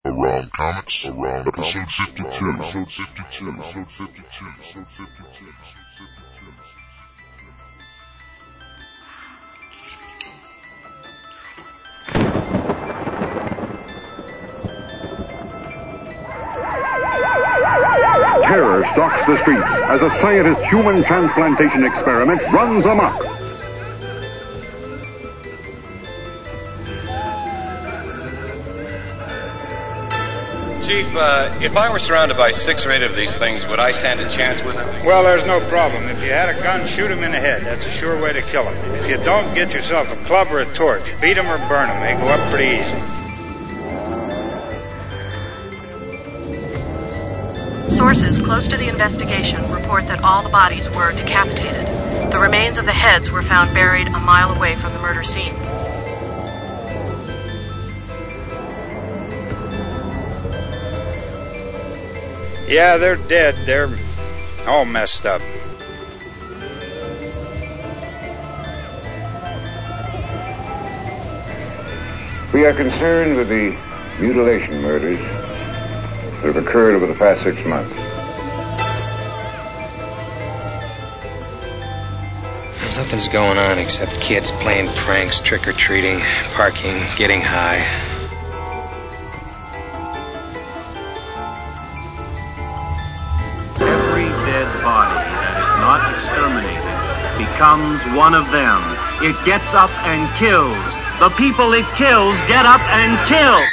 Around Comics, around episode 52, episode 52, episode 52, episode 52, episode 52. Terror stalks the streets as a scientist's human transplantation experiment runs amok. Chief, if I were surrounded by 6 or 8 of these things, would I stand a chance with them? Well, there's no problem. If you had a gun, shoot him in the head. That's a sure way to kill him. If you don't, get yourself a club or a torch. Beat him or burn him. They go up pretty easy. Sources close to the investigation report that all the bodies were decapitated. The remains of the heads were found buried a mile away from the murder scene. Yeah, they're dead. They're all messed up. We are concerned with the mutilation murders that have occurred over the past 6 months. Nothing's going on except kids playing pranks, trick-or-treating, parking, getting high. Every dead body that is not exterminated becomes one of them. It gets up and kills. The people it kills get up and kill.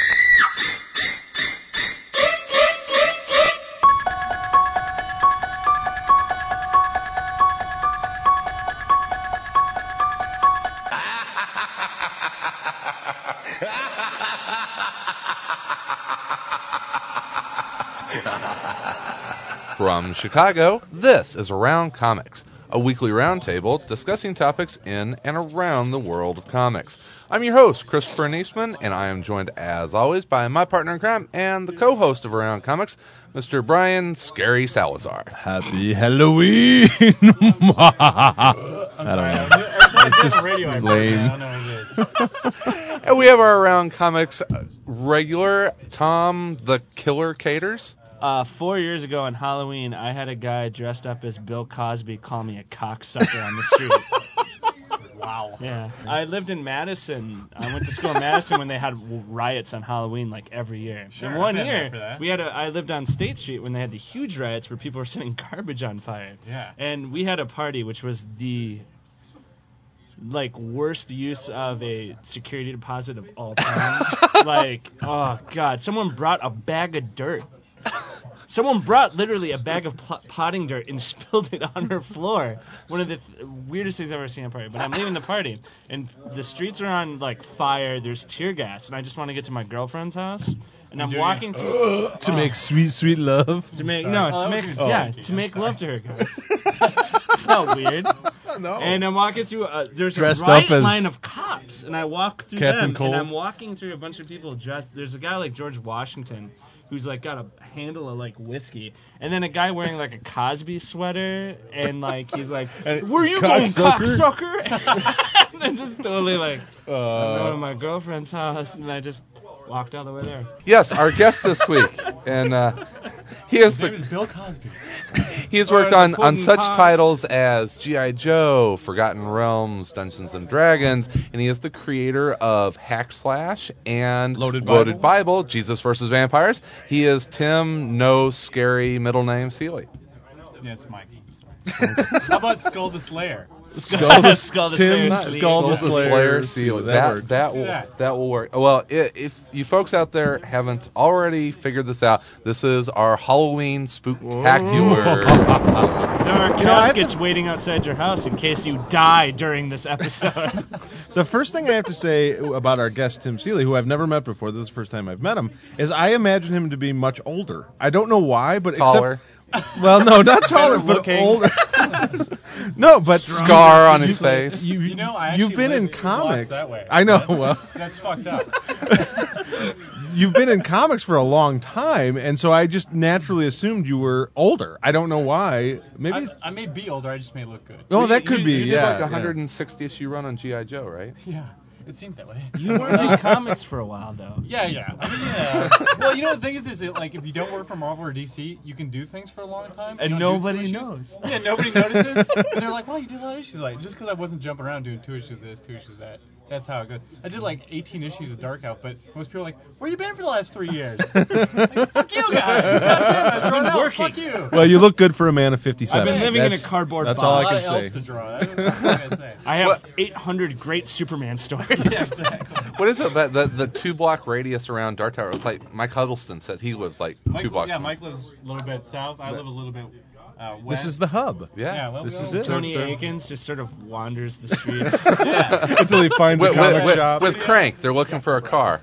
From Chicago, this is Around Comics, a weekly roundtable discussing topics in and around the world of comics. I'm your host, Christopher Niesman, and I am joined, as always, by my partner in crime and the co-host of Around Comics, Mr. Brian Scary Salazar. Happy Halloween! I don't know. It's just lame. And we have our Around Comics regular, Tom the Killer Caters. 4 years ago on Halloween, I had a guy dressed up as Bill Cosby call me a cocksucker on the street. Wow. Yeah. I lived in Madison. I went to school in Madison when they had riots on Halloween like every year. Sure, and one year, I lived on State Street when they had the huge riots where people were setting garbage on fire. Yeah. And we had a party which was the worst use of a security deposit of all time. Oh God, someone brought a bag of dirt. Someone brought literally a bag of potting dirt and spilled it on her floor. One of the weirdest things I've ever seen at a party. But I'm leaving the party, and the streets are on fire. There's tear gas, and I just want to get to my girlfriend's house. And I'm walking through to make sweet love. To make love to her, guys. It's not weird. No. And I'm walking through. There's dressed a riot up as line of cops, and I walk through Captain them, Cold. and I'm walking through a bunch of people dressed. There's a guy like George Washington, who's got a handle of whiskey, and then a guy wearing a Cosby sweater, and he's like, "Where you going, cocksucker?" And I'm just totally I'm going to my girlfriend's house, and I just walked all the way there. Yes, our guest this week, and His name is Bill Cosby. He has worked on such titles as G.I. Joe, Forgotten Realms, Dungeons and Dragons, and he is the creator of Hack Slash and Loaded Bible, Jesus vs. Vampires. He is Tim No Scary middle name Seeley. Yeah, it's Mikey. How about Skull the Slayer? Skull the Slayer Seeley. That will work. Well, if you folks out there haven't already figured this out, this is our Halloween spooktacular. There are caskets waiting outside your house in case you die during this episode. The first thing I have to say about our guest, Tim Seeley, who I've never met before, this is the first time I've met him, is I imagine him to be much older. I don't know why, but taller. Well, no, not taller, but older. No, but scar on his face. You've been in comics. That way. I know. Well, that's fucked up. You've been in comics for a long time, and so I just naturally assumed you were older. I don't know why. Maybe I may be older. I just may look good. Oh, that could be. You did yeah, 160 issue run on G.I. Joe, right? Yeah. It seems that way. You weren't in comics for a while, though. Yeah. I mean, Well, you know, the thing is that, like, if you don't work for Marvel or DC, you can do things for a long time. And you don't do nobody 2 issues. knows. Yeah, nobody notices. And they're like, wow, you did a lot of issues. Like, just because I wasn't jumping around doing 2 issues of this, 2 issues of that. That's how it goes. I did like 18 issues of Dark Elf, but most people are like, where you been for the last 3 years? Like, fuck you guys. I've been working. Fuck you. Well, you look good for a man of 57. I've been living in a cardboard That's box. all I A lot can of elves say. to draw. That's what I can say. I have 800 great Superman stories. Yeah, exactly. What is it? The 2-block radius around Dark Tower. It's like Mike Huddleston said he lives like Mike, 2 blocks. yeah, from Mike lives a little bit south. I live a little bit west. This is the hub. Yeah. well, This we is all- it. Tony Akins just sort of wanders the streets. Yeah. Until he finds a comic shop. with Crank, they're looking for a car.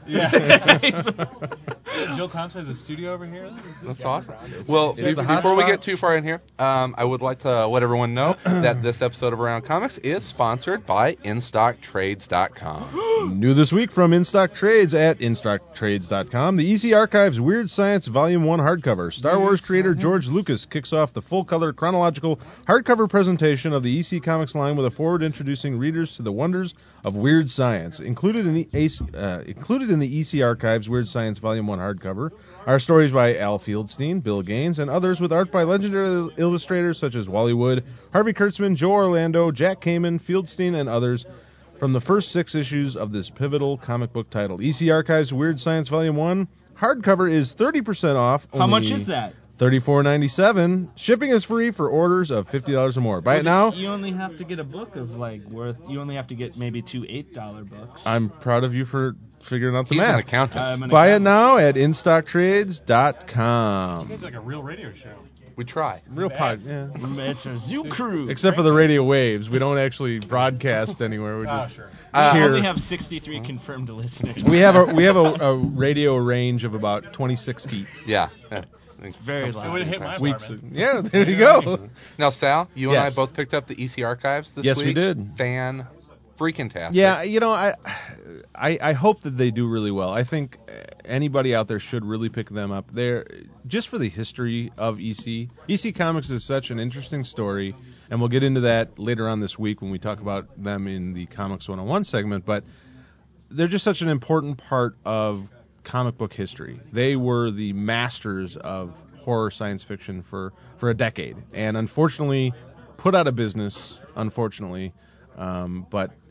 Jill Thompson has a studio over here. This That's awesome. Well, It's the hot before we spot. get too far in here, I would like to let everyone know that this episode of Around Comics is sponsored by InStockTrades.com. New this week from InStock Trades at InStockTrades.com. The EC Archives Weird Science Volume 1 hardcover. Star Wars creator George Lucas kicks off the full-color chronological hardcover presentation of the EC Comics line with a forward introducing readers to the wonders of weird science. Included in the EC Archives Weird Science Volume 1 hardcover are stories by Al Fieldstein, Bill Gaines, and others with art by legendary illustrators such as Wally Wood, Harvey Kurtzman, Joe Orlando, Jack Kamen, Fieldstein, and others from the first 6 issues of this pivotal comic book title. EC Archives Weird Science Volume 1 hardcover is 30% off. How much is that? $34.97. Shipping is free for orders of $50 or more. Buy it now. You only have to get a book of you only have to get maybe 2 $8 books. I'm proud of you for figuring out the He's math. an accountant. I'm an Buy it accountant. now at You InStockTrades.com. guys are like a real radio show. We try. Real pod, yeah. It's a zoo crew. Except for the radio waves, we don't actually broadcast anywhere. We Oh, just sure. We here. only have 63 confirmed listeners. We have a radio range of about 26 feet. Yeah. It's very It loud. would have hit my Weeks. apartment. Yeah, there you go. Now, Sal, you and I Yes. both picked up the EC Archives this Yes, week. we did. Freaking-tastic. Yeah, you know, I hope that they do really well. I think anybody out there should really pick them up. They're just for the history of EC. EC Comics is such an interesting story, and we'll get into that later on this week when we talk about them in the Comics 101 segment, but they're just such an important part of comic book history. They were the masters of horror science fiction for a decade, and unfortunately put out of business, but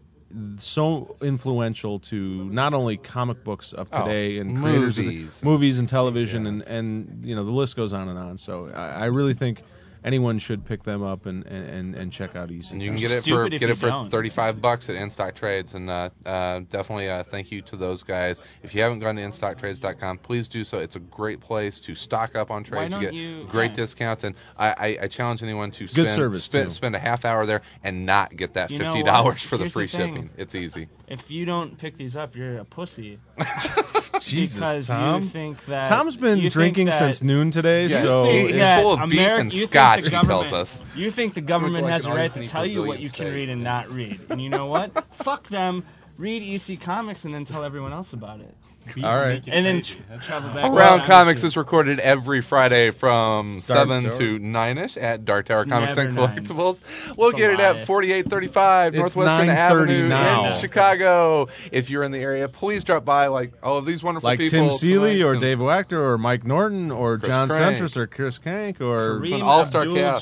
so influential to not only comic books of today and creators of movies and television, and you know, the list goes on and on. So I really think anyone should pick them up and check out EC. And you can get it for $35 at InStock Trades, and definitely thank you to those guys. If you haven't gone to InStockTrades.com, please do so. It's a great place to stock up on trades. You get great discounts, and I challenge anyone to spend a half hour there and not get that $50 for the free shipping. It's easy. If you don't pick these up, you're a pussy. Jesus, because Tom. You think that Tom's been drinking since noon today, so he's full of beef and scotch. He tells us. You think the government like has an a right to all-you-can-eat tell you what Brazilian you can steak. read and not read, and you know what? Fuck them. Read EC Comics and then tell everyone else about it. All right. And then travel back. Around Comics is recorded every Friday from 7 to 9ish at Dark Tower Comics and Collectibles. Located at 4835 Northwestern Avenue in Chicago. If you're in the area, please drop by like all of these wonderful like people. Tim Seeley or tonight. Dave Wachter or Mike Norton or Chris John Crank. Centris or Chris Kank or It's an all-star cast.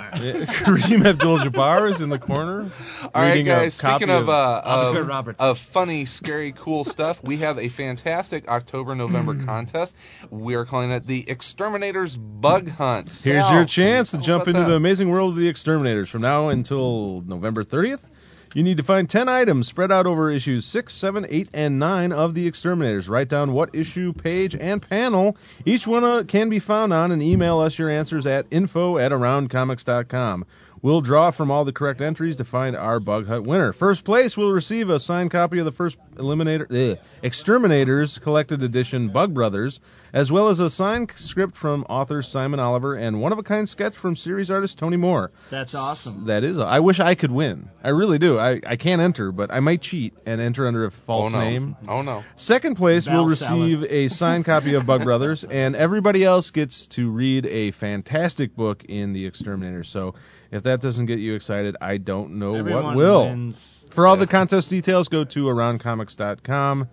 Kareem Abdul-Jabbar is in the corner. All right, reading a guys. Speaking copy of funny, scary, cool stuff, we have a fantastic October-November contest. We are calling it the Exterminators Bug Hunt. Here's Sal, your chance to how jump about into that? the amazing world of the Exterminators. From now until November 30th, you need to find 10 items spread out over issues 6, 7, 8, and 9 of the Exterminators. Write down what issue, page, and panel each one can be found on, and email us your answers at info@aroundcomics.com. We'll draw from all the correct entries to find our Bug Hunt winner. First place will receive a signed copy of the first Exterminators Collected Edition Bug Brothers, as well as a signed script from author Simon Oliver and one-of-a-kind sketch from series artist Tony Moore. That's awesome. That is. I wish I could win. I really do. I can't enter, but I might cheat and enter under a false name. Oh, no. Second place will Val receive a signed copy of Bug Brothers, and everybody else gets to read a fantastic book in The Exterminator. So if that doesn't get you excited, I don't know Everyone what will. wins. For all the contest details, go to aroundcomics.com.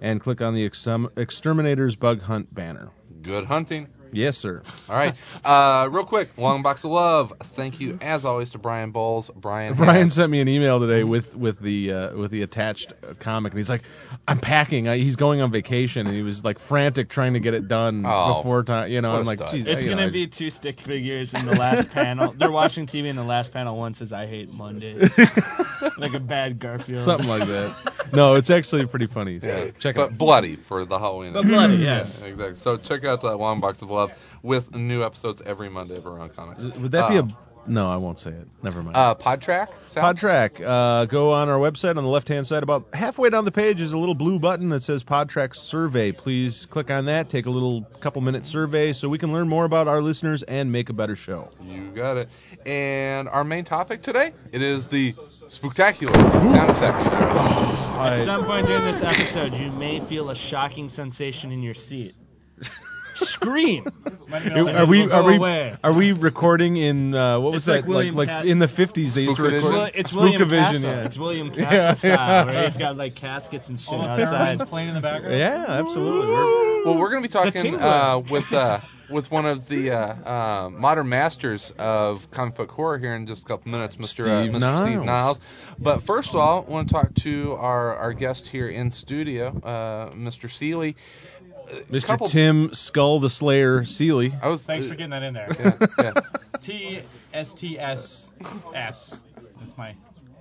and click on the Exterminator's Bug Hunt banner. Good hunting. Yes, sir. All right. Real quick, Long Box of Love. Thank you, as always, to Brian Bowles. Brian sent me an email today with the attached comic, and he's like, "I'm packing." He's going on vacation, and he was like frantic trying to get it done before time. I'm like, "Geez, it's gonna be 2 stick figures in the last panel. They're watching TV, and the last panel one says, "I hate Mondays," like a bad Garfield. Something like that. No, it's actually pretty funny. So check it out. But bloody for the Halloween. But bloody, yes. Yeah, exactly. So check out Long Box of Love with new episodes every Monday of Around Comics. Would that be a... No, I won't say it. Never mind. Podtrack? Podtrack. Go on our website on the left-hand side. About halfway down the page is a little blue button that says Podtrack Survey. Please click on that. Take a couple-minute survey so we can learn more about our listeners and make a better show. You got it. And our main topic today, it is the Spooktacular sound effects. At some point during this episode, you may feel a shocking sensation in your seat. Scream! Are we recording in what was that? Like in the 50s they used to record. It's William Castle. Yeah. It's William Castle style, where he's got like caskets and shit outside. Playing in the background. Yeah, absolutely. We're going to be talking with one of the modern masters of comic book horror here in just a couple minutes, Mr. Steve Niles. But first of all, I want to talk to our guest here in studio, Mr. Seeley. Mr. Tim Skull the Slayer Seeley. Thanks for getting that in there. Yeah. TSTSS. That's my...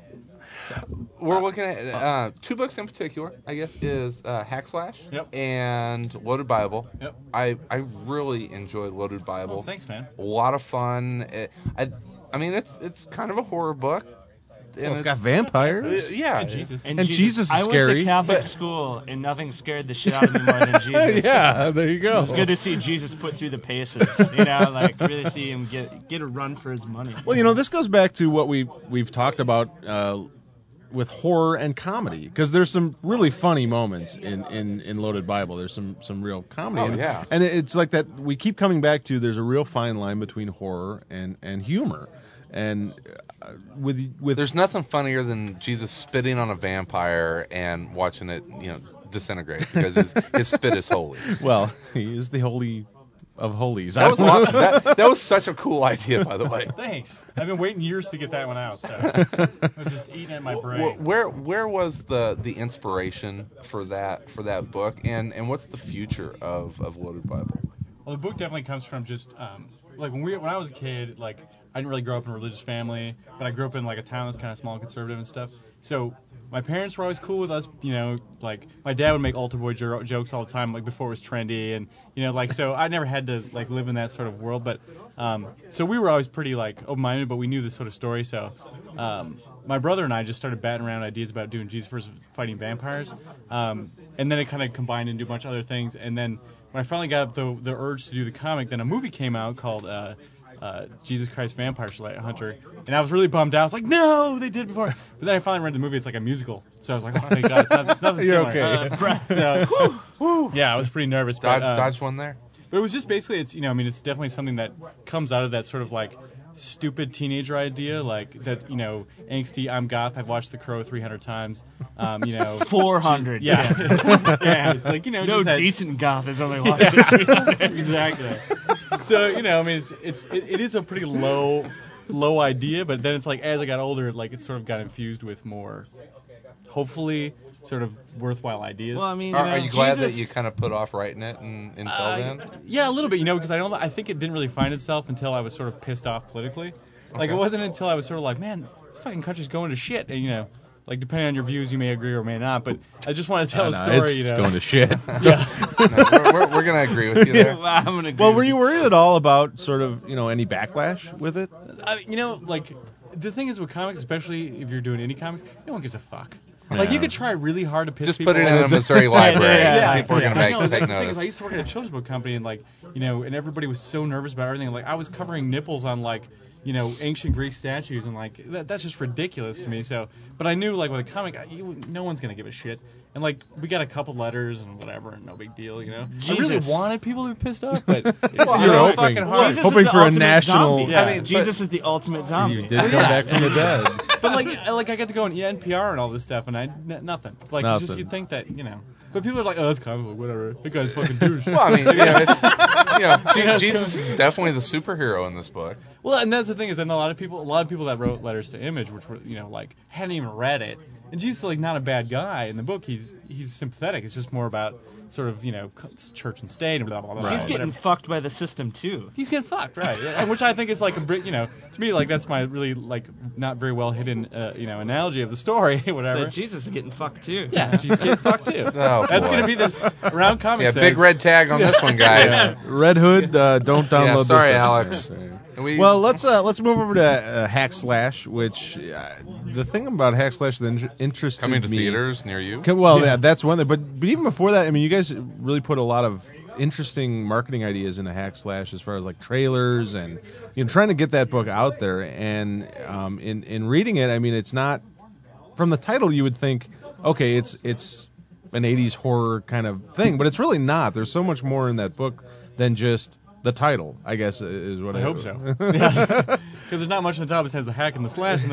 We're looking at 2 books in particular, I guess, is Hack Slash and Loaded Bible. Yep. I really enjoyed Loaded Bible. Oh, thanks, man. A lot of fun. I mean, it's kind of a horror book. Well, it's got vampires. Yeah. And Jesus. And Jesus is I scary. went to Catholic school, and nothing scared the shit out of me more than Jesus. Yeah, there you go. It's good to see Jesus put through the paces, like really see him get a run for his money. Well, this goes back to what we've talked about with horror and comedy, because there's some really funny moments in Loaded Bible. There's some real comedy. Oh, yeah. And it's like that we keep coming back to. There's a real fine line between horror and humor. And with there's nothing funnier than Jesus spitting on a vampire and watching it, disintegrate because his spit is holy. Well, he is the holy of holies. That was awesome. That was such a cool idea, by the way. Thanks. I've been waiting years to get that one out, so I was just eating at my brain. Where was the inspiration for that book, and what's the future of Loaded Bible? Well, the book definitely comes from just when I was a kid, I didn't really grow up in a religious family, but I grew up in a town that's kind of small and conservative and stuff. So my parents were always cool with us, my dad would make altar boy jokes all the time, before it was trendy, and so I never had to live in that sort of world, but so we were always pretty open-minded, but we knew this sort of story, so my brother and I just started batting around ideas about doing Jesus versus fighting vampires, and then it kind of combined into a bunch of other things, and then when I finally got the urge to do the comic, then a movie came out called Jesus Christ Vampire Hunter, and I was really bummed out. I was like, no, they did before. But then I finally read the movie. It's like a musical, so I was like, oh thank God, it's nothing You're similar. Okay. Yeah, I was pretty nervous. Dodged one there. But it was just basically, it's definitely something that comes out of that sort of stupid teenager idea, that angsty. I'm goth. I've watched The Crow 300 times. 400. Yeah. Yeah. No decent goth has only watched it 300. Exactly. So it is a pretty low idea, but then it's as I got older, it sort of got infused with more, hopefully, sort of worthwhile ideas. Well, I mean, are you glad that you kind of put off writing it until then? Yeah, a little bit, because I think it didn't really find itself until I was sort of pissed off politically. It wasn't until I was sort of man, this fucking country's going to shit, and depending on your views, you may agree or may not, but I just want to tell a story. It's going to shit. Yeah. No, we're gonna agree with you there. I'm gonna agree. Well, were you worried at all about sort of any backlash with it? The thing is with comics, especially if you're doing indie comics, no one gives a fuck. You could try really hard to piss just people put it in off. a Missouri library. Yeah. People are gonna that's take the thing notice. is, I used to work at a children's book company, and and everybody was so nervous about everything. I was covering nipples on ancient Greek statues, and that's just ridiculous to me. So, but I knew with a comic, no one's gonna give a shit. And we got a couple letters and whatever, and no big deal, Jesus. I really wanted people to be pissed off, but it's You're hoping. fucking hard. Jesus Hoping is the for a ultimate national- zombie. Yeah. I mean, Jesus is the ultimate zombie. You did come back from the dead. But I got to go on NPR and all this stuff, and nothing. Nothing. You'd think that But people are like, oh, that's comic book, whatever. That guy's fucking douche. Well, I mean, it's Jesus is definitely the superhero in this book. Well, and that's the thing is, that a lot of people that wrote letters to Image, which were like hadn't even read it, and Jesus is like not a bad guy in the book. He's sympathetic. It's just more about sort of church and state and blah blah blah. He's getting fucked by the system too. He's getting fucked, right? Yeah, which I think is like to me like that's my really like not very well hidden analogy of the story, whatever. So Jesus is getting fucked too. Yeah, Jesus is getting fucked too. Oh, that's boy. gonna be this Around Comics. Yeah, says, big red tag on this one, guys. Yeah. Red Hood, don't download Yeah, sorry, this. Alex. Well, let's move over to Hack Slash, which the thing about Hack Slash that interested Coming to me, theaters near you. Well, yeah, that's one thing. But even before that, I mean, you guys really put a lot of interesting marketing ideas into Hack Slash as far as like trailers and trying to get that book out there. And in reading it, I mean, it's not from the title you would think, okay, it's an 80s horror kind of thing, but it's really not. There's so much more in that book than just the title, I guess, is what I hope so. Because there's not much in the top besides the hack and the slash.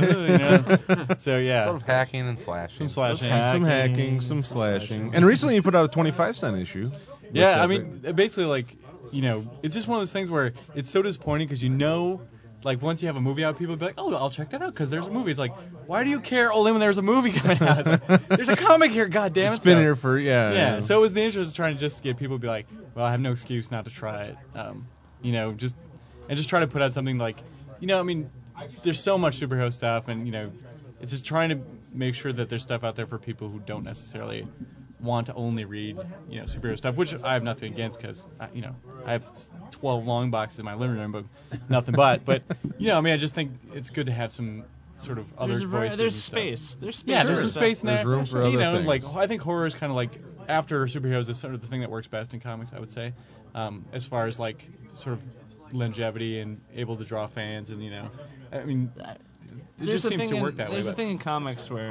And So, yeah. Sort of hacking and slashing. Some slashing. Some hacking, some slashing. And recently you put out a 25-cent issue. Yeah, I mean, basically, like, it's just one of those things where it's so disappointing because like, once you have a movie out, people will be like, oh, I'll check that out because there's a movie. It's like, why do you care only when there's a movie coming out? It's like, there's a comic here, goddammit. It's been here for, Yeah, so it was the interest of trying to just get people to be like, well, I have no excuse not to try it. Just try to put out something like, I mean, there's so much superhero stuff, and, it's just trying to make sure that there's stuff out there for people who don't necessarily want to only read, superhero stuff, which I have nothing against because, I have 12 long boxes in my living room, but nothing but. But, I mean, I just think it's good to have some sort of other voices. There's space. There's space. Yeah, there's some space in there. There's room for other things. Like, I think horror is kind of like, after superheroes is sort of the thing that works best in comics, I would say, as far as, like, sort of longevity and able to draw fans and, I mean, it just seems to work that way. There's a thing in comics where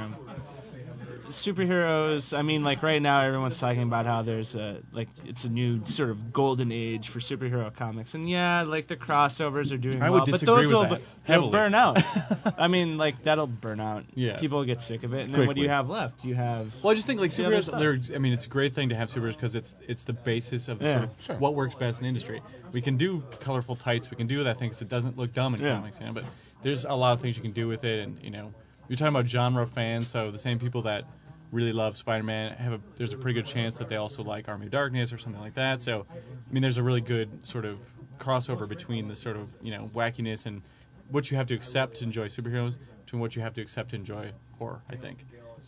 superheroes, I mean, like right now everyone's talking about how there's it's a new sort of golden age for superhero comics, and yeah, like the crossovers are doing well, but those will burn out. I mean, like that'll burn out. Yeah. People will get sick of it, and then what do you have left? You have. Well, I just think like superheroes. I mean, it's a great thing to have superheroes because it's the basis of the sort of what works best in the industry. We can do colorful tights, we can do that thing so it doesn't look dumb in comics, but there's a lot of things you can do with it, and you're talking about genre fans, so the same people that really love Spider-Man there's a pretty good chance that they also like Army of Darkness or something like that. So, I mean, there's a really good sort of crossover between the sort of wackiness and what you have to accept to enjoy superheroes to what you have to accept to enjoy horror. I think.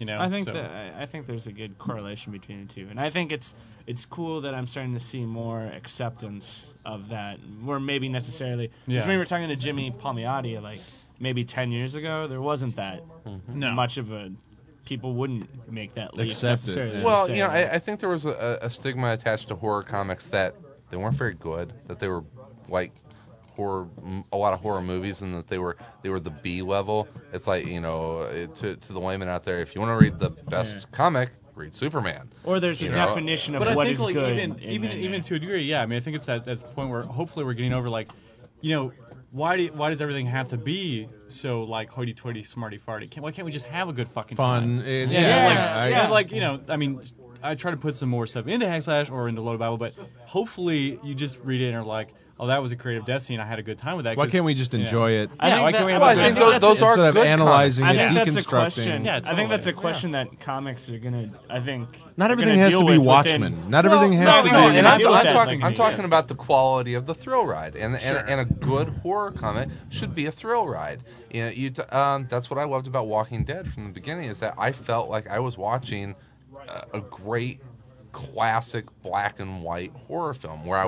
I think there's a good correlation between the two, and I think it's cool that I'm starting to see more acceptance of that. Where maybe necessarily, because we were talking to Jimmy Palmiotti like maybe 10 years ago, there wasn't that much of a. People wouldn't make that leap necessarily. Well, I think there was a stigma attached to horror comics that they weren't very good, that they were like a lot of horror movies, and that they were the B level. It's like to the layman out there, if you want to read the best comic, read Superman. Or there's a definition of what is good. Even to a degree, yeah. I mean, I think it's that's the point where hopefully we're getting over like, why does everything have to be so like hoity-toity, smarty-farty? Why can't we just have a good fucking fun? Fun. I mean, I try to put some more stuff into Hack Slash or into Loaded Bible, but hopefully you just read it and are like, oh, that was a creative death scene. I had a good time with that. Why can't we just enjoy it? Why can't we have I think those are instead good of analyzing comics. it, I think that's a deconstructing. question. Yeah, totally. I think that's a question that comics are gonna. Not everything has to be Watchmen. Not everything has to be. And I'm talking about the quality of the thrill ride, and a good horror comic should be a thrill ride. That's what I loved about Walking Dead from the beginning, is that I felt like I was watching a great classic black and white horror film where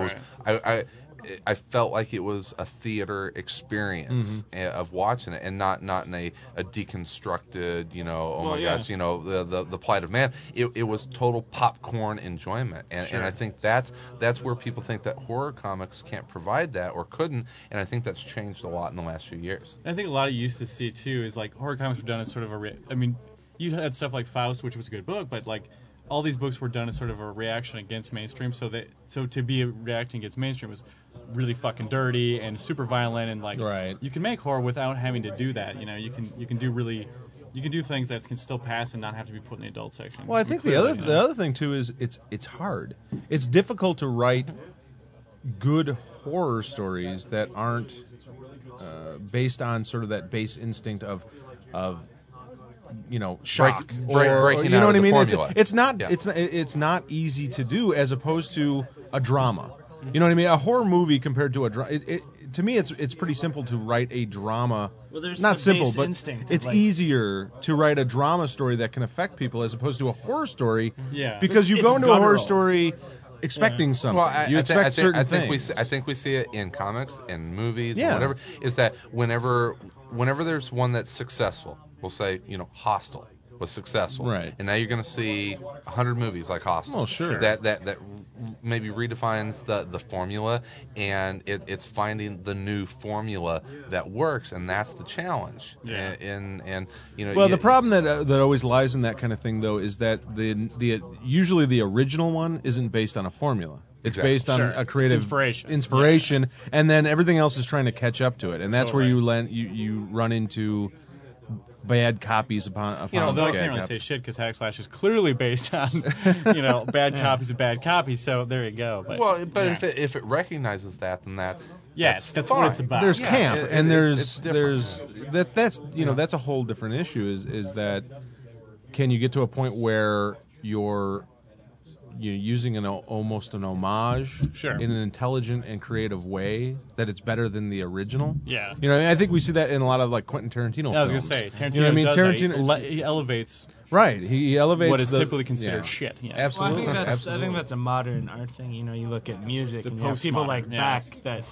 I felt like it was a theater experience of watching it, and not in a deconstructed, gosh, the plight of man. It was total popcorn enjoyment, and I think that's where people think that horror comics can't provide that or couldn't, and I think that's changed a lot in the last few years. I think a lot of you used to see too is like horror comics were done as sort of I mean, you had stuff like Faust, which was a good book, but like all these books were done as sort of a reaction against mainstream. So to be reacting against mainstream was really fucking dirty and super violent, and like you can make horror without having to do that. You can do really You can do things that can still pass and not have to be put in the adult section. Well, I think the other thing too is it's hard. It's difficult to write good horror stories that aren't based on sort of that base instinct of shock breaking you know out what of I mean. the formula. It's not easy to do as opposed to a drama. You know what I mean? A horror movie compared to a drama. To me, it's pretty simple to write a drama. Well, there's not the simple, base but instinct, it's like- easier to write a drama story that can affect people as opposed to a horror story. Yeah. Because you It's go into a horror guttural. story expecting something. Well, you expect certain I think things. I think we see it in comics and movies Yeah. and whatever. Is that whenever there's one that's successful, we'll say Hostel was successful, Right. And now you're going to see 100 movies like Hostel. Oh, sure. That maybe redefines the formula, and it's finding the new formula that works, and that's the challenge. Yeah. And Well, the problem that always lies in that kind of thing, though, is that the usually the original one isn't based on a formula. It's Exactly. based on Sure. a creative It's inspiration, and then everything else is trying to catch up to it, and that's Totally. where you run into bad copies upon Although I bad can't really copies. say shit because Hack Slash is clearly based on, bad copies of bad copies. So there you go. But if it recognizes that, then that's that's fine. what it's about. There's Yeah, camp, and it's different. that's a whole different issue. Is that can you get to a point where you're using almost an homage Sure. in an intelligent and creative way that it's better than the original? Yeah. I think we see that in a lot of like Quentin Tarantino. I was films. gonna say Tarantino You know what I mean? does Tarantino, that. He elevates right? He elevates what is the- typically considered yeah. shit. Yeah. Well, Absolutely. I absolutely. think that's a modern art thing. You look at music, and you have people postmodern, like yeah. Bach that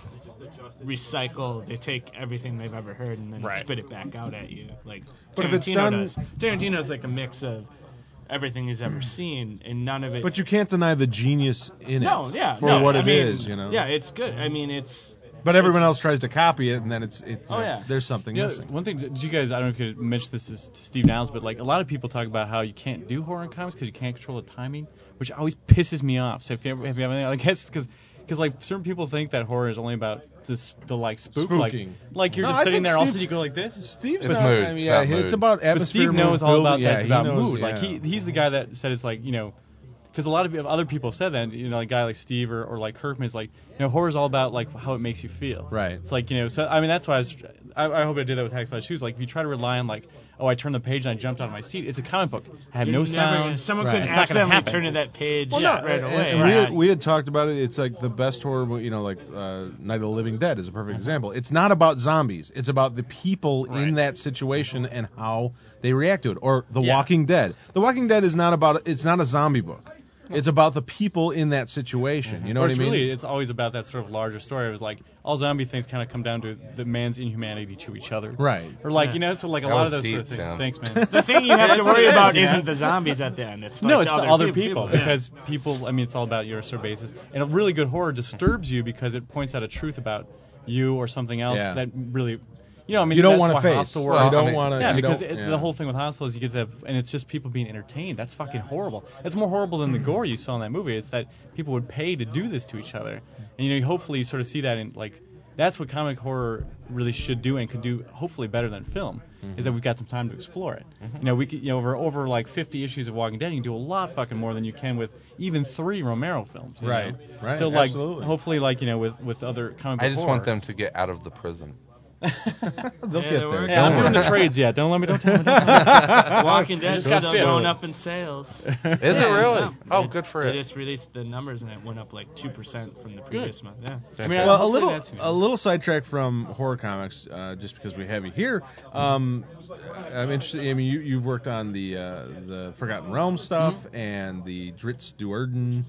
recycle. They take everything they've ever heard and then Right. spit it back out at you. Like But if it's Tarantino done- does. Tarantino's like a mix of everything he's ever seen, and none of it. But you can't deny the genius in no, it yeah, for no, what I it mean, is. Yeah, it's good. I mean, it's. But everyone else tries to copy it, and then it's Oh, yeah. there's something missing. One thing, did you guys? I don't know if you could mention this to Steve Niles, but like a lot of people talk about how you can't do horror in comics because you can't control the timing, which always pisses me off. So if you have anything, I guess because like certain people think that horror is only about the spook, Spooking. like you're No, just I sitting think there, all of a Steve- sudden you go like this. Steve's It's not, mood. I mean, It's yeah, about mood. it's about But atmosphere. Steve knows mood all about building. that. It's Yeah, about he knows, mood. Like yeah. he's the guy that said it's like because a lot of other people said that a guy like Steve or like Kirkman is like horror is all about like how it makes you feel. Right. It's like so I mean that's why I hope I did that with Hack Slash Shoes. Like if you try to rely on like I turned the page and I jumped out of my seat. It's a comic book. I have no sound. Someone Right. could It's not gonna accidentally happen. turn to that page Well, right away. and we had talked about it. It's like the best horror movie, like Night of the Living Dead is a perfect example. It's not about zombies. It's about the people in that situation and how they react to it. Or The Walking Dead. The Walking Dead is not about. It's not a zombie book. It's about the people in that situation. You know what I mean? It's always about that sort of larger story. It was like all zombie things kind of come down to the man's inhumanity to each other. Right. Or like so like a That lot was of those deep, sort of things. Tim. Thanks, man. The thing you have to That's what worry it is, about you know? isn't the zombies at the end. It's like No, it's the other people people because people. I mean, it's all about your sort of basis. And a really good horror disturbs you because it points out a truth about you or something else Yeah. that really. I mean, You don't that's want to why face. Hostel You works. don't want to. Yeah, because the whole thing with Hostel is you get to have, and it's just people being entertained. That's fucking horrible. That's more horrible than the gore you saw in that movie. It's that people would pay to do this to each other, and hopefully you sort of see that in like. That's what comic horror really should do and could do hopefully better than film is that we've got some time to explore it. We could, over like 50 issues of Walking Dead, you can do a lot fucking more than you can with even 3 Romero films. you Right, know? right, So like absolutely. hopefully like with other comic book I just horror. want them to get out of the prison. They'll Yeah, get they're there. working Yeah, I'm Don't doing the worry. trades yet. Don't tell me. Walking Dead Just is got still shit. going up in sales. Is it really? Yeah. Oh, good for They it. just released the numbers and it went up like 2% from the previous month. Yeah. I mean, Well, hopefully a little sidetrack from horror comics, just because we have you here. I'm interested. I mean, you've worked on the Forgotten Realms stuff and the Dritz Duerden.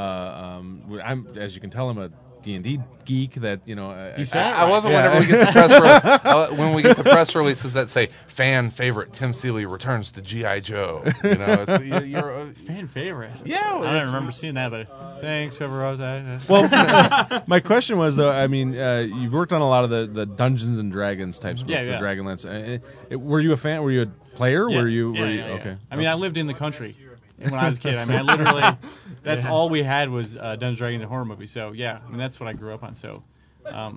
I'm, as you can tell, I'm a D&D geek. That You I said it I love it right. whenever we get the press when we get the press releases that say fan favorite Tim Seeley returns to G.I. Joe. You're fan favorite. Yeah, I don't remember seeing that, but thanks whoever wrote that. Well, my question was though. I mean, you've worked on a lot of the Dungeons and Dragons types books, Yeah, the yeah. Dragonlance. Were you a fan? Were you a player? Yeah. Were you? Yeah. Okay. I mean, I lived in the country when I was a kid. I mean, I literally, that's all we had was Dungeons and Dragons and horror movies. So yeah, I mean, that's what I grew up on. So, I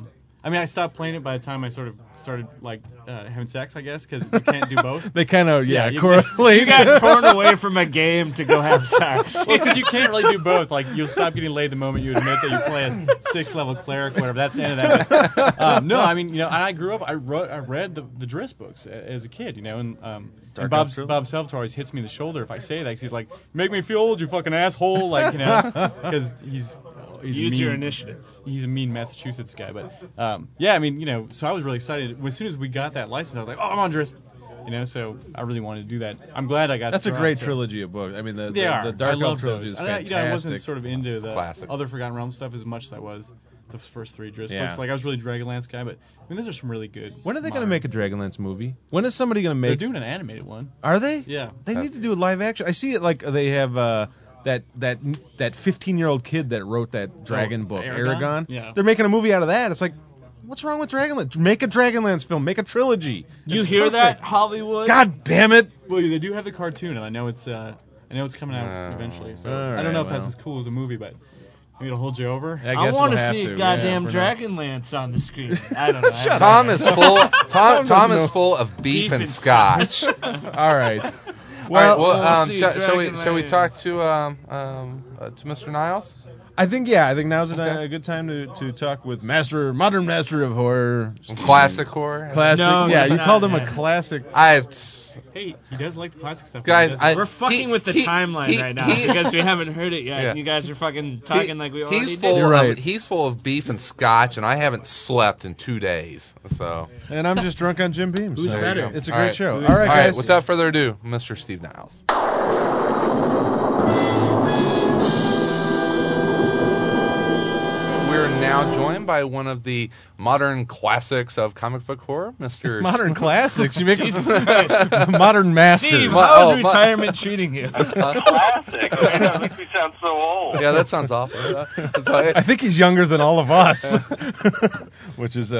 I mean, I stopped playing it by the time I sort of started like having sex, I guess, because you can't do both. They kind of you correlate. You got torn away from a game to go have sex. Well, because you can't really do both. Like, you'll stop getting laid the moment you admit that you play a 6th-level cleric, whatever. That's the end of that. But, no, I mean, I grew up. I read the Driss books as a kid, and Bob Salvatore always hits me in the shoulder if I say that, 'cause he's like, "Make me feel old, you fucking asshole," like, because he's use mean, your initiative. He's a mean Massachusetts guy, but yeah, I mean, so I was really excited as soon as we got that license. I was like, "Oh, I'm on Driss." So I really wanted to do that. I'm glad I got. That's a great trilogy of books. I mean, the Dark Elf trilogy is fantastic. I wasn't sort of into the classic. other Forgotten Realms stuff as much as I was the first 3 Driss books. Like, I was really Dragonlance guy, but I mean, those are some really good. When are they going to make a Dragonlance movie? When is somebody going to make? They're doing an animated one. Are they? Yeah. They need to do a live action. I see it like they have that 15-year-old kid that wrote that dragon book, Aragon. Yeah. They're making a movie out of that. It's like, what's wrong with Dragonlance? Make a Dragonlance film. Make a trilogy. You hear that, Hollywood? God damn it! Well, they do have the cartoon, and I know it's coming out eventually. So I don't know if that's as cool as a movie, but maybe it'll hold you over. I want to see goddamn Dragonlance on the screen. I don't know. Tom is full. Tom is full of beef and scotch. All right. Well, shall we talk to Mr. Niles? I think now's a good time to talk with modern master of horror. Classic horror? Classic. No, you called him a classic. Hey, he does like the classic stuff. Guys, we're fucking with the timeline right now because we haven't heard it yet. And you guys are fucking talking like we already did. You're right. He's full of beef and scotch, and I haven't slept in 2 days. So. And I'm just drunk on Jim Beam. Who's better? It's a great show. All right, guys. Without further ado, Mr. Steve Niles. We're now joined by one of the modern classics of comic book horror, Mr. Modern classics? You make modern master. Steve, how's retirement treating you? Classic. That makes me sound so old. Yeah, that sounds awful. I think he's younger than all of us, which is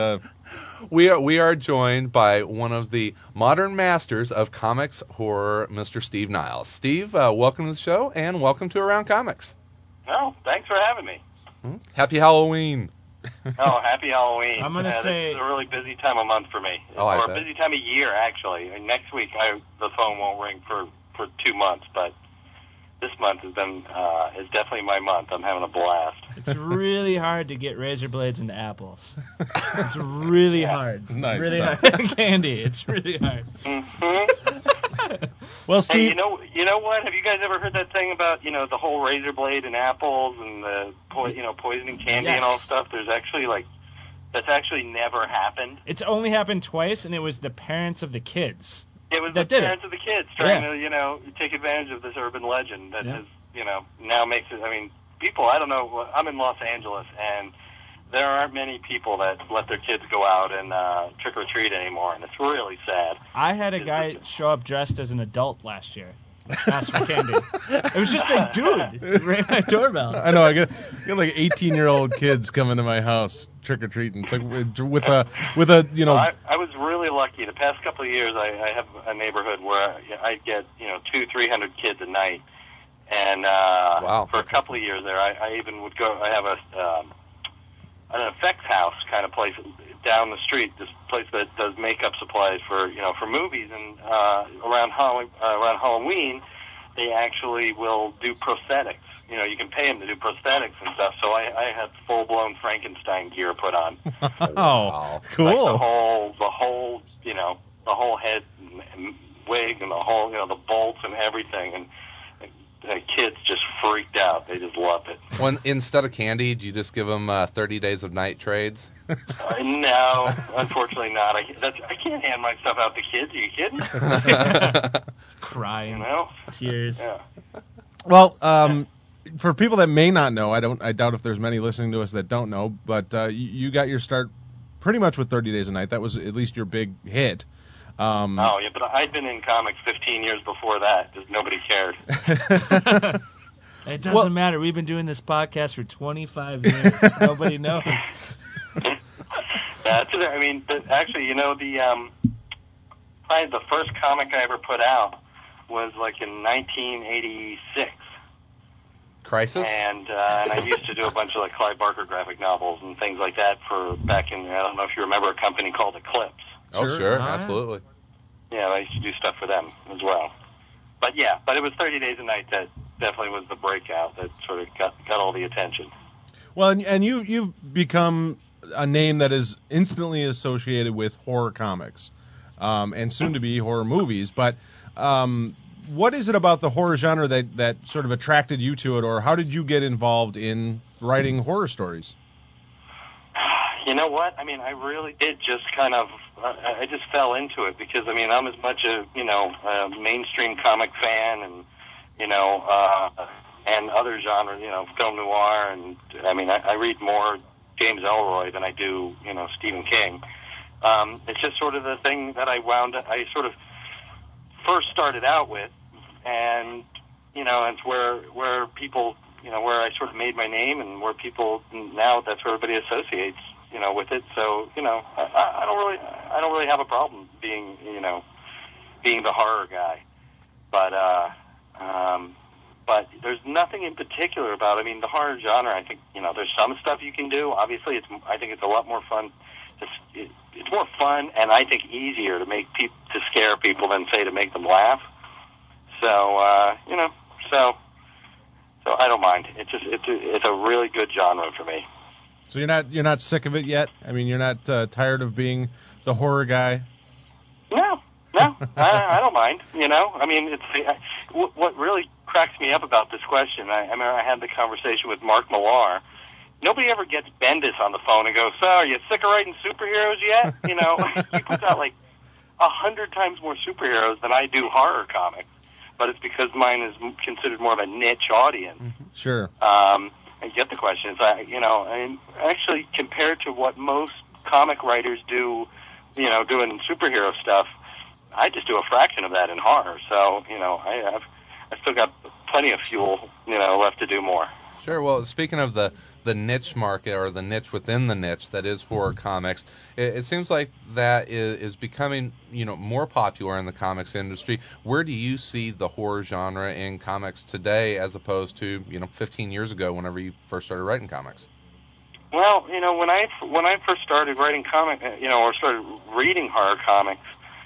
We are joined by one of the modern masters of comics horror, Mr. Steve Niles. Steve, welcome to the show, and welcome to Around Comics. Oh, thanks for having me. Happy Halloween. Oh, happy Halloween. I'm going to say... It's a really busy time of month for me. Or a busy time of year, actually. And next week, the phone won't ring for 2 months, but this month is definitely my month. I'm having a blast. It's really hard to get razor blades into apples. It's really hard. Nice really stuff. hard. Candy. It's really hard. Mm-hmm. Well, Steve, hey, you know what? Have you guys ever heard that thing about the whole razor blade and apples and the poisoning candy and all that stuff? There's actually that's actually never happened. It's only happened twice, and it was the parents of the kids. It was the parents of the kids trying to take advantage of this urban legend that has now makes it. I mean, people. I don't know. I'm in Los Angeles, and there aren't many people that let their kids go out and trick or treat anymore, and it's really sad. I had a guy show up dressed as an adult last year. Asked for candy. It was just a dude. He rang my doorbell. I know. I get like 18-year-old kids coming to my house trick or treating. It's like with a I was really lucky. The past couple of years, I have a neighborhood where I get 200-300 kids a night, and for a couple of years there, I even would go. I have an effects house kind of place down the street, this place that does makeup supplies for movies, and around Halloween they actually will do prosthetics. You can pay them to do prosthetics and stuff. So I had full blown Frankenstein gear put on. Oh, cool! Like the whole head and wig and the whole the bolts and everything, and the kids just freaked out. They just loved it. When instead of candy, do you just give them 30 days of night trades? No, unfortunately not. I can't hand my stuff out to kids. Are you kidding? Crying, tears. Yeah. Well, for people that may not know, I doubt if there's many listening to us that don't know, but you got your start pretty much with 30 Days a Night. That was at least your big hit. But I'd been in comics 15 years before that. Just nobody cared. It doesn't matter. We've been doing this podcast for 25 years. Nobody knows. That's it. I mean, actually, probably the first comic I ever put out was like in 1986. Crisis? And I used to do a bunch of like Clive Barker graphic novels and things like that for back in, I don't know if you remember a company called Eclipse. Oh, sure, absolutely. Yeah, I used to do stuff for them as well. But it was 30 Days a Night that definitely was the breakout that sort of got all the attention. Well, and you've become a name that is instantly associated with horror comics, and soon to be horror movies. But what is it about the horror genre that sort of attracted you to it, or how did you get involved in writing horror stories? You know what? I mean, I really did just kind of, I just fell into it because, I mean, I'm as much a mainstream comic fan and, and other genres, film noir, and, I mean, I read more James Ellroy than I do, Stephen King. It's just sort of the thing that I sort of first started out with, and, it's where people, where I sort of made my name and where people, now that's where everybody associates, with it. So, I don't really have a problem being the horror guy. But there's nothing in particular about, I mean, the horror genre, I think, there's some stuff you can do. Obviously, I think it's a lot more fun. It's more fun and I think easier to to scare people than, say, to make them laugh. So, so I don't mind. It's a really good genre for me. So you're not sick of it yet? I mean, you're not tired of being the horror guy? No, I don't mind. I mean, what really cracks me up about this question. I remember I had the conversation with Mark Millar. Nobody ever gets Bendis on the phone and goes, "So, are you sick of writing superheroes yet?" He puts out like 100 times more superheroes than I do horror comics, but it's because mine is considered more of a niche audience. Sure. I get the question. And actually, compared to what most comic writers do, doing superhero stuff, I just do a fraction of that in horror. So, I still got plenty of fuel, left to do more. Sure. Well, speaking of the niche market, or the niche within the niche that is horror comics, it seems like that is becoming, more popular in the comics industry. Where do you see the horror genre in comics today as opposed to, 15 years ago whenever you first started writing comics? Well, when I first started writing or started reading horror comics,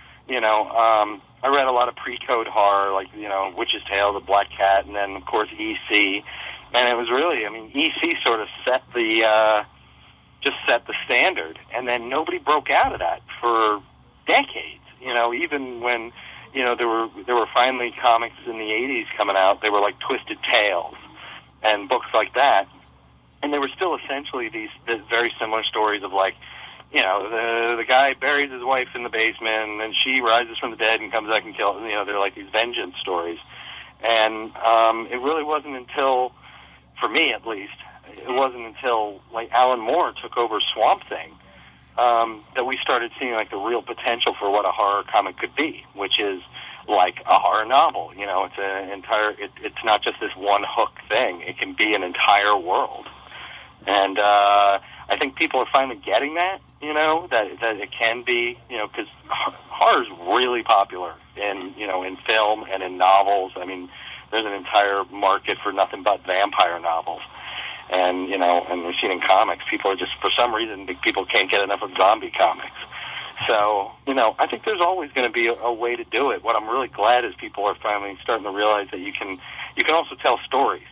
I read a lot of pre-code horror, like, Witch's Tale, The Black Cat, and then, of course, EC. And it was really, EC sort of set the standard, and then nobody broke out of that for decades. Even when, there were finally comics in the 80s coming out, they were like Twisted Tales and books like that. And they were still essentially these very similar stories of like, the guy buries his wife in the basement, and then she rises from the dead and comes back and kills. They're like these vengeance stories. And it really wasn't until, for me at least, it wasn't until like Alan Moore took over Swamp Thing that we started seeing like the real potential for what a horror comic could be, which is like a horror novel. It's an entire. It's not just this one hook thing. It can be an entire world. And I think people are finally getting that, that it can be, because horror is really popular in film and in novels. I mean, there's an entire market for nothing but vampire novels. And, and we've seen in comics, people are just, for some reason, people can't get enough of zombie comics. So, I think there's always going to be a way to do it. What I'm really glad is people are finally starting to realize that you can also tell stories,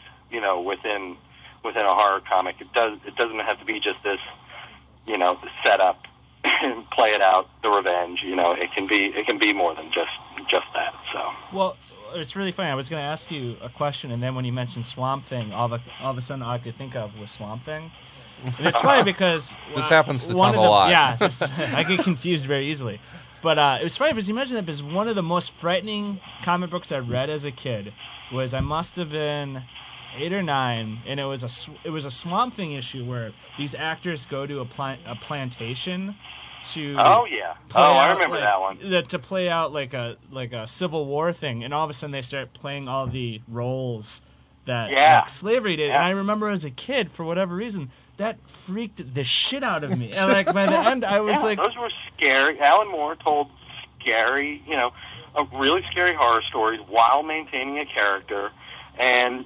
within a horror comic. It doesn't have to be just this, the setup, play it out, the revenge. It can be more than just that. So. Well, it's really funny. I was going to ask you a question, and then when you mentioned Swamp Thing, all of a sudden all I could think of was Swamp Thing. And it's funny because this happens to Tom a lot. Yeah, I get confused very easily. But it was funny because you mentioned that because one of the most frightening comic books I read as a kid was, I must have been 8 or 9, and it was a Swamp Thing issue where these actors go to a plantation to I remember that one, to play out like a Civil War thing, and all of a sudden they start playing all the roles that like slavery did. And I remember as a kid, for whatever reason, that freaked the shit out of me. And like by the end, I was like, those were scary. Alan Moore told scary, a really scary horror stories while maintaining a character, and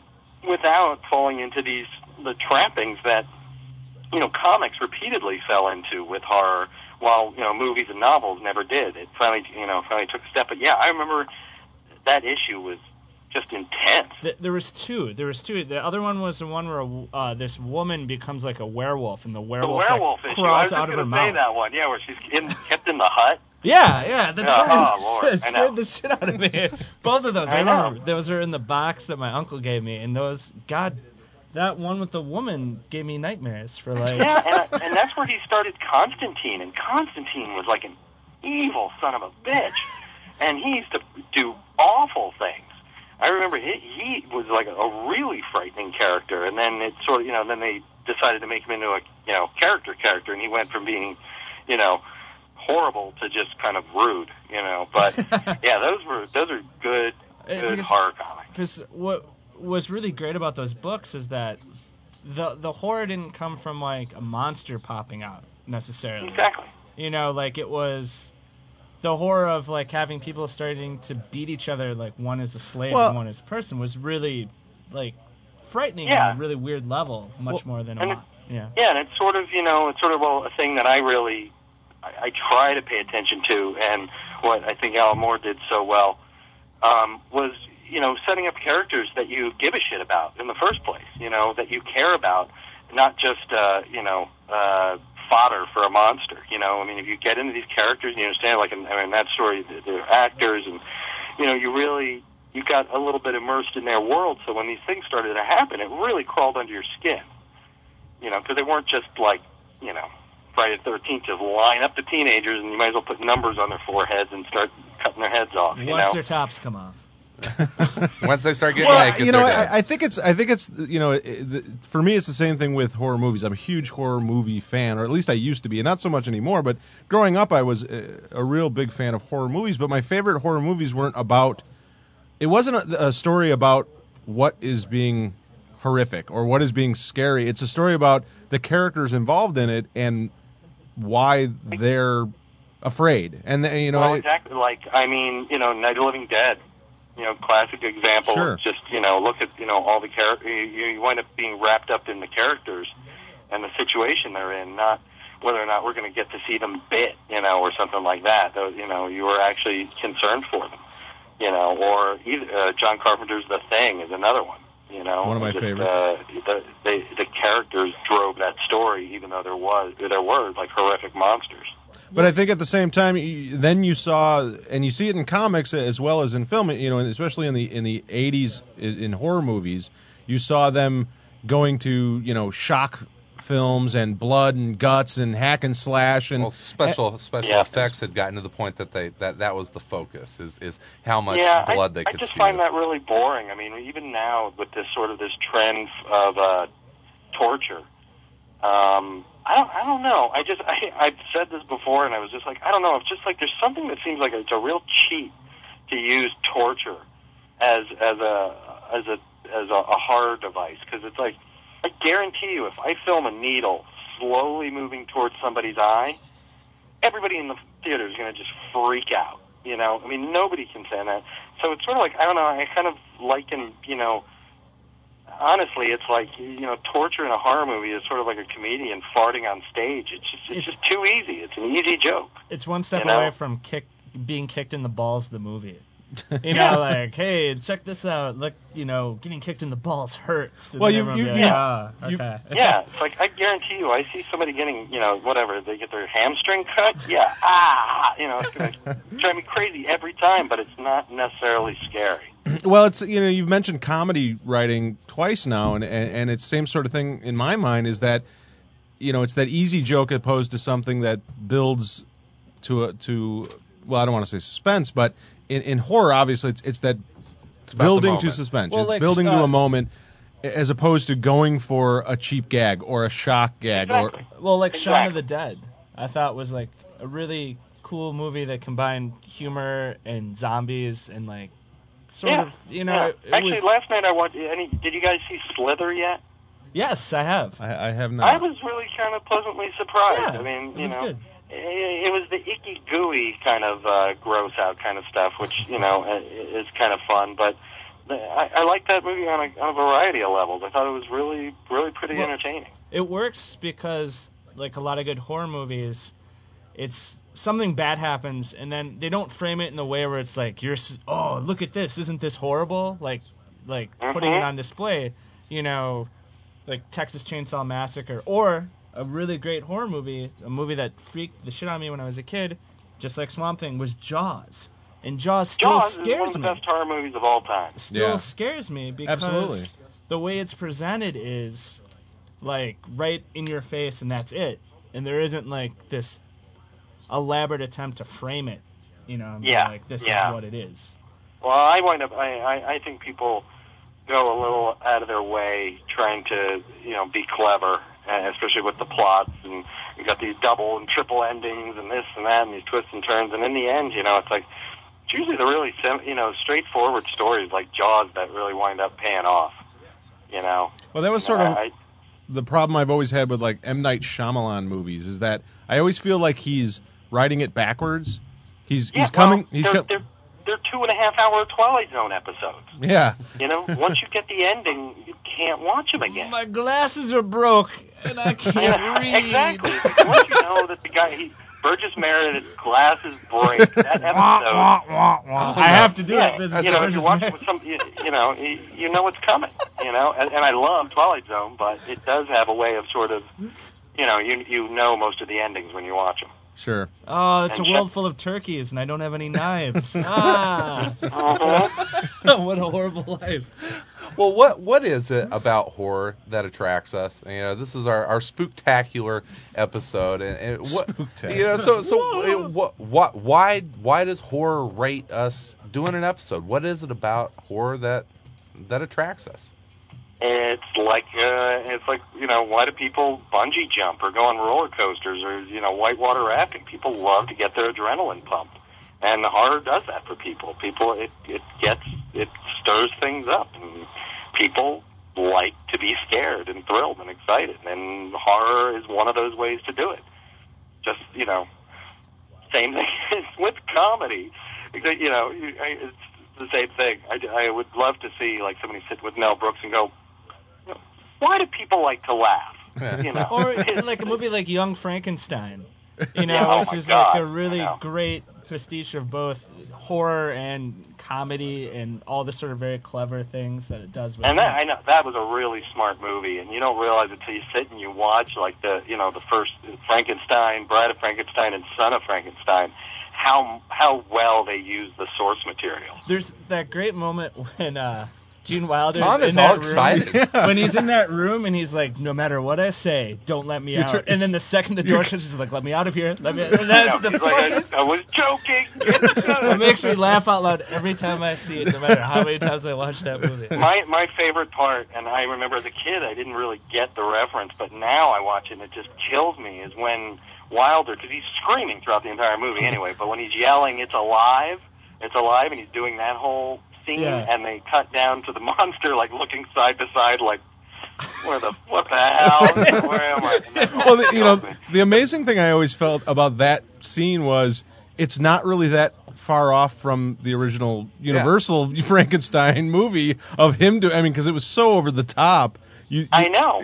without falling into the trappings that, comics repeatedly fell into with horror, while, movies and novels never did. It finally took a step. But yeah, I remember that issue was just intense. There was two. The other one was the one where this woman becomes like a werewolf, and the werewolf issue. crawls out of her mouth. I was going to say that one. Yeah, where she's kept in the hut. Yeah, that's right. Oh, Lord. It scared the shit out of me. Both of those. I remember those are in the box that my uncle gave me, and those, God, that one with the woman gave me nightmares for like. Yeah, and that's where he started Constantine, and Constantine was like an evil son of a bitch, and he used to do awful things. I remember he was like a really frightening character, and then it sort of, then they decided to make him into a, character, and he went from being, horrible to just kind of rude, But yeah, those are good horror comics. Because what was really great about those books is that the horror didn't come from like a monster popping out necessarily. Exactly. Like it was. The horror of like having people starting to beat each other, like one is a slave and one is a person, was really like frightening on a really weird level, much more than Yeah, and it's sort of a thing that I try to pay attention to, and what I think Alan Moore did so well was setting up characters that you give a shit about in the first place, that you care about, not just fodder for a monster, if you get into these characters and you understand, like in that story, they're actors, and you got a little bit immersed in their world, so when these things started to happen, it really crawled under your skin, because they weren't just like, Friday the 13th, just line up the teenagers and you might as well put numbers on their foreheads and start cutting their heads off, Once their tops come off. Once they start getting naked, I think it's for me it's the same thing with horror movies. I'm a huge horror movie fan, or at least I used to be, and not so much anymore. But growing up, I was a real big fan of horror movies. But my favorite horror movies weren't about. It wasn't a story about what is being horrific or what is being scary. It's a story about the characters involved in it and why they're afraid. And exactly. Night of the Living Dead. Classic example. Sure. Just, look at, all the characters. You wind up being wrapped up in the characters and the situation they're in, not whether or not we're going to get to see them bit, or something like that. Though, you were actually concerned for them, or John Carpenter's The Thing is another one, One of my favorites. The characters drove that story, even though there were like horrific monsters. But I think at the same time, then you saw, and you see it in comics as well as in film, and especially in the 80s in horror movies, you saw them going to, shock films and blood and guts and hack and slash and special effects had gotten to the point that that was the focus is how much blood they could I just spew. find that really boring. Even now with this trend of torture. I don't know. I've said this before, and I was just like, I don't know. It's just like there's something that seems like it's a real cheat to use torture as a horror device, because it's like, I guarantee you, if I film a needle slowly moving towards somebody's eye, everybody in the theater is going to just freak out. Nobody can stand that. So it's sort of like, I don't know. I kind of liken, honestly, it's like, torture in a horror movie is sort of like a comedian farting on stage. It's just too easy. It's an easy joke. It's one step away from being kicked in the balls of the movie. Like, hey, check this out. Look, getting kicked in the balls hurts. And okay. Yeah, it's like, I guarantee you, I see somebody getting, whatever, they get their hamstring cut. Yeah, it's going to drive me crazy every time, but it's not necessarily scary. Well, it's you've mentioned comedy writing twice now, and it's the same sort of thing in my mind is that it's that easy joke opposed to something that builds to well, I don't want to say suspense, but in horror obviously it's that building to suspense. Well, it's building to a moment as opposed to going for a cheap gag or a shock gag. Exactly. Shaun of the Dead, I thought was like a really cool movie that combined humor and zombies and like. Actually, last night I watched. Did you guys see Slither yet? Yes, I have. I have not. I was really kind of pleasantly surprised. Yeah, good. It was the icky, gooey kind of gross out kind of stuff, which is kind of fun. But I liked that movie on a variety of levels. I thought it was really, really pretty entertaining. It works because, like a lot of good horror movies, it's something bad happens, and then they don't frame it in the way where it's like, oh, look at this, isn't this horrible? Like putting it on display, like Texas Chainsaw Massacre, or a really great horror movie, a movie that freaked the shit out of me when I was a kid, just like Swamp Thing, was Jaws. And Jaws still scares me. Jaws is one of the best horror movies of all time. Still scares me because Absolutely. The way it's presented is like right in your face, and that's it. And there isn't like this elaborate attempt to frame it, like this is what it is. Well, I think people go a little out of their way trying to, be clever, especially with the plots, and you got these double and triple endings and this and that and these twists and turns, and in the end, it's like, it's usually the really, straightforward stories like Jaws that really wind up paying off, Well, that was sort of the problem I've always had with, like, M. Night Shyamalan movies, is that I always feel like he's writing it backwards. He's coming... They're 2.5-hour Twilight Zone episodes. Yeah. Once you get the ending, you can't watch them again. My glasses are broke, and I can't read. Exactly. Once you know that the guy... Burgess Meredith's glasses break. That episode. I have to do it. If you watch it with some, you know what's coming. And I love Twilight Zone, but it does have a way of sort of, you know most of the endings when you watch them. Sure. Oh, it's a world full of turkeys, and I don't have any knives. What a horrible life. Well, what is it about horror that attracts us? This is our spooktacular episode, and what why does horror rate us doing an episode? What is it about horror that attracts us? It's like why do people bungee jump or go on roller coasters or whitewater rafting? People love to get their adrenaline pumped, and the horror does that for people. It stirs things up, and people like to be scared and thrilled and excited, and horror is one of those ways to do it. Just same thing with comedy. It's the same thing. I would love to see like somebody sit with Mel Brooks and go, why do people like to laugh? Or like a movie like Young Frankenstein, which is like a really great pastiche of both horror and comedy and all the sort of very clever things that it does. And I know that was a really smart movie, and you don't realize it till you sit and you watch like the first Frankenstein, Bride of Frankenstein, and Son of Frankenstein. How well they use the source material. There's that great moment when Gene Wilder's Tom is in that all excited. When he's in that room and he's like, no matter what I say, don't let me out. And then the second the door shuts, he's like, let me out of here. Let me. And that's the funniest. I was joking. It makes me laugh out loud every time I see it, no matter how many times I watch that movie. My favorite part, and I remember as a kid, I didn't really get the reference, but now I watch it and it just kills me, is when Wilder, because he's screaming throughout the entire movie anyway, but when he's yelling, it's alive, and he's doing that whole scene, and they cut down to the monster, like, looking side to side, like, what the hell? Where am I? Well, the amazing thing I always felt about that scene was it's not really that far off from the original Universal Frankenstein movie of him because it was so over the top. I know.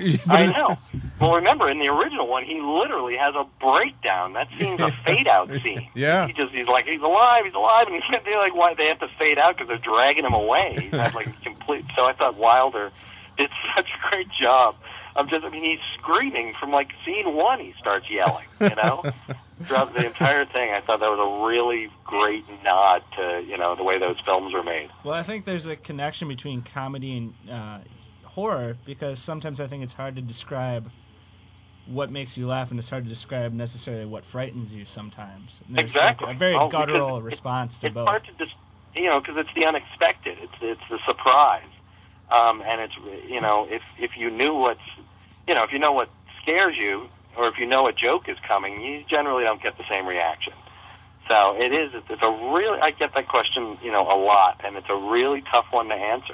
Well, remember, in the original one, he literally has a breakdown. That scene's a fade-out scene. Yeah. He's like, he's alive, and they're like, why they have to fade out because they're dragging him away. He's not like complete. So I thought Wilder did such a great job of he's screaming from like scene one. He starts yelling, throughout the entire thing. I thought that was a really great nod to the way those films were made. Well, I think there's a connection between comedy and horror, because sometimes I think it's hard to describe what makes you laugh, and it's hard to describe necessarily what frightens you sometimes. And exactly. Like a very guttural response to both. It's hard to because it's the unexpected. It's the surprise. And it's if you knew if you know what scares you, or if you know a joke is coming, you generally don't get the same reaction. So it's a really, I get that question a lot, and it's a really tough one to answer.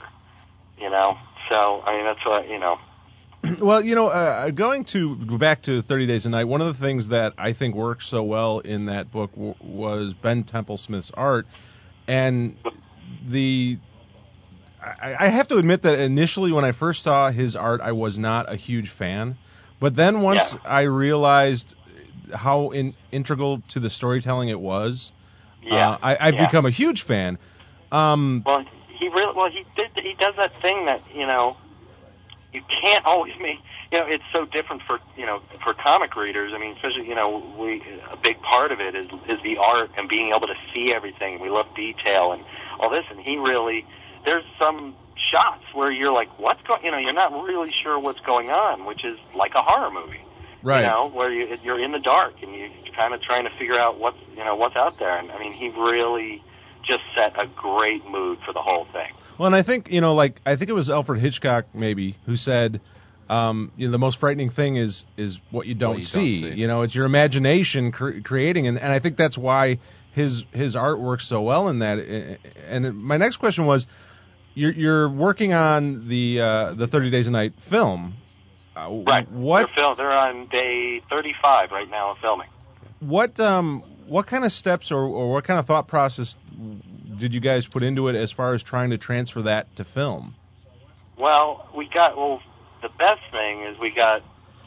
So, that's what, Well, going back to 30 Days a Night, one of the things that I think worked so well in that book was Ben Temple-Smith's art, and I have to admit that initially when I first saw his art, I was not a huge fan. But then once I realized how integral to the storytelling it was, I've become a huge fan. He does that thing that, you can't always make. It's so different for comic readers. I mean, especially, a big part of it is the art and being able to see everything. We love detail and all this, and there's some shots where you're like, what's going, you're not really sure what's going on, which is like a horror movie. Right. Where you're in the dark and you're kind of trying to figure out what's out there. And I mean, he really just set a great mood for the whole thing. Well, and I think, I think it was Alfred Hitchcock maybe who said, the most frightening thing is what you don't see. It's your imagination creating, and I think that's why his art works so well in that. And my next question was, you're working on the 30 Days a Night film. Right. They're on day 35 right now of filming. What kind of steps or what kind of thought process did you guys put into it as far as trying to transfer that to film? Well, the best thing is we got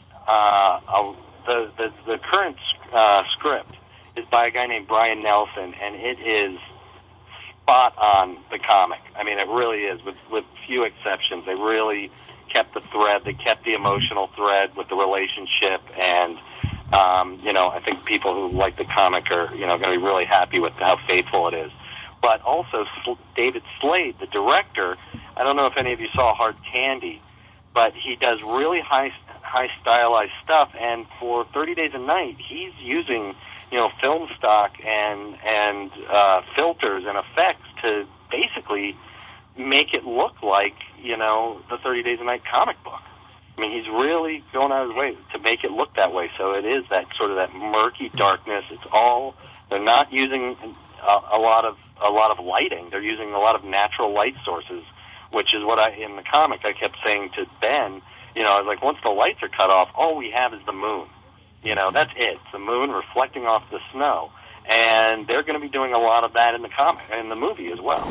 the current script is by a guy named Brian Nelson, and it is spot on the comic. I mean, it really is, with few exceptions. They really kept the thread. They kept the emotional thread with the relationship, and I think people who like the comic are going to be really happy with how faithful it is. But also David Slade, the director, I don't know if any of you saw Hard Candy, but he does really high stylized stuff, and for 30 Days a Night, he's using film stock and filters and effects to basically make it look like the 30 Days a Night comic book. I mean, he's really going out of his way to make it look that way. So it is that sort of that murky darkness. They're not using a lot of lighting. They're using a lot of natural light sources, which is what in the comic I kept saying to Ben. I was like, once the lights are cut off, all we have is the moon. That's it. It's the moon reflecting off the snow. And they're going to be doing a lot of that in the comic, in the movie as well.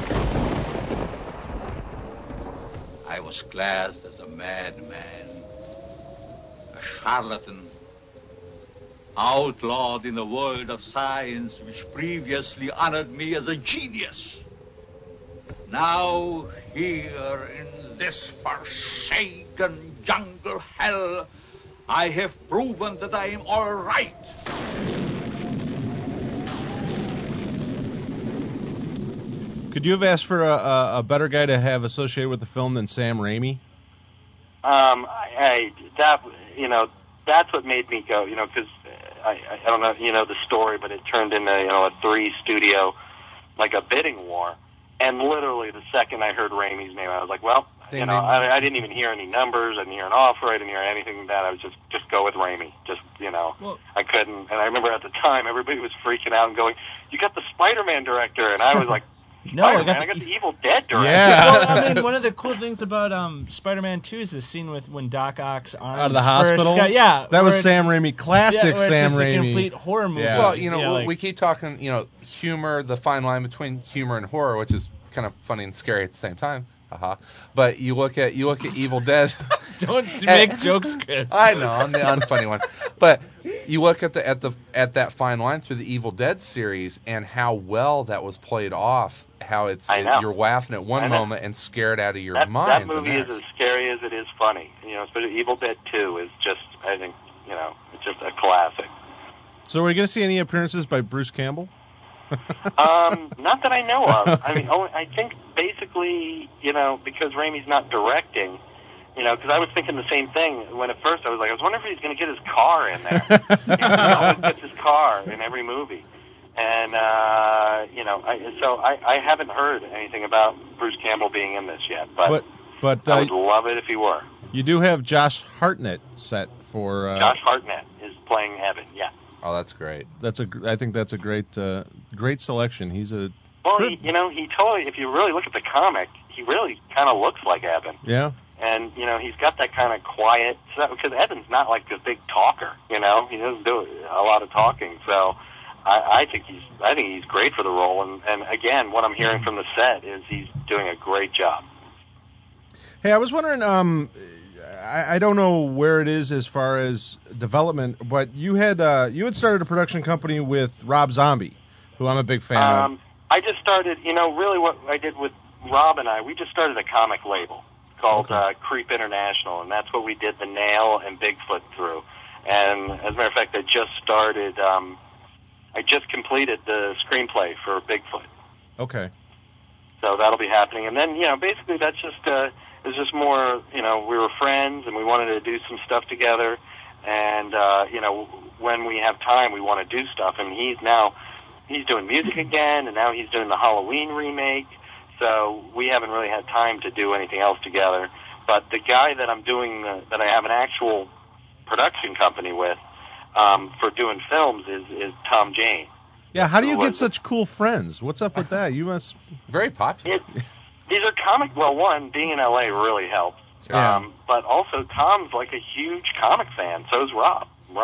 I was classed as a madman, a charlatan, outlawed in the world of science which previously honored me as a genius. Now, here in this forsaken jungle hell, I have proven that I am all right. Could you have asked for a better guy to have associated with the film than Sam Raimi? That's what made me go, because I don't know, the story, but it turned into, a 3-studio, like a bidding war. And literally the second I heard Raimi's name, I was like, well, I didn't even hear any numbers. I didn't hear an offer. I didn't hear anything like that. I was just go with Raimi. I couldn't. And I remember at the time, everybody was freaking out and going, you got the Spider-Man director. And I was like, no, I got the Evil Dead director. Yeah. Well, I mean, one of the cool things about Spider-Man 2 is the scene with when Doc Ock's arms out of the hospital. That was Sam Raimi, classic Sam Raimi. A complete horror movie. Yeah. Well, we keep talking, humor, the fine line between humor and horror, which is kind of funny and scary at the same time. But you look at Evil Dead. Don't make jokes, Chris. I know, I'm the unfunny one. But you look at that fine line through the Evil Dead series and how well that was played off. How you're laughing at one moment and scared out of your mind. That movie is as scary as it is funny. Especially Evil Dead 2 is just, I think, it's just a classic. So are we going to see any appearances by Bruce Campbell? Not that I know of. I mean, I think basically, because Raimi's not directing, because I was thinking the same thing when at first I was wondering if he's going to get his car in there. He always gets his car in every movie. And, I haven't heard anything about Bruce Campbell being in this yet, but I would love it if he were. You do have Josh Hartnett set for... Josh Hartnett is playing Evan, yeah. Oh, that's great. I think that's a great selection. He's a... Well, he totally, if you really look at the comic, he really kind of looks like Evan. Yeah. And, he's got that kind of quiet, because Evan's not like this big talker, he doesn't do a lot of talking, so... I think he's great for the role, and again, what I'm hearing from the set is he's doing a great job. Hey, I was wondering, I don't know where it is as far as development, but you had started a production company with Rob Zombie, who I'm a big fan of. I just started, really what I did with Rob and I, we just started a comic label called Creep International, and that's what we did the Nail and Bigfoot through. And as a matter of fact, I just completed the screenplay for Bigfoot. Okay. So that'll be happening. And then, basically that's just, it was just more, we were friends and we wanted to do some stuff together. And, when we have time, we want to do stuff. And he's doing music again, and now he's doing the Halloween remake. So we haven't really had time to do anything else together. But the guy that I'm doing, that I have an actual production company with, for doing films is Tom Jane. Yeah, how do you get such cool friends? What's up with that? You must very popular. These are comic. Well, one, being in LA really helps. Yeah. But also Tom's like a huge comic fan. So is Rob.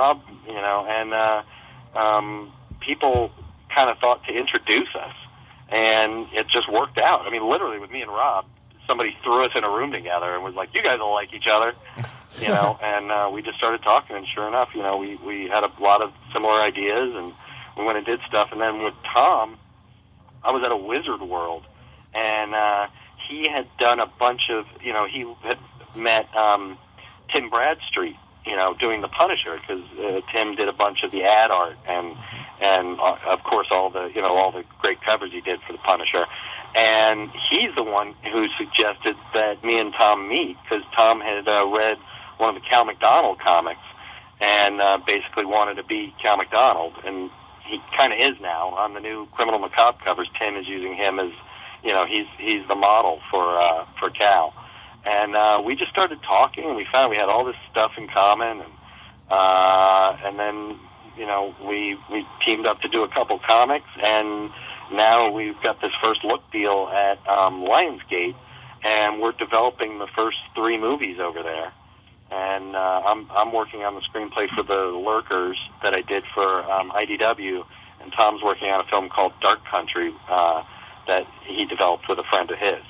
And people kind of thought to introduce us, and it just worked out. I mean, literally with me and Rob, somebody threw us in a room together and was like, "You guys will like each other." And we just started talking, and sure enough, we had a lot of similar ideas, and we went and did stuff. And then with Tom, I was at a Wizard World, and he had done a bunch of, he had met Tim Bradstreet, doing The Punisher, because Tim did a bunch of the ad art and of course all the great covers he did for The Punisher. And he's the one who suggested that me and Tom meet, because Tom had read one of the Cal McDonald comics and basically wanted to be Cal McDonald, and he kind of is now on the new Criminal Macabre covers. Tim is using him as, he's the model for Cal, and we just started talking, and we found we had all this stuff in common, and then we teamed up to do a couple comics, and now we've got this first look deal at Lionsgate, and we're developing the first 3 movies over there. And I'm working on the screenplay for The Lurkers that I did for IDW, and Tom's working on a film called Dark Country that he developed with a friend of his.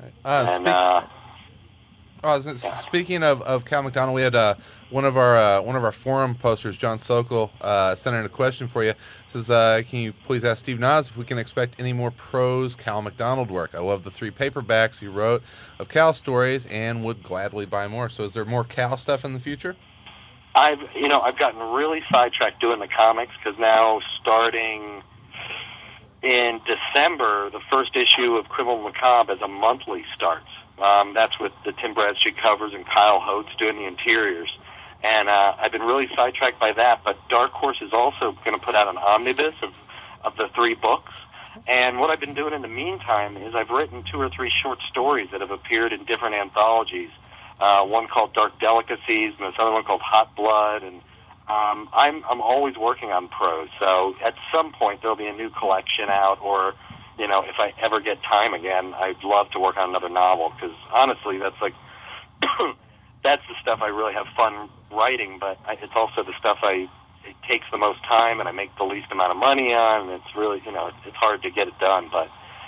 Speaking of Cal McDonald, we had one of our forum posters, John Sokol, sent in a question for you. It says, can you please ask Steve Nas if we can expect any more prose Cal McDonald work? I love the 3 paperbacks he wrote of Cal stories and would gladly buy more. So is there more Cal stuff in the future? I've gotten really sidetracked doing the comics, because now starting in December, the first issue of Criminal Macabre as a monthly starts. That's with the Tim Bradstreet covers and Kyle Holtz doing the interiors. And I've been really sidetracked by that, but Dark Horse is also going to put out an omnibus of the 3 books. And what I've been doing in the meantime is I've written 2 or 3 short stories that have appeared in different anthologies. One called Dark Delicacies, and this other one called Hot Blood. And I'm always working on prose, so at some point there'll be a new collection out, or if I ever get time again, I'd love to work on another novel, because honestly, that's like that's the stuff I really have fun writing, but it's also the stuff it takes the most time and I make the least amount of money on, and it's really, it's hard to get it done. But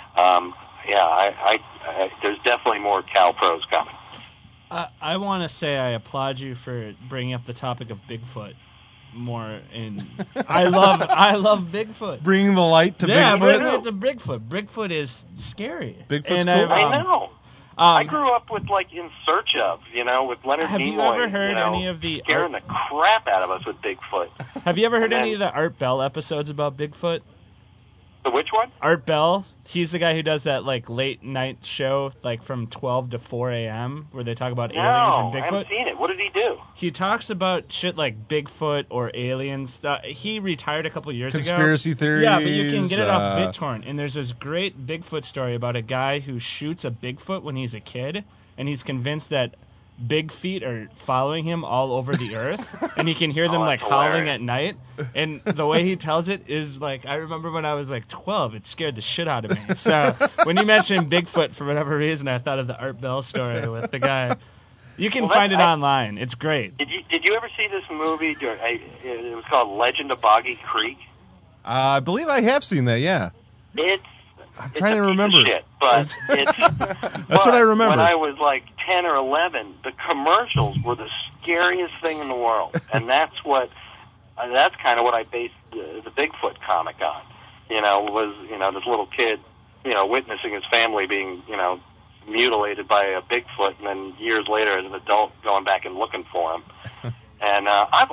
there's definitely more Cal prose coming. I want to say I applaud you for bringing up the topic of Bigfoot more. I love Bigfoot. Bringing the light to Bigfoot. Yeah, bringing it to Bigfoot. Bigfoot is scary. Bigfoot's cool. I know. I grew up with In Search Of, with Leonard Nimoy. Have you ever heard any of the scaring the crap out of us with Bigfoot? Have you ever heard any of the Art Bell episodes about Bigfoot? The which one? Art Bell. He's the guy who does that late night show from 12 to 4 a.m. where they talk about aliens and Bigfoot. I haven't seen it. What did he do? He talks about shit like Bigfoot or alien stuff. He retired a couple years ago. Conspiracy theories. Yeah, but you can get it off BitTorrent. And there's this great Bigfoot story about a guy who shoots a Bigfoot when he's a kid, and he's convinced that big feet are following him all over the earth, and he can hear them howling at night. And the way he tells it is I remember when I was 12, it scared the shit out of me. So when you mentioned Bigfoot, for whatever reason, I thought of the Art Bell story with the guy. You can find it online. It's great. Did you ever see this movie? It was called Legend of Boggy Creek. I believe I have seen that. Yeah. I'm trying to remember. Shit, but that's what I remember. When I was like 10 or 11, the commercials were the scariest thing in the world, and that's kind of what I based the Bigfoot comic on. Was this little kid, witnessing his family being, mutilated by a Bigfoot, and then years later as an adult going back and looking for him. And I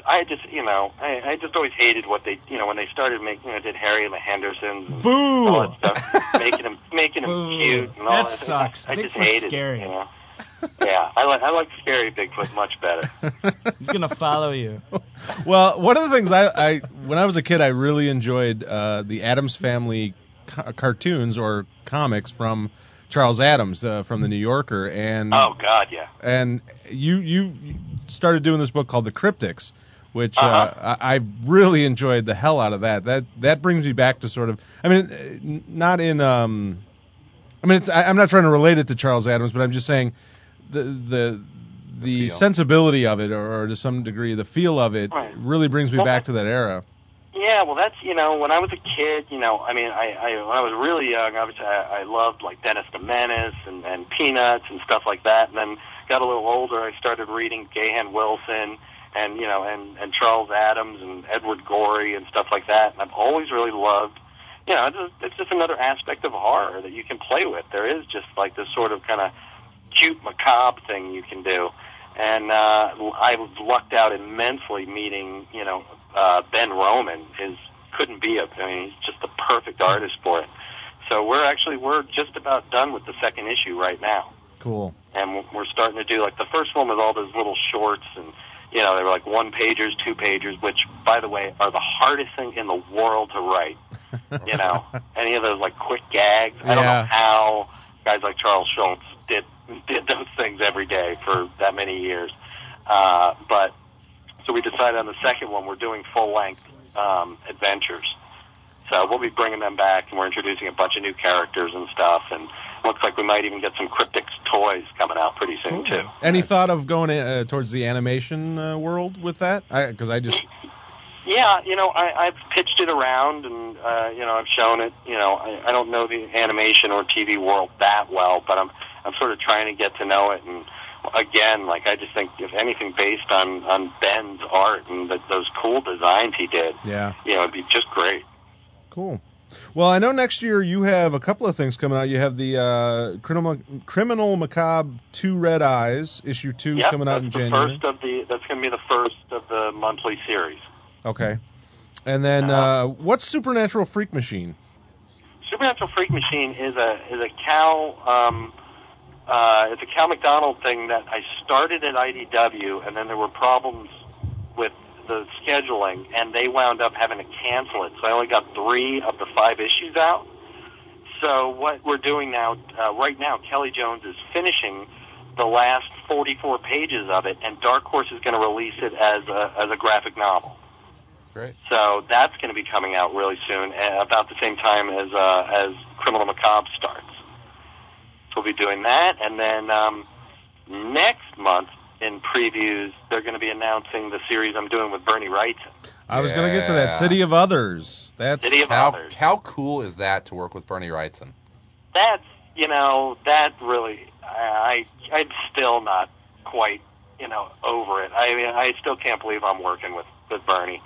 just always hated what they, when they started making, did Harry and the Hendersons, and Boo! all that stuff, making him cute and all that. That sucks. I just Bigfoot's hated scary. it. Yeah, I like scary Bigfoot much better. He's gonna follow you. Well, one of the things I when I was a kid, I really enjoyed the Addams Family cartoons or comics from Charles Addams from the New Yorker, and oh God, yeah. And you started doing this book called The Cryptics, which I really enjoyed the hell out of that. That brings me back to sort of, I mean, not in I'm not trying to relate it to Charles Addams, but I'm just saying the sensibility of it, or to some degree the feel of it, really brings me back to that era. Yeah, well, that's, when I was a kid, when I was really young, obviously I loved, like, Dennis the Menace and Peanuts and stuff like that, and then got a little older, I started reading Gahan Wilson and, and Charles Addams and Edward Gorey and stuff like that, and I've always really loved, it's just another aspect of horror that you can play with. There is just, like, this sort of kind of cute, macabre thing you can do. And I lucked out immensely meeting, Ben Roman. He's just the perfect artist for it. So we're just about done with the second issue right now. Cool. And we're starting to do, like, the first one was all those little shorts, and, they were like 1-pagers, 2-pagers, which, by the way, are the hardest thing in the world to write. Any of those, like, quick gags. I don't know how guys like Charles Schultz did those things every day for that many years. But so we decided on the second one we're doing full-length adventures. So we'll be bringing them back, and we're introducing a bunch of new characters and stuff, and looks like we might even get some Cryptics toys coming out pretty soon, too. Any thought of going towards the animation world with that? Because I just... Yeah, I've pitched it around, and, I've shown it. I don't know the animation or TV world that well, but I'm sort of trying to get to know it. And, again, like, I just think if anything based on Ben's art and those cool designs he did, it'd be just great. Cool. Well, I know next year you have a couple of things coming out. You have the Criminal Macabre 2 Red Eyes, issue 2 is coming out in January. That's going to be the first of the monthly series. Okay. And then what's Supernatural Freak Machine? Supernatural Freak Machine is a Cal it's a Cal McDonald thing that I started at IDW, and then there were problems with the scheduling, and they wound up having to cancel it. So I only got 3 of the 5 issues out. So what we're doing now, right now, Kelly Jones is finishing the last 44 pages of it, and Dark Horse is going to release it as a graphic novel. Great. So that's going to be coming out really soon, about the same time as Criminal Macabre starts. So we'll be doing that, and then next month in previews, they're going to be announcing the series I'm doing with Bernie Wrightson. I was going to get to that. City of Others. City of Others. How cool is that to work with Bernie Wrightson? That's, that really, I'm still not quite, over it. I mean, I still can't believe I'm working with Bernie.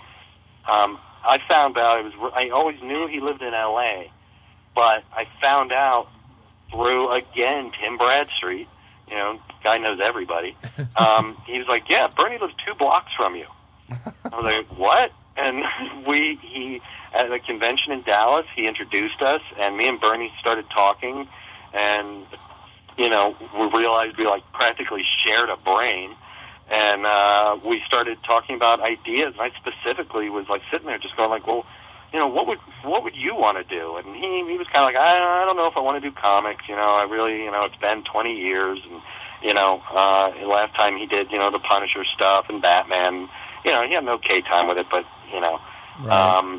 I found out, I always knew he lived in L.A., but I found out through, again, Tim Bradstreet, guy knows everybody. He was like, yeah, Bernie lives 2 blocks from you. I was like, what? And he at a convention in Dallas, he introduced us, and me and Bernie started talking, and, we realized we, like, practically shared a brain. And we started talking about ideas, and I specifically was, like, sitting there just going, like, well, what would you want to do? And he was kind of like, I don't know if I want to do comics. I really, it's been 20 years, and last time he did, the Punisher stuff and Batman. He had an okay time with it, but right.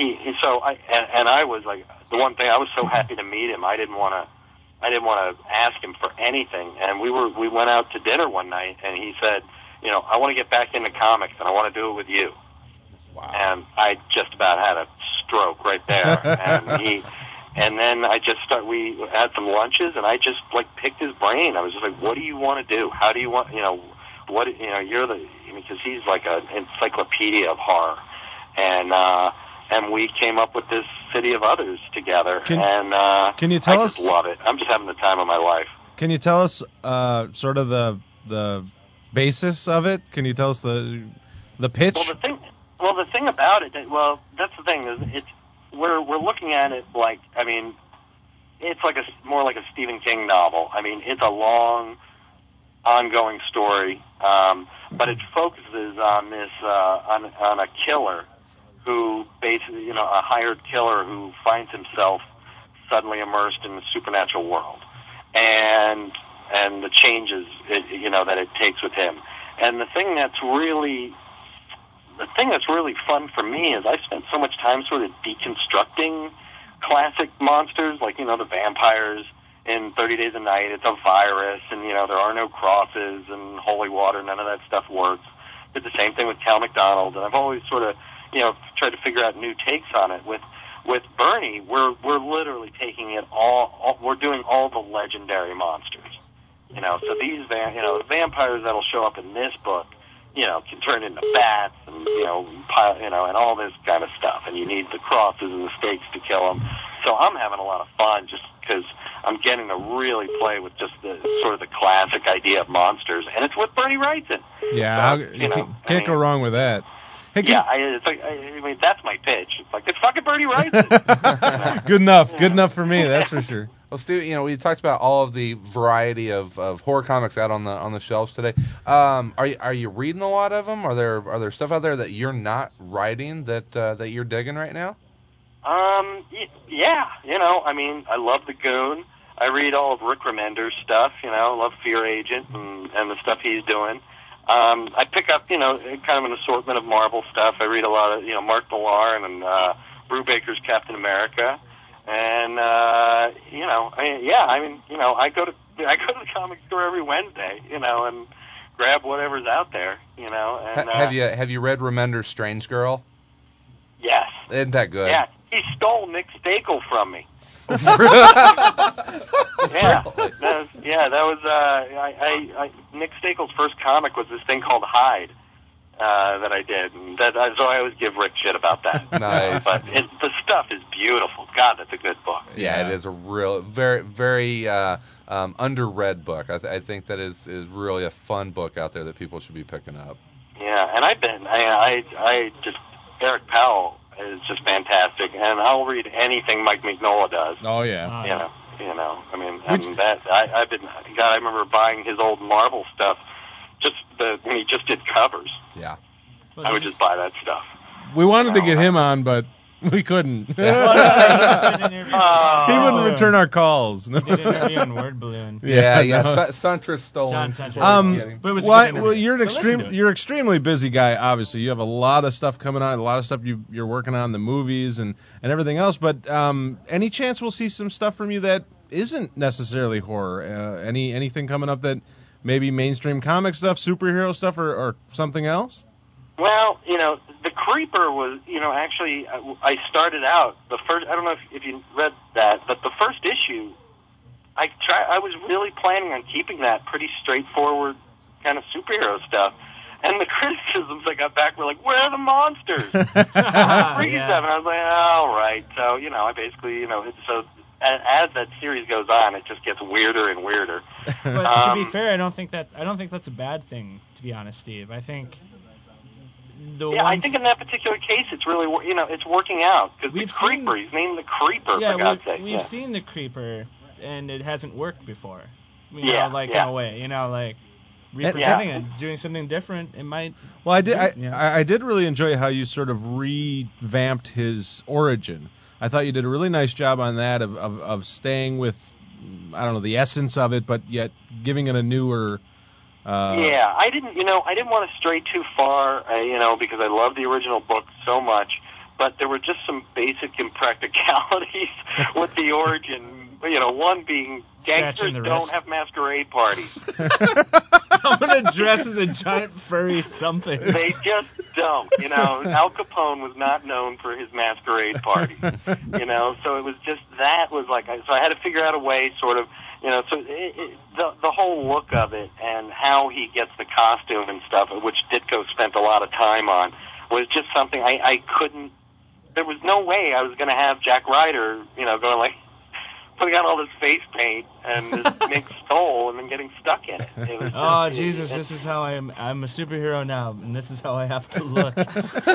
I was like, the one thing, I was so happy to meet him. I didn't want to ask him for anything. And we went out to dinner one night, and he said, I want to get back into comics, and I want to do it with you. Wow. And I just about had a stroke right there. And then we had some lunches, and I just, like, picked his brain. I was just like, what do you want to do? How do you want, because he's like an encyclopedia of horror. And we came up with this City of Others together. Can you tell us? I just love it. I'm just having the time of my life. Can you tell us sort of the basis of it? Can you tell us the pitch? Well, the thing about it, that's the thing, is we're looking at it like, I mean, it's like more like a Stephen King novel. I mean, it's a long, ongoing story, but it focuses on this on a killer who basically, a hired killer who finds himself suddenly immersed in the supernatural world, and the changes that it takes with him. And the thing that's really fun for me is I spent so much time sort of deconstructing classic monsters, like, the vampires in 30 Days a Night. It's a virus, and, there are no crosses and holy water. None of that stuff works. Did the same thing with Cal McDonald, and I've always sort of, tried to figure out new takes on it. With Bernie, we're literally taking it all we're doing all the legendary monsters. So these vampires that'll show up in this book, can turn into bats and, and all this kind of stuff. And you need the crosses and the stakes to kill them. So I'm having a lot of fun just because I'm getting to really play with just the sort of the classic idea of monsters. And it's what Bernie writes it. Yeah, so, can't go wrong with that. Hey, that's my pitch. It's like, it's fucking Bernie writes it. Good enough for me, that's for sure. Well, Steve, we talked about all of the variety of horror comics out on the shelves today. Are you reading a lot of them? Are there stuff out there that you're not writing that you're digging right now? Yeah. I love The Goon. I read all of Rick Remender's stuff. I love Fear Agent and the stuff he's doing. I pick up, kind of an assortment of Marvel stuff. I read a lot of, Mark Millar and Brubaker's Captain America. And I go to the comic store every Wednesday, and grab whatever's out there, And have you read Remender's Strange Girl? Yes. Isn't that good? Yeah, he stole Nick Stakel from me. That was Nick Stakel's first comic was this thing called Hyde. That I did, and so I always give Rick shit about that. Nice. But the stuff is beautiful. God, that's a good book. Yeah, it is a real, very, very underread book. I think that is really a fun book out there that people should be picking up. Yeah, and I just Eric Powell is just fantastic, and I'll read anything Mike Mignola does. Oh yeah. I remember buying his old Marvel stuff. When he just did covers. Yeah. I would just buy that stuff. We wanted to get him on, but we couldn't. He wouldn't return our calls. He did an interview on Word Balloon. Suntress stole him. But it was you're extremely busy guy, obviously. You have a lot of stuff coming on, a lot of stuff you're working on, the movies and everything else. But any chance we'll see some stuff from you that isn't necessarily horror? Anything coming up that maybe mainstream comic stuff, superhero stuff, or something else? Well, The Creeper was, actually, I started out, I don't know if you read that, but the first issue, I was really planning on keeping that pretty straightforward kind of superhero stuff. And the criticisms I got back were like, where are the monsters? And I was like, all right. So, I basically, as that series goes on, it just gets weirder and weirder. But to be fair, I don't think that's a bad thing, to be honest, Steve. I think I think in that particular case, it's really it's working out because the Creeper, he's named the Creeper. Yeah, for God's sake. We've seen the Creeper, and it hasn't worked before. In a way, like representing it, doing something different. It might. Well, I did really enjoy how you sort of revamped his origin. I thought you did a really nice job on that of staying with, I don't know, the essence of it, but yet giving it a newer. I didn't want to stray too far, because I love the original book so much, but there were just some basic impracticalities with the origin. One being gangsters don't have masquerade parties. I'm gonna dress as a giant furry something. They just don't. Al Capone was not known for his masquerade parties. So it was just that was like so I had to figure out a way, sort of. So the whole look of it and how he gets the costume and stuff, which Ditko spent a lot of time on, was just something I couldn't. There was no way I was going to have Jack Ryder, going like putting on all this face paint and this mink stole and then getting stuck in it. It was Jesus! This is how I am. I'm a superhero now, and this is how I have to look. But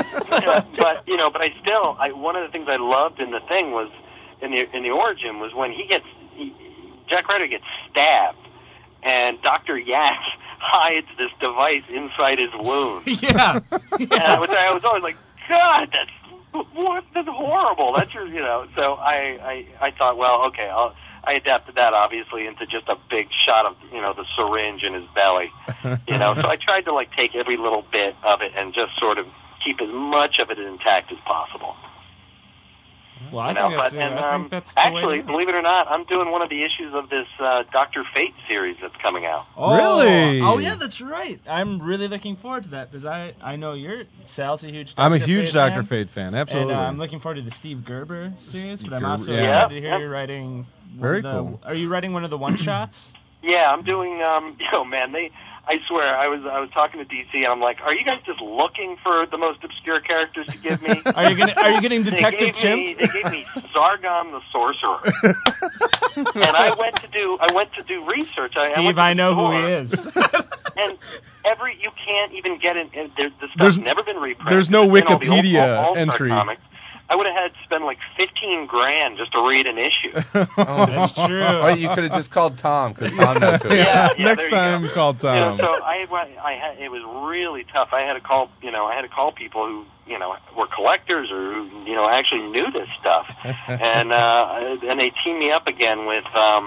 one of the things I loved in the thing was in the origin was when Jack Ryder gets stabbed, and Dr. Yak hides this device inside his wound. Yeah. And I was always like, God, that's horrible. That's your, So I thought, well, okay, I adapted that obviously into just a big shot of, the syringe in his belly. So I tried to take every little bit of it and just sort of keep as much of it intact as possible. Well, I think that's actually, believe it or not, I'm doing one of the issues of this Dr. Fate series that's coming out. Oh, really? Oh, yeah, that's right. I'm really looking forward to that because I know Sal's a huge I'm a huge Dr. Fate fan, absolutely. And I'm looking forward to the Steve Gerber series, but I'm also excited to hear you writing. Very cool. Are you writing one of the one-shots? Yeah, I'm doing. I swear, I was talking to DC, and I'm like, "Are you guys just looking for the most obscure characters to give me?" Are you getting Detective Chimp? They gave me Zargon the Sorcerer, and I went to do research. Steve, I know who he is. And you can't even get in. The stuff's never been reprinted. There's no Wikipedia all entry. Comics. I would have had to spend like $15,000 just to read an issue. Oh, that's true. Or you could have just called Tom because Tom knows who he is. Yeah, next time, call Tom. So it was really tough. I had to call, people who, were collectors or who, actually knew this stuff, and they teamed me up again with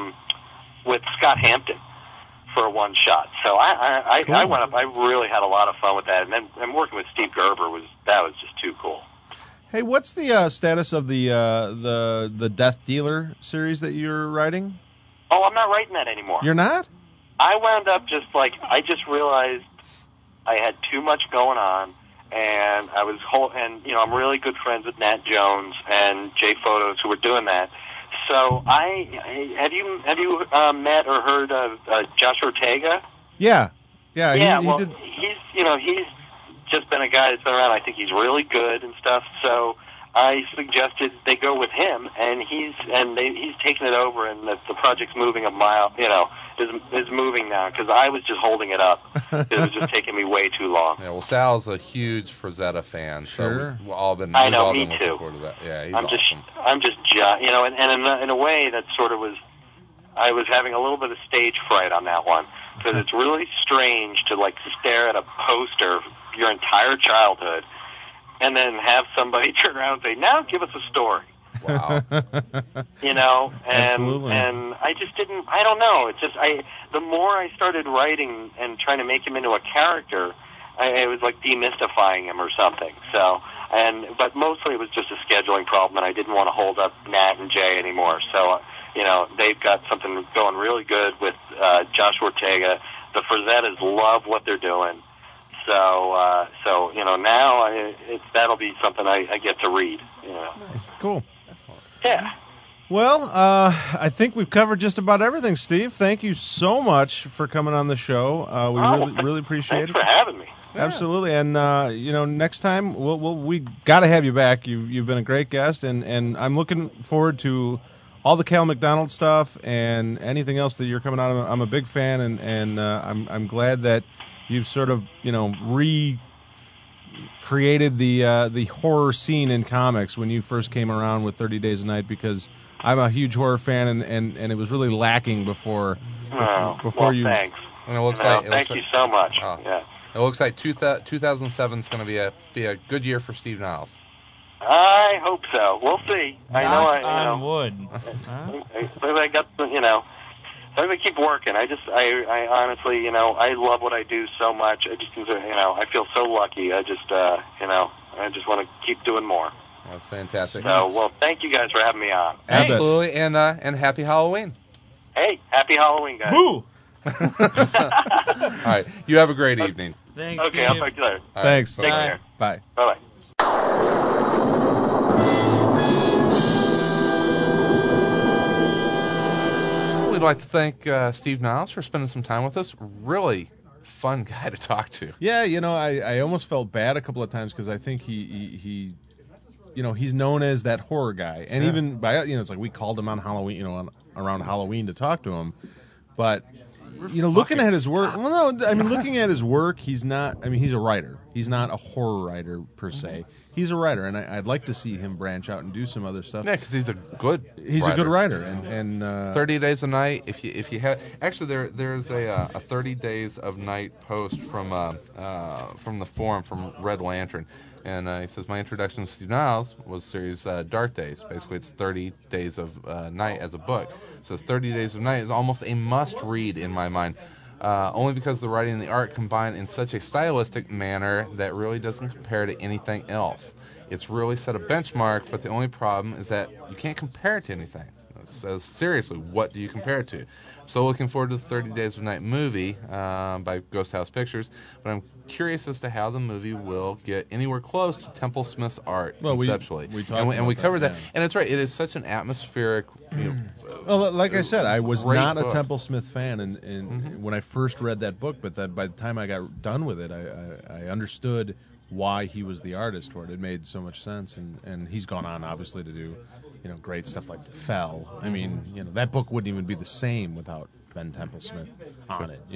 Scott Hampton for a one shot. So I went up. I really had a lot of fun with that, and working with Steve Gerber was just too cool. Hey, what's the status of the Death Dealer series that you're writing? Oh, I'm not writing that anymore. You're not? I wound up I just realized I had too much going on, and I'm really good friends with Nat Jones and Jay Photos who were doing that. So have you met or heard of Josh Ortega? Yeah. He well, did. he's just been a guy that's been around. I think he's really good and stuff. So I suggested they go with him, and he's taken it over, and the project's moving a mile. Is moving now because I was just holding it up. It was just taking me way too long. Yeah, well, Sal's a huge Frazetta fan, sure. So we've all been. I know, me too. Forward to that. Yeah, he's awesome. I'm just and in a way that sort of was. I was having a little bit of stage fright on that one because it's really strange to stare at a poster your entire childhood and then have somebody turn around and say, "Now give us a story." Wow. Absolutely. And I just didn't, I don't know. It's just, the more I started writing and trying to make him into a character, it was like demystifying him or something. So, but mostly it was just a scheduling problem, and I didn't want to hold up Nat and Jay anymore. So, they've got something going really good with Josh Ortega. The Frazettas love what they're doing. So now that'll be something I get to read. Nice. Cool. Excellent. Yeah. Well, I think we've covered just about everything, Steve. Thank you so much for coming on the show. We really appreciate it. Thanks for having me. Yeah. Absolutely. And next time we got to have you back. You've been a great guest, and I'm looking forward to all the Cal McDonald stuff and anything else that you're coming out of. I'm a big fan, and I'm glad that you've sort of recreated the horror scene in comics when you first came around with 30 Days a Night, because I'm a huge horror fan, and it was really lacking before you. Thanks. And it looks thank you so much. Yeah. It looks like 2007 is going to be a good year for Steve Niles. I hope so. We'll see. Knock on wood. I got I'm gonna keep working. I honestly, I love what I do so much. I just, I feel so lucky. I just want to keep doing more. That's fantastic. So, well, thank you guys for having me on. Absolutely, and happy Halloween. Hey, happy Halloween, guys. Boo! All right. You have a great evening. Thanks, Okay, Steve. I'll talk to you later. All Thanks. Right. Take care. Bye. Bye-bye. We'd like to thank Steve Niles for spending some time with us. Really fun guy to talk to. Yeah, I almost felt bad a couple of times because I think he he's known as that horror guy, and even by it's like we called him on Halloween, around Halloween to talk to him, but looking at his work, looking at his work, he's not. I mean, he's a writer. He's not a horror writer per se. He's a writer, and I'd like to see him branch out and do some other stuff. Yeah, because he's a good. He's writer. a good writer, and 30 Days of Night. If you have actually there's a 30 Days of Night post from the forum from Red Lantern, and he says my introduction to Steve Niles was series Dark Days. Basically, it's 30 Days of Night as a book. So 30 Days of Night is almost a must read in my mind. Only because the writing and the art combine in such a stylistic manner that really doesn't compare to anything else. It's really set a benchmark, but the only problem is that you can't compare it to anything. So seriously, what do you compare it to? So looking forward to the 30 Days of Night movie by Ghost House Pictures, but I'm curious as to how the movie will get anywhere close to Temple Smith's art conceptually. We talked and we covered that. yeah. And it's right. It is such an atmospheric. Well, like I said, I was not book. a Temple Smith fan, and when I first read that book, but by the time I got done with it, I understood why he was the artist for it. It made so much sense, and he's gone on obviously to do great stuff like Fell. I mean, that book wouldn't even be the same without Ben Temple Smith on it.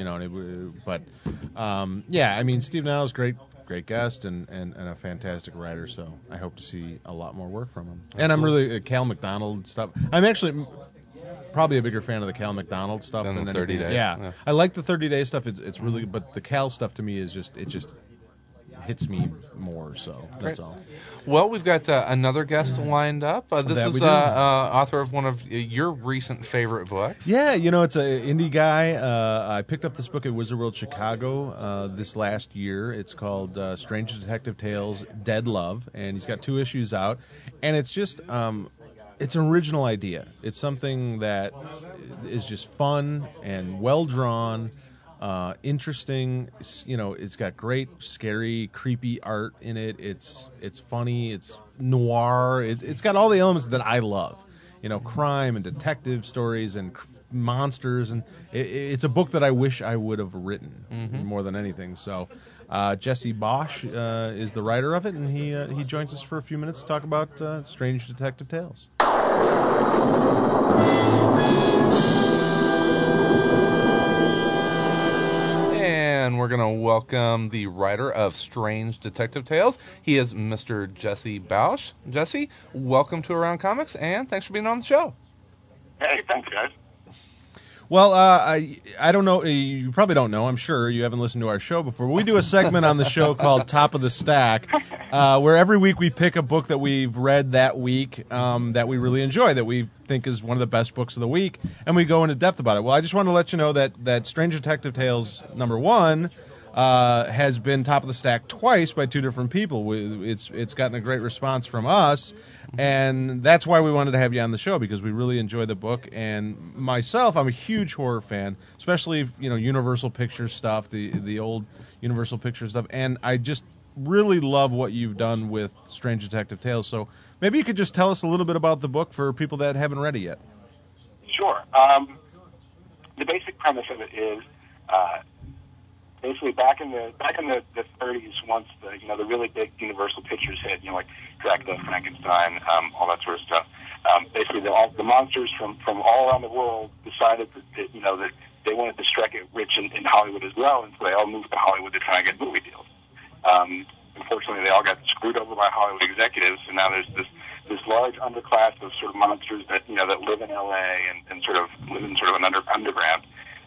Steve Niles, great guest and a fantastic writer. So I hope to see a lot more work from him. And I'm really Cal McDonald stuff. I'm actually probably a bigger fan of the Cal McDonald stuff than the 30 anything. Days. Yeah, I like the 30 Day stuff. It's really, but the Cal stuff to me is just hits me more. So that's all. Well, we've got another guest lined up. This is author of one of your recent favorite books. Yeah, it's an indie guy. I picked up this book at Wizard World Chicago this last year. It's called Strange Detective Tales: Dead Love, and he's got 2 issues out. And it's just it's an original idea. It's something that is just fun and well drawn. Interesting, it's got great, scary, creepy art in it. It's funny, it's noir. It's got all the elements that I love. Crime and detective stories and monsters, and it's a book that I wish I would have written more than anything. So, Jesse Bosch is the writer of it, and he joins us for a few minutes to talk about Strange Detective Tales. And we're going to welcome the writer of Strange Detective Tales. He is Mr. Jesse Bosch. Jesse, welcome to Around Comics, and thanks for being on the show. Hey, thanks, guys. Well, I don't know. You probably don't know. I'm sure you haven't listened to our show before. We do a segment on the show called Top of the Stack, where every week we pick a book that we've read that week that we really enjoy, that we think is one of the best books of the week, and we go into depth about it. Well, I just wanted to let you know that Strange Detective Tales #1 has been top of the stack twice by 2 different people. It's gotten a great response from us, and that's why we wanted to have you on the show, because we really enjoy the book. And myself, I'm a huge horror fan, especially Universal Pictures stuff, the old Universal Pictures stuff, and I just really love what you've done with Strange Detective Tales. So maybe you could just tell us a little bit about the book for people that haven't read it yet. Sure. The basic premise of it is basically back in the 30s, once the really big Universal Pictures hit, like Dracula, Frankenstein, all that sort of stuff. Basically, the monsters from all around the world decided that they wanted to strike it rich in Hollywood as well, and so they all moved to Hollywood to try and get movie deals. Unfortunately, they all got screwed over by Hollywood executives, and now there's this large underclass of sort of monsters that that live in LA and sort of live in sort of an underground.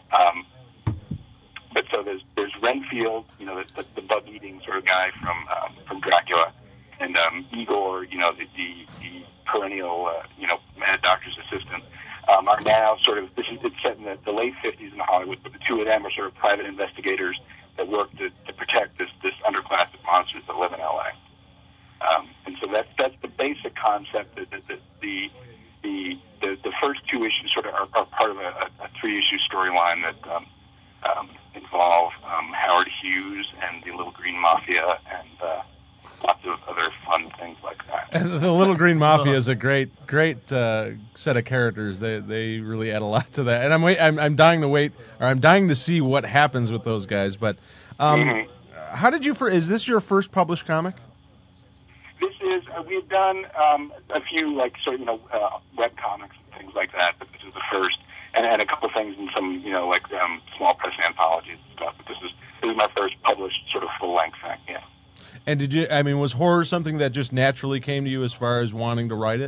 But so there's Renfield, the bug-eating sort of guy from Dracula, and Igor, the perennial mad doctor's assistant, are now sort of it's set in the late 50s in Hollywood, but the 2 of them are sort of private investigators that work to protect this underclass of monsters that live in LA. And so that's the basic concept. The first 2 issues sort of are part of a 3-issue storyline involve Howard Hughes and the Little Green Mafia and lots of other fun things like that. And the Little Green Mafia is a great set of characters. They really add a lot to that. And I'm dying to see what happens with those guys. But how did you? Is this your first published comic? This is. We've done a few web comics and things like that, but this is the first. And a couple things in some small press anthologies and stuff. But this is my first published sort of full length thing. Yeah. And was horror something that just naturally came to you as far as wanting to write it?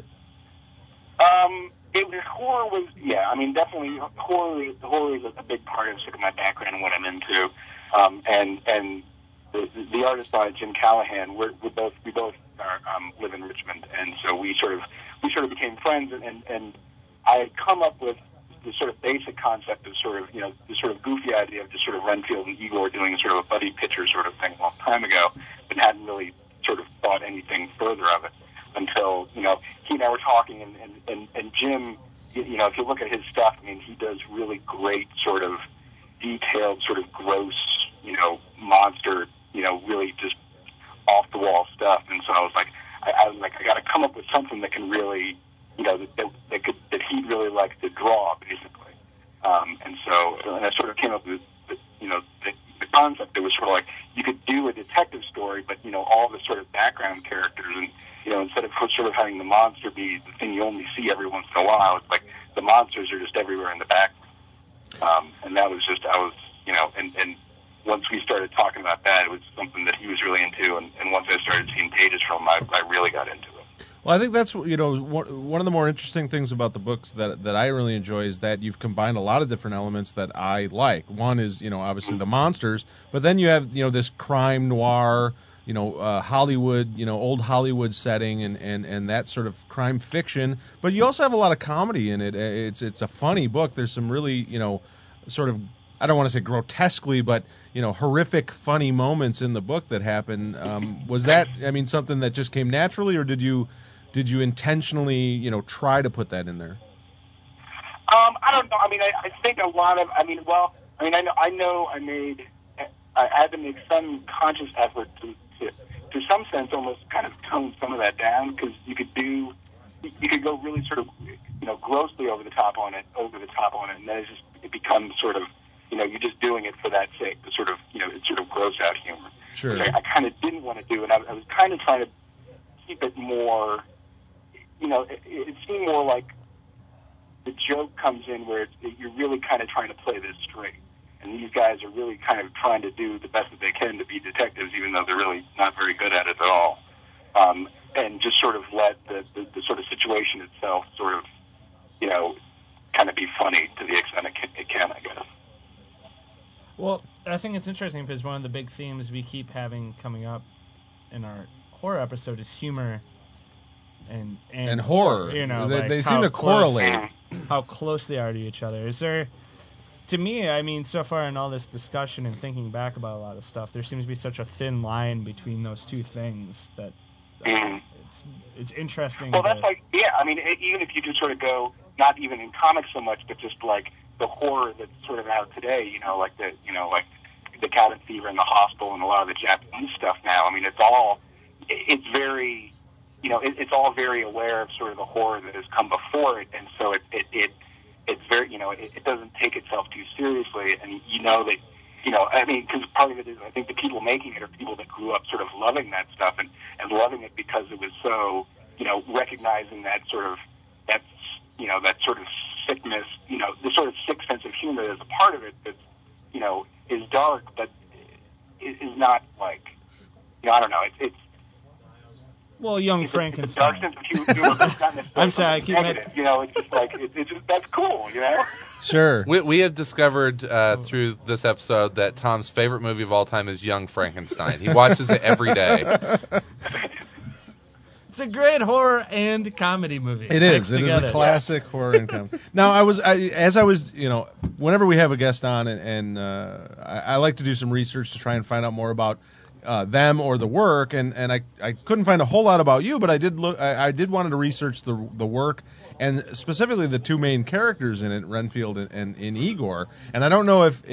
Horror was, yeah, I mean, definitely horror is a big part of sort of my background and what I'm into. And the artist by Jim Callahan, we both live in Richmond, and so we sort of became friends, and I had come up with the sort of basic concept of the sort of goofy idea of just sort of Renfield and Igor doing sort of a buddy picture sort of thing a long time ago, but hadn't really sort of thought anything further of it until, he and I were talking, and Jim, if you look at his stuff, I mean, he does really great sort of detailed, sort of gross, monster, really just off the wall stuff. And so I was like, I got to come up with something that can really, that he'd really like to draw, basically. And I sort of came up with, the concept that was sort of like you could do a detective story, but all the sort of background characters, and instead of sort of having the monster be the thing you only see every once in a while, it's like the monsters are just everywhere in the background. And that was just and once we started talking about that, it was something that he was really into, and once I started seeing pages from him, I really got into it. Well, I think that's one of the more interesting things about the books that I really enjoy is that you've combined a lot of different elements that I like. One is obviously the monsters, but then you have this crime noir, Hollywood, old Hollywood setting and that sort of crime fiction. But you also have a lot of comedy in it. It's a funny book. There's some really sort of, I don't want to say grotesquely, but horrific, funny moments in the book that happen. Was that, something that just came naturally, or did you intentionally, try to put that in there? I don't know. I mean, I think a lot of, I know I had to make some conscious effort to some sense almost kind of tone some of that down, because you could go really sort of, grossly over the top on it, and then it becomes sort of, you're just doing it for that sake, the sort of, it's sort of gross out humor. Sure. Which I kind of didn't want to do, and I was kind of trying to keep it more, it seemed more like the joke comes in where you're really kind of trying to play this straight. And these guys are really kind of trying to do the best that they can to be detectives, even though they're really not very good at it at all. And just sort of let the sort of situation itself sort of, kind of be funny to the extent it can, I guess. Well, I think it's interesting because one of the big themes we keep having coming up in our horror episode is humor and horror. They seem to correlate. How close they are to each other. Is there, to me, so far in all this discussion and thinking back about a lot of stuff, there seems to be such a thin line between those two things that it's interesting. Well, that's even if you just sort of go, not even in comics so much, but just like the horror that's sort of out today, like the cabin fever in the hospital and a lot of the Japanese stuff now. I mean, it's very, it's all very aware of sort of the horror that has come before it, and so it's very, it doesn't take itself too seriously, and that, because part of it is, I think the people making it are people that grew up sort of loving that stuff and loving it because it was so, recognizing that sort of, that sort of sickness, the sort of sick sense of humor is a part of it that, is dark, but is not like, I don't know, it's well, Young Frankenstein. It's a dark sense of humor, but it's not necessarily I'm sorry, I keep negative, it's just like, it's just, that's cool, Sure. We have discovered through this episode that Tom's favorite movie of all time is Young Frankenstein. He watches it every day. It's a great horror and comedy movie. It is. It is a classic horror and comedy. Now, whenever we have a guest on, and I like to do some research to try and find out more about them or the work, and I couldn't find a whole lot about you, but I did look. I did wanted to research the work, and specifically the two main characters in it, Renfield and Igor. And I don't know if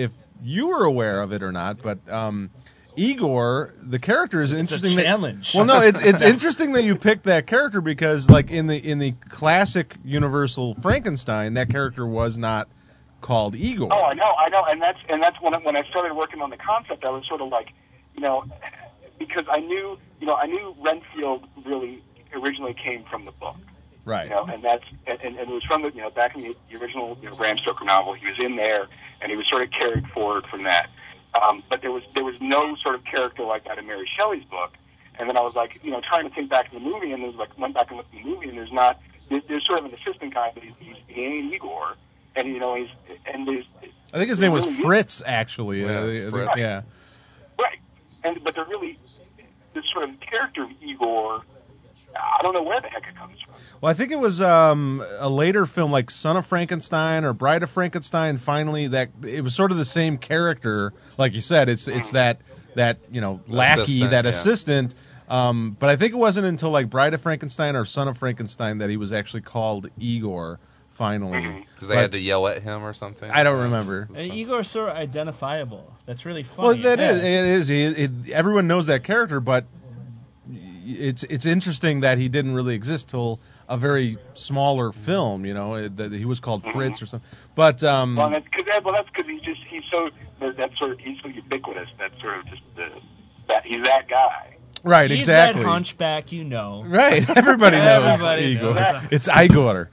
you were aware of it or not, but Igor, the character is interesting. It's a challenge. Well, no, it's interesting that you picked that character because, like in the classic Universal Frankenstein, that character was not called Igor. Oh, I know, and that's when I started working on the concept, I was sort of like, because I knew Renfield really originally came from the book. Right. And it was from the back in the original Bram Stoker novel. He was in there, and he was sort of carried forward from that. But there was no sort of character like that in Mary Shelley's book. And then I was like, trying to think back to the movie, and went back and looked at the movie, and there's sort of an assistant guy, but he ain't Igor, and there's. I think his name was Fritz, actually. Yeah, Fritz. Yeah. Right. But they're really this sort of character of Igor. I don't know where the heck it comes from. Well, I think it was a later film, like Son of Frankenstein or Bride of Frankenstein. Finally, that it was sort of the same character, like you said. It's that lackey, assistant. But I think it wasn't until like Bride of Frankenstein or Son of Frankenstein that he was actually called Igor. Finally, because they had to yell at him or something. I don't remember. Igor's sort of identifiable. That's really Well, funny. it is. Everyone knows that character, but it's interesting that he didn't really exist till a very smaller film. That he was called Fritz or something. But that's because he's so ubiquitous. That's sort of just that he's that guy. Right, he's exactly. That hunchback, Right, everybody knows Igor. It's Igor.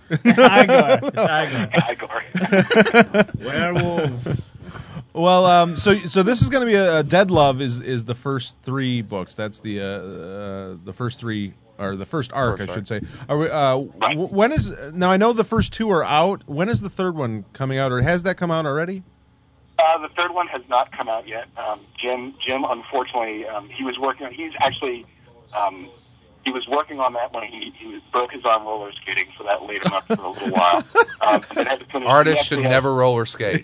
Igor. Werewolves. Well, so this is going to be a Dead Love is the first 3 books. That's the first 3 or the first arc, I should say. When is now? I know the first 2 are out. When is the 3rd one coming out, or has that come out already? The 3rd one has not come out yet. Jim, unfortunately, he was working on. He was working on that when he broke his arm roller skating, so that laid him up for a little while. Artists should never roller skate.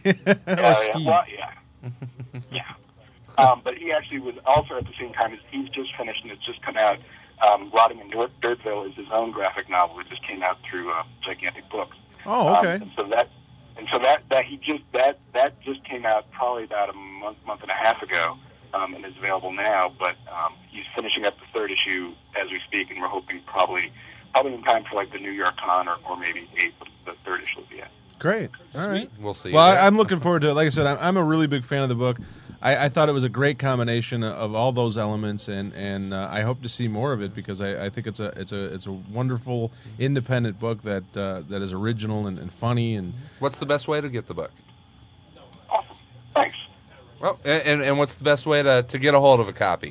But he actually was also at the same time as he's just finished, and it's just come out. Rotting in Dirtville is his own graphic novel. It just came out through Gigantic Books. Oh, okay. And so that just came out probably about a month and a half ago, and is available now. But he's finishing up the 3rd issue as we speak, and we're hoping probably in time for like the New York Con or maybe the 3rd issue will be out. Great. All right. We'll see. Well, I'm looking forward to it. Like I said, I'm a really big fan of the book. I thought it was a great combination of all those elements, and I hope to see more of it because I think it's a wonderful independent book that is original and funny. And what's the best way to get the book? Awesome. Thanks. Well, and what's the best way to get a hold of a copy?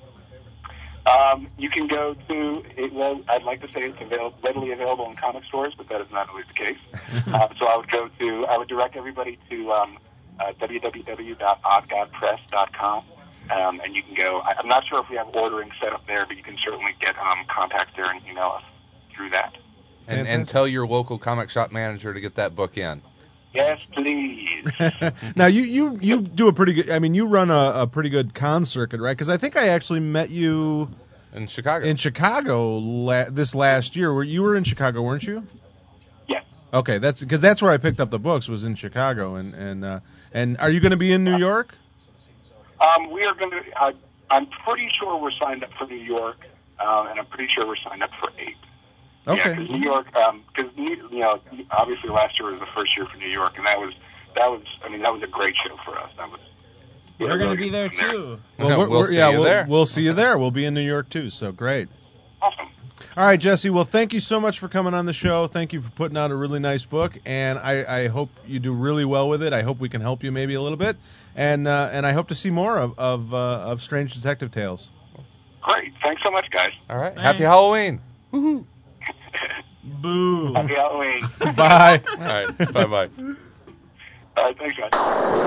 You can go to I'd like to say it's readily available in comic stores, but that is not always the case. So I would direct everybody to www.oddgodpress.com, and you can go. I'm not sure if we have ordering set up there, but you can certainly get contact there and email us through that. And tell your local comic shop manager to get that book in. Yes, please. Now you do a pretty good. I mean, you run a pretty good con circuit, right? Because I think I actually met you in Chicago. This last year, you were in Chicago, weren't you? Yes. Okay, that's where I picked up the books, was in Chicago, and are you going to be in New York? We are going to. I'm pretty sure we're signed up for New York, and I'm pretty sure we're signed up for 8. Okay. Yeah, because New York, obviously last year was the first year for New York, and that was a great show for us. We're going to be there too. Well, we'll see you there. We'll see you there. We'll be in New York too. So great. Awesome. All right, Jesse. Well, thank you so much for coming on the show. Thank you for putting out a really nice book, and I hope you do really well with it. I hope we can help you maybe a little bit, and I hope to see more of Strange Detective Tales. Great. Thanks so much, guys. All right. Thanks. Happy Halloween. Woohoo. Boo. Happy Halloween. Bye. All right. Bye-bye. All right. Thanks, guys.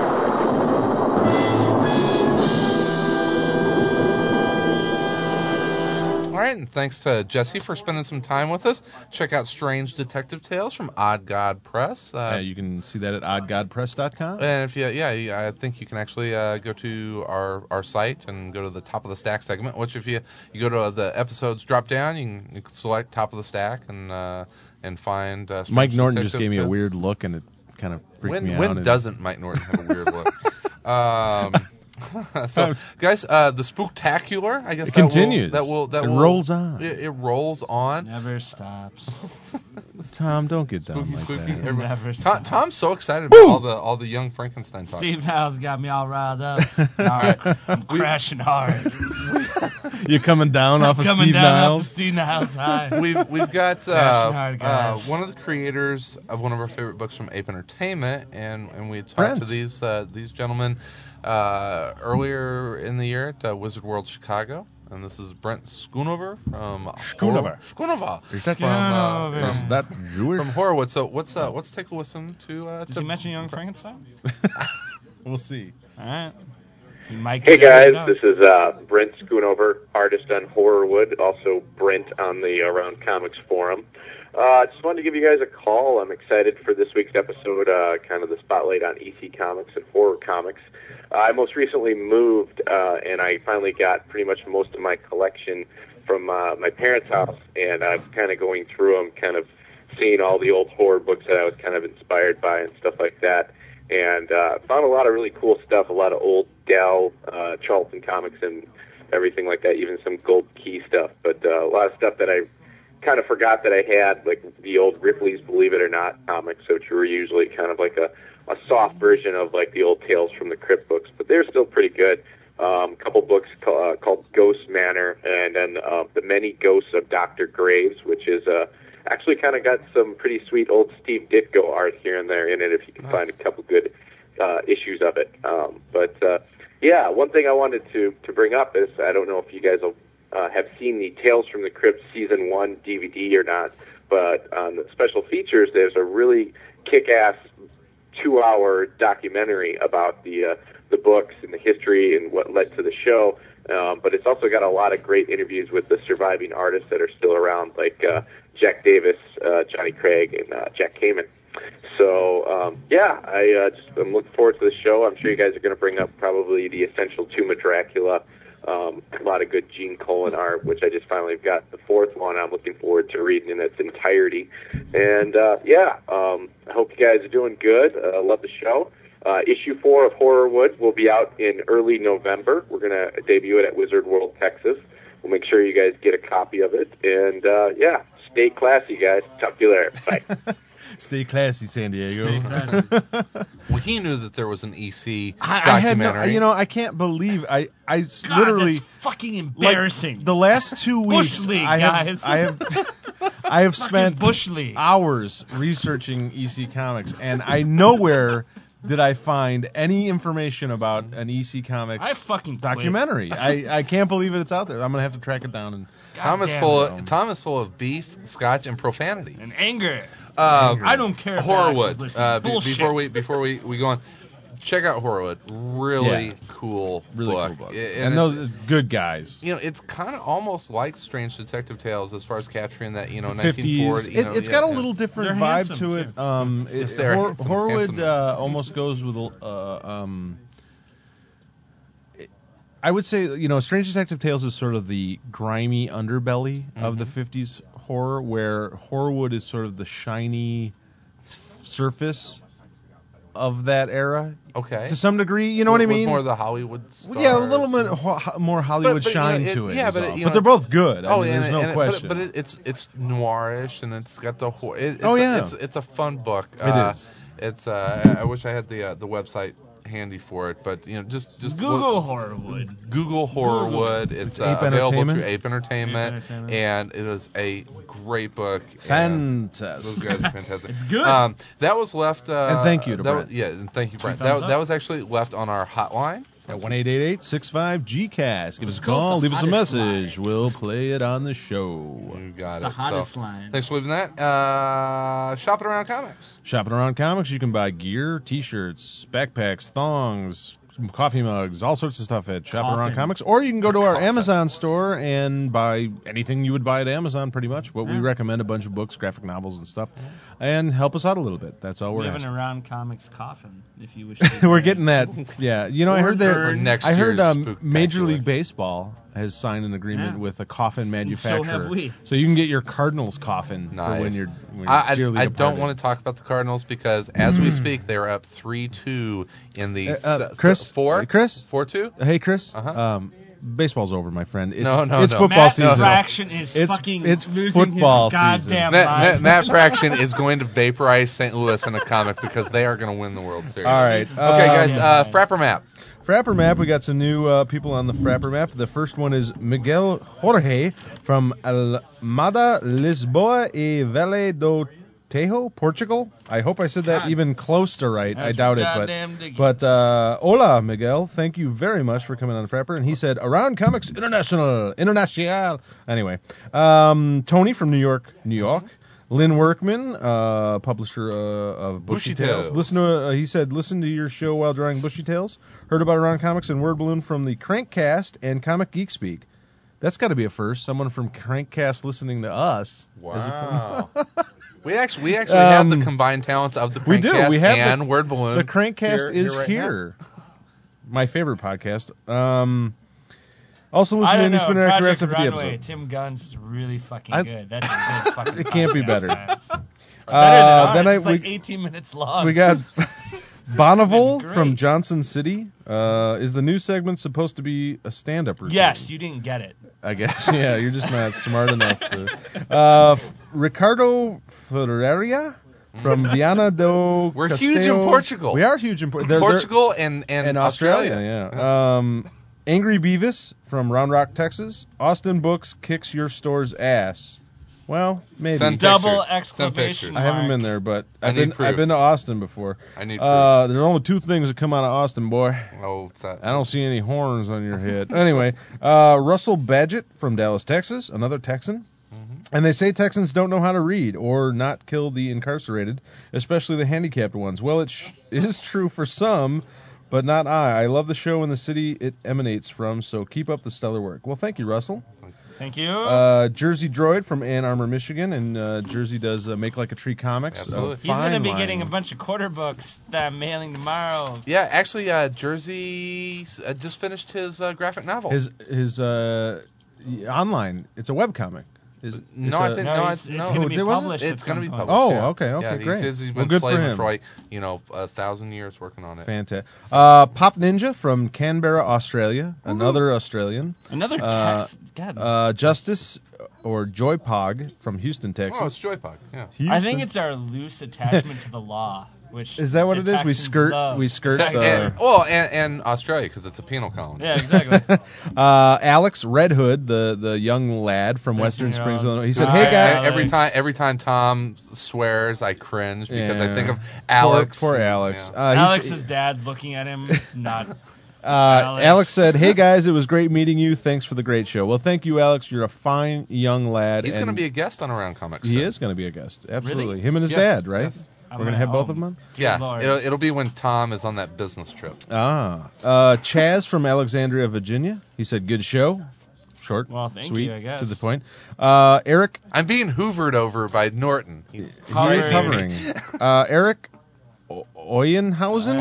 All right, and thanks to Jesse for spending some time with us. Check out Strange Detective Tales from Odd God Press. You can see that at oddgodpress.com. And if I think you can actually go to our site and go to the top of the stack segment. Which if you go to the episodes drop down, you can select top of the stack and find. Mike Norton just gave me a weird look, and it kind of freaked me out. When doesn't Mike Norton have a weird look? So, guys, the Spooktacular, I guess it continues. It rolls on. It rolls on. Never stops. Tom, don't get down like that. Never stops. Tom's so excited about all the young Frankenstein talk. Steve Niles got me all riled up. All right, I'm crashing hard. You're coming down off of Steve Niles? Steve Niles high. We've got hard, guys. one of the creators of one of our favorite books from Ape Entertainment, and we talked to these gentlemen earlier in the year at Wizard World Chicago, and this is Brent Schoonover from Schoonover. Is that Jewish? From Horrorwood. So let's take a listen to. Does he mention Young Frankenstein? We'll see. All right. He might hey guys, this is Brent Schoonover, artist on Horrorwood, also Brent on the Around Comics forum. Just wanted to give you guys a call. I'm excited for this week's episode, kind of the spotlight on EC Comics and horror comics. I most recently moved, and I finally got pretty much most of my collection from my parents' house, and I'm kind of going through them, kind of seeing all the old horror books that I was kind of inspired by and stuff like that, and found a lot of really cool stuff, a lot of old Dell, Charlton comics and everything like that, even some Gold Key stuff, but a lot of stuff that I kind of forgot that I had, like the old Ripley's Believe It or Not comics, which were usually kind of like a soft version of like the old Tales from the Crypt books, but they're still pretty good. A couple books called Ghost Manor, and then The Many Ghosts of Dr. Graves, which is actually kind of got some pretty sweet old Steve Ditko art here and there in it, if you can find a couple good issues of it. Yeah, one thing I wanted to bring up is, I don't know if you guys will have seen the Tales from the Crypt Season 1 DVD or not, but on the special features, there's a really kick-ass 2-hour documentary about the books and the history and what led to the show, but it's also got a lot of great interviews with the surviving artists that are still around, like Jack Davis, Johnny Craig, and Jack Kamen. So, I'm looking forward to the show. I'm sure you guys are going to bring up probably the Essential Tomb of Dracula, a lot of good Gene Colan art, which I just finally got the 4th one. I'm looking forward to reading in its entirety. And, I hope you guys are doing good. Love the show. Issue 4 of Horrorwood will be out in early November. We're going to debut it at Wizard World, Texas. We'll make sure you guys get a copy of it. And, stay classy, guys. Talk to you later. Bye. Stay classy, San Diego. Well, he knew that there was an EC documentary. I had I can't believe I God, literally that's fucking embarrassing. Like, the last 2 weeks, Bush League, guys. I have spent Bush League. hours researching EC Comics, and I nowhere did I find any information about an EC Comics documentary. I can't believe it's out there. I'm gonna have to track it down. And Tom is full of beef, scotch, and profanity and anger. I don't care. Horrorwood. Before we go on, check out Horrorwood. Really cool book. And those good guys. It's kind of almost like Strange Detective Tales as far as capturing that 50s. 1940. It's got a little different vibe to it. Horrorwood almost goes with I would say, Strange Detective Tales is sort of the grimy underbelly of the 50s horror, where Horrorwood is sort of the shiny surface of that era. Okay. To some degree, you know what I mean? More of the Hollywood stars. Yeah, a little bit more Hollywood shine to it. Yeah, but they're both good. There's no question. But it's noirish, and it's got the horror. It's a fun book. It is. It's I wish I had the website handy for it, but just Google Horrorwood. Google Horrorwood. It's available through Ape Entertainment, and it is a great book. Fantastic. Those guys are fantastic. It's good. That was left. And thank you to Brent. And thank you, Brent. That was actually left on our hotline. At 1-888-65-GCAST. Give us a call, leave us a message. We'll play it on the show. You got it's it. The hottest line. Thanks for leaving that. Shopping Around Comics. Shopping Around Comics, you can buy gear, T-shirts, backpacks, thongs, coffee mugs, all sorts of stuff at Shopping Around Comics. Or you can go to our Amazon store and buy anything you would buy at Amazon, pretty much. What we recommend, a bunch of books, graphic novels and stuff, and help us out a little bit. That's all we're asking. We have an Around Comics coffin, if you wish. We're getting that. Yeah, I heard next I heard year's Major League Baseball has signed an agreement with a coffin manufacturer. So have we. So you can get your Cardinals coffin for when you're dearly I departed. don't want to talk about the Cardinals because as we speak, they're up 3-2 in the Chris? 4-2. Hey, Chris. Uh-huh. Baseball's over, my friend. It's no. football season. Matt Fraction is fucking losing football his goddamn season. mind. Matt Fraction is going to vaporize St. Louis in a comic because they are going to win the World Series. All right. Okay, guys. Frapper Map. Frapper Map, we got some new people on the Frapper Map. The first one is Miguel Jorge from Almada, Lisboa e Valle do Tejo, Portugal. I hope I said that even close to right. I doubt it. But hola, Miguel. Thank you very much for coming on Frapper. And he said, Around Comics International. Anyway, Tony from New York. Lynn Workman, publisher of Bushy Tales. He said, listen to your show while drawing Bushy Tales. Heard about Around Comics and Word Balloon from the Crankcast and Comic Geek Speak. That's got to be a first. Someone from Crankcast listening to us. Wow. we actually have the combined talents of the Crankcast and Word Balloon. The Crankcast is right here. My favorite podcast. Also listen to Newsman and Project for the Runway, episode. Tim Gunn's is really fucking good. That's a good fucking It can't be podcast, better. guys. Better than ours. It's like 18 minutes long. We got Bonneville from Johnson City. Is the new segment supposed to be a stand-up routine? Yes, you didn't get it. I guess, yeah, you're just not smart enough to. Ricardo Ferreira from Viana do We're Castelo. huge in Portugal. We are huge in Portugal and Australia. Yeah. Angry Beavis from Round Rock, Texas. Austin Books kicks your store's ass. Well, maybe. Send Double pictures. exclamation I haven't been there, but I've been to Austin before. I need proof. There's only two things that come out of Austin, boy. Oh, what's that? I don't see any horns on your head. Anyway, Russell Badgett from Dallas, Texas, another Texan. And they say Texans don't know how to read or not kill the incarcerated, especially the handicapped ones. Well, it is true for some, but not I. I love the show and the city it emanates from, so keep up the stellar work. Well, thank you, Russell. Thank you. Jersey Droid from Ann Arbor, Michigan, and Jersey does Make Like a Tree comics. Absolutely. He's going to be getting a bunch of quarter books that I'm mailing tomorrow. Yeah, actually, Jersey just finished his graphic novel. His online. It's a webcomic. It's going to be published. It's going to be published. Oh, yeah. okay, yeah, great. He's been slaving for 1,000 years working on it. Fantastic. Pop Ninja from Canberra, Australia. Ooh. Another Australian. Another Texas. Justice or Joy Pog from Houston, Texas. Oh, it's Joy Pog. Yeah. Houston. I think it's our loose attachment to the law. Which is that what it is? We skirt and Australia because it's a penal colony. Yeah, exactly. Alex Red Hood, the young lad from Western Springs, Illinois. He said, "Hey guys." Every time Tom swears, I cringe because I think of Alex. Poor Alex. Yeah. Alex's dad looking at him, not. Alex said, "Hey guys, it was great meeting you. Thanks for the great show." Well, thank you, Alex. You're a fine young lad. He's going to be a guest on Around Comics. He is going to be a guest. Absolutely. Really? Him and his dad, right? Yes. We're going to have both of them on? Yeah. It'll be when Tom is on that business trip. Chaz from Alexandria, Virginia. He said, good show. Short, sweet, you, I guess. to the point. Eric. I'm being hoovered over by Norton. He's hovering. Eric Oyenhausen?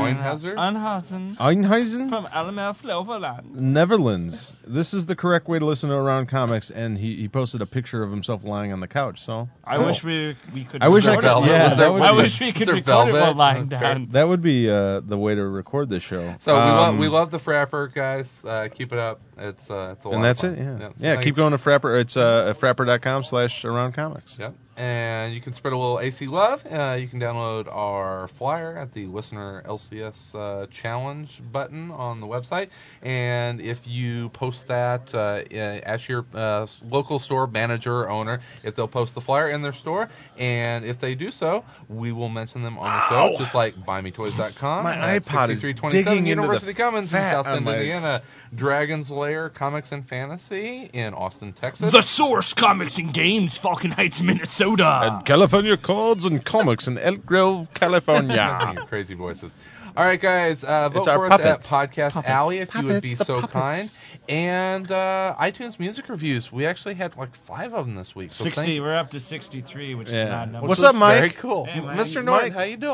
From Almere, Netherlands. This is the correct way to listen to Around Comics, and he posted a picture of himself lying on the couch. So I wish we could. I wish I could. I wish we could record it while lying down. That would be the way to record this show. So we love the Frapper, guys. Keep it up. It's a lot of fun. And that's it. Yeah. Keep going to Frapper. It's frapper.com/aroundcomics. Yep. And you can spread a little AC love. You can download our flyer at the Listener LCS Challenge button on the website. And if you post that, ask your local store manager or owner if they'll post the flyer in their store. And if they do so, we will mention them on the show, just like BuyMeToys.com. My iPod is digging University Commons in South Bend, my... Indiana. Dragon's Lair Comics and Fantasy in Austin, Texas. The Source Comics and Games, Falcon Heights, Minnesota. And California Cards and Comics in Elk Grove, California. Crazy voices. All right, guys, vote for us at Podcast Alley if you would be so kind. And iTunes music reviews. We actually had like 5 of them this week. So 60. We're up to 63, which is not enough. What's up, Mike? Very cool. Hey, Mr. Norton, how you doing?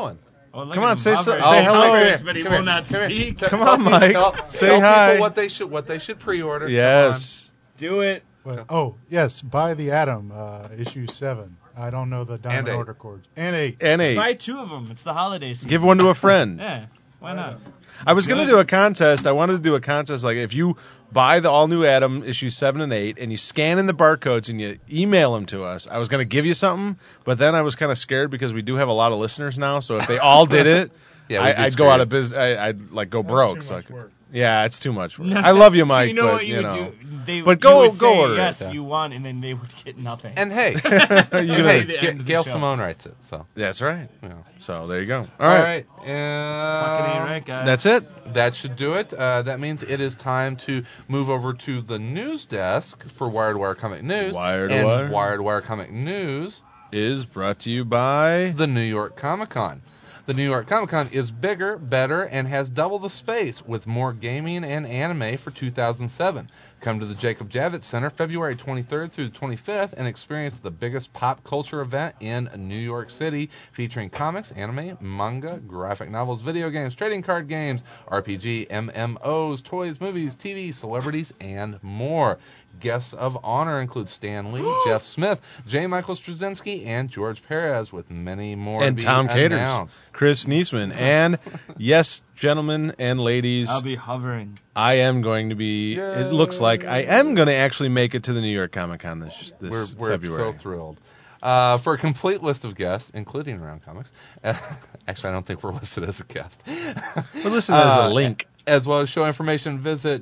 Oh, look Come at on, him say hovering. hello. But he will not speak. Come on, Mike. Say tell hi. people what they should pre-order. Yes. Do it. Oh, yes, Buy the Atom, issue 7. I don't know the Diamond Order Cords. And 8. And 8. Buy 2 of them. It's the holiday season. Give one to a friend. Yeah, why not? I was going to do a contest. I wanted to do a contest like if you buy the all-new Atom issue 7 and 8 and you scan in the barcodes and you email them to us, I was going to give you something, but then I was kind of scared because we do have a lot of listeners now, so if they all did it, I'd go out of business. I'd like go broke. So yeah, it's too much work. I love you, Mike. You know but, what you would do? But go order yes, it. You want, and then they would get nothing. And hey, Gail Simone writes it, so that's right. Yeah. So there you go. All right. Fucking ain't right, guys. That's it. That should do it. That means it is time to move over to the news desk for Wired Wire Comic News. Wired Wire Comic News is brought to you by the New York Comic Con. The New York Comic Con is bigger, better, and has double the space with more gaming and anime for 2007. Come to the Jacob Javits Center February 23rd through the 25th and experience the biggest pop culture event in New York City, featuring comics, anime, manga, graphic novels, video games, trading card games, RPG, MMOs, toys, movies, TV, celebrities, and more. Guests of honor include Stan Lee, Jeff Smith, J. Michael Straczynski, and George Perez, with many more and being Tom Caters, announced. Chris Niesman, and yes, gentlemen and ladies, I'll be hovering. I am going to be. Yay. It looks like I am going to actually make it to the New York Comic Con this we're February. So thrilled. For a complete list of guests, including Around Comics, actually I don't think we're listed as a guest. We're listed as a link. As well as show information, visit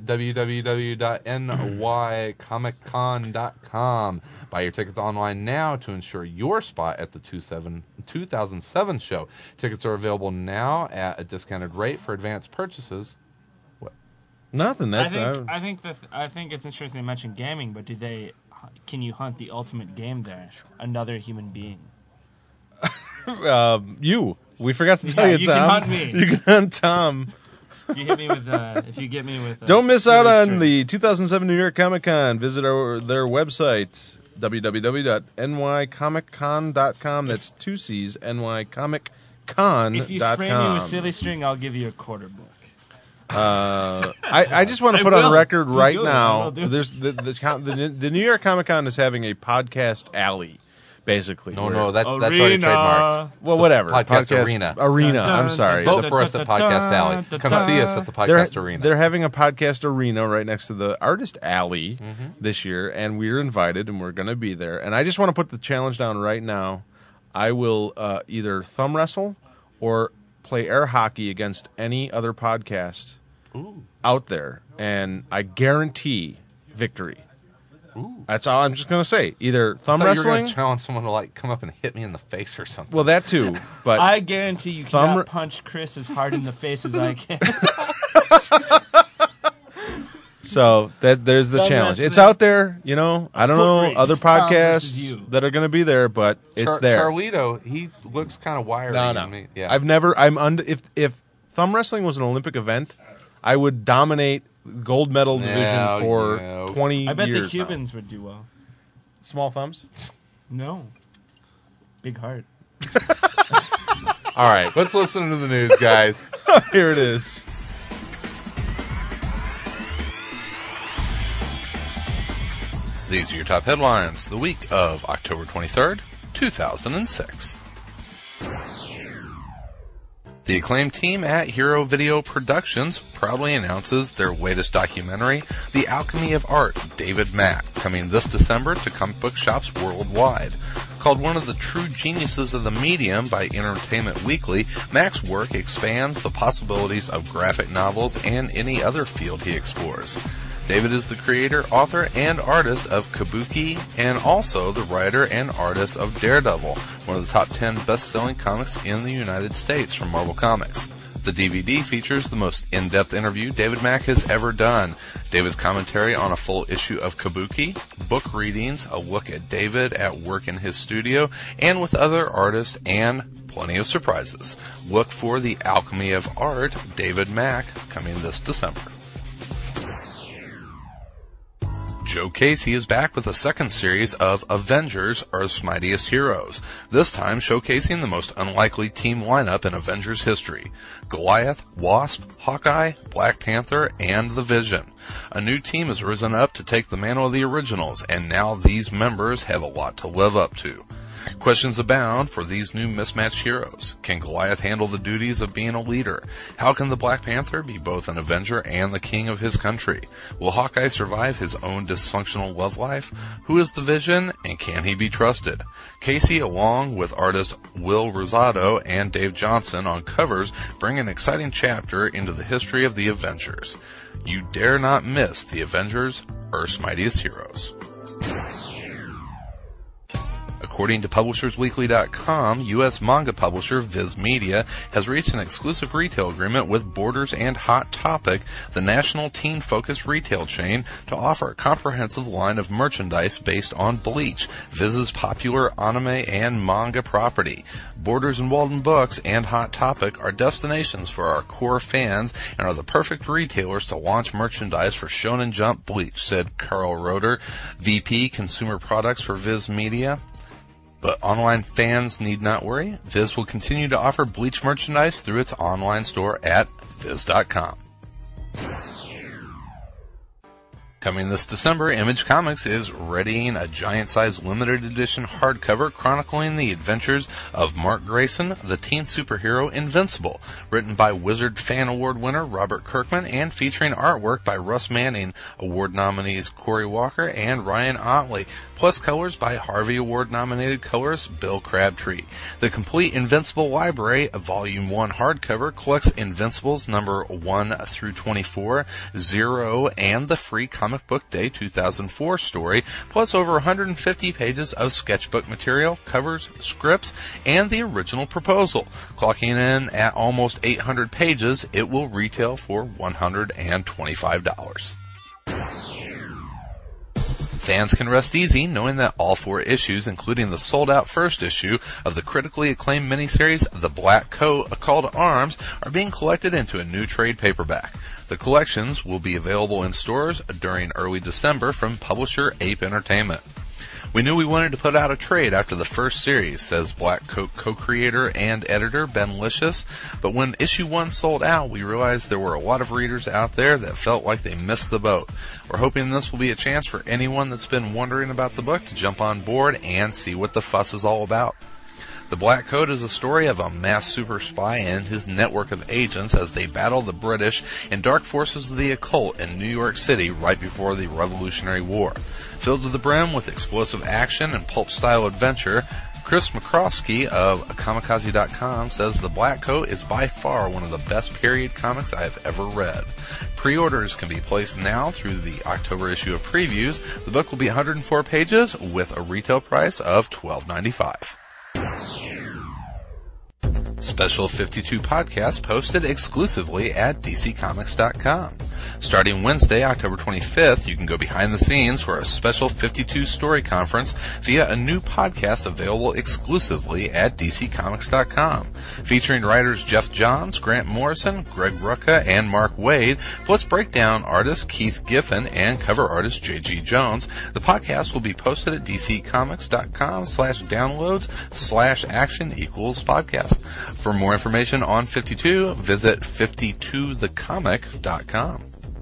www.nycomiccon.com. Buy your tickets online now to ensure your spot at the 2007 show. Tickets are available now at a discounted rate for advanced purchases. What? Nothing. That's I think it's interesting to mention gaming, but can you hunt the ultimate game there? Another human being. We forgot to tell you, Tom. You can hunt me. You can hunt Tom. If you hit me with, if you get me with. Don't miss out on the 2007 New York Comic Con. Visit their website, www.nycomiccon.com. That's 2 C's, nycomiccon.com. If you spray me with silly string, I'll give you a quarter book. I just want to put on record right now. There's the New York Comic Con is having a podcast alley. Basically. No, that's already trademarked. Well, whatever. Podcast arena. I'm sorry. Vote for us at Podcast Alley. Come see us at the Podcast Arena. They're having a podcast arena right next to the Artist Alley this year, and we're invited, and we're going to be there. And I just want to put the challenge down right now. I will either thumb wrestle or play air hockey against any other podcast out there, and I guarantee victory. Ooh. That's all I'm just going to say. Either thumb wrestling. You're going to challenge someone to come up and hit me in the face or something. Well, that too. But I guarantee you cannot punch Chris as hard in the face as I can. So there's the challenge. It's out there. I don't know other podcasts that are going to be there, but it's there. Charlito, he looks kind of wiry. No. Me. Yeah. If thumb wrestling was an Olympic event, I would dominate gold medal division for 20 years. I bet the Cubans would do well. Small thumbs? No. Big heart. All right, let's listen to the news, guys. Here it is. These are your top headlines the week of October 23rd, 2006. The acclaimed team at Hero Video Productions proudly announces their latest documentary, The Alchemy of Art, David Mack, coming this December to comic book shops worldwide. Called one of the true geniuses of the medium by Entertainment Weekly, Mack's work expands the possibilities of graphic novels and any other field he explores. David is the creator, author, and artist of Kabuki, and also the writer and artist of Daredevil, one of the top 10 best-selling comics in the United States from Marvel Comics. The DVD features the most in-depth interview David Mack has ever done, David's commentary on a full issue of Kabuki, book readings, a look at David at work in his studio, and with other artists, and plenty of surprises. Look for The Alchemy of Art, David Mack, coming this December. Joe Casey is back with the second series of Avengers, Earth's Mightiest Heroes, this time showcasing the most unlikely team lineup in Avengers history: Goliath, Wasp, Hawkeye, Black Panther, and the Vision. A new team has risen up to take the mantle of the originals, and now these members have a lot to live up to. Questions abound for these new mismatched heroes. Can Goliath handle the duties of being a leader? How can the Black Panther be both an Avenger and the king of his country? Will Hawkeye survive his own dysfunctional love life? Who is the Vision, and can he be trusted? Casey, along with artist Will Rosado and Dave Johnson on covers, bring an exciting chapter into the history of the Avengers. You dare not miss the Avengers, Earth's Mightiest Heroes. According to PublishersWeekly.com, U.S. manga publisher Viz Media has reached an exclusive retail agreement with Borders and Hot Topic, the national teen-focused retail chain, to offer a comprehensive line of merchandise based on Bleach, Viz's popular anime and manga property. Borders and Walden Books and Hot Topic are destinations for our core fans and are the perfect retailers to launch merchandise for Shonen Jump Bleach, said Carl Roeder, VP Consumer Products for Viz Media. But online fans need not worry. Viz will continue to offer Bleach merchandise through its online store at Viz.com. Coming this December, Image Comics is readying a giant-sized limited edition hardcover chronicling the adventures of Mark Grayson, the teen superhero Invincible, written by Wizard Fan Award winner Robert Kirkman and featuring artwork by Russ Manning, award nominees Corey Walker and Ryan Otley, plus colors by Harvey Award-nominated colorist Bill Crabtree. The complete Invincible library, a Volume 1 hardcover, collects Invincibles number 1 through 24, Zero, and the free Comic Book Day 2004 story, plus over 150 pages of sketchbook material, covers, scripts, and the original proposal. Clocking in at almost 800 pages, it will retail for $125. Fans can rest easy knowing that all 4 issues, including the sold-out first issue of the critically acclaimed miniseries The Black Coat, A Call to Arms, are being collected into a new trade paperback. The collections will be available in stores during early December from publisher Ape Entertainment. We knew we wanted to put out a trade after the first series, says Black Coat co-creator and editor Ben Licious, but when issue 1 sold out, we realized there were a lot of readers out there that felt like they missed the boat. We're hoping this will be a chance for anyone that's been wondering about the book to jump on board and see what the fuss is all about. The Black Coat is a story of a masked super spy and his network of agents as they battle the British and dark forces of the occult in New York City right before the Revolutionary War. Filled to the brim with explosive action and pulp-style adventure, Chris McCroskey of Kamikaze.com says The Black Coat is by far one of the best period comics I have ever read. Pre-orders can be placed now through the October issue of Previews. The book will be 104 pages with a retail price of $12.95. Special 52 podcast posted exclusively at DCComics.com. Starting Wednesday, October 25th, you can go behind the scenes for a Special 52 story conference via a new podcast available exclusively at DCComics.com. Featuring writers Jeff Johns, Grant Morrison, Greg Rucka, and Mark Waid, plus breakdown artist Keith Giffen and cover artist J.G. Jones. The podcast will be posted at DCComics.com/downloads/action=podcast. For more information on 52, visit 52thecomic.com.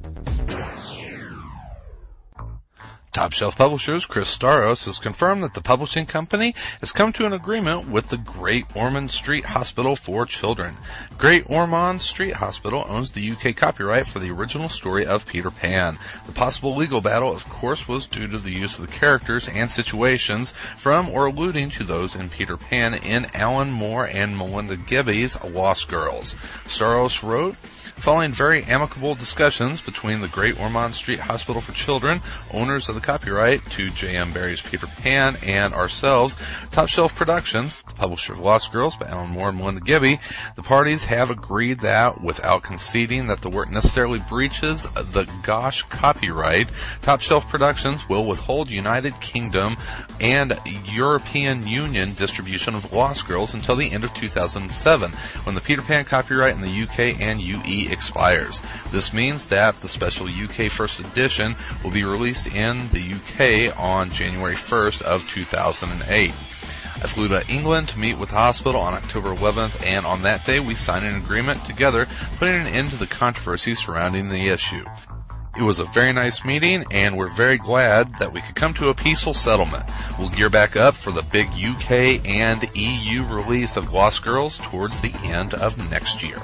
Top Shelf Publishers Chris Staros has confirmed that the publishing company has come to an agreement with the Great Ormond Street Hospital for Children. Great Ormond Street Hospital owns the UK copyright for the original story of Peter Pan. The possible legal battle, of course, was due to the use of the characters and situations from or alluding to those in Peter Pan in Alan Moore and Melinda Gibby's Lost Girls. Staros wrote, following very amicable discussions between the Great Ormond Street Hospital for Children, owners of the copyright to J.M. Barrie's Peter Pan, and ourselves, Top Shelf Productions, the publisher of Lost Girls by Alan Moore and Melinda Gibby, the parties have agreed that, without conceding that the work necessarily breaches the Gosh copyright, Top Shelf Productions will withhold United Kingdom and European Union distribution of Lost Girls until the end of 2007, when the Peter Pan copyright in the UK and UE expires. This means that the special UK first edition will be released in the UK on January 1st of 2008. I flew to England to meet with the hospital on October 11th, and on that day we signed an agreement together putting an end to the controversy surrounding the issue. It was a very nice meeting, and we're very glad that we could come to a peaceful settlement. We'll gear back up for the big UK and EU release of Lost Girls towards the end of next year.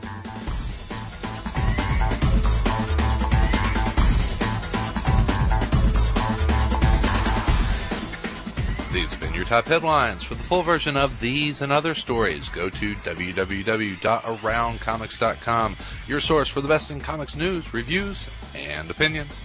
These have been your top headlines. For the full version of these and other stories, go to www.aroundcomics.com, your source for the best in comics news, reviews, and opinions.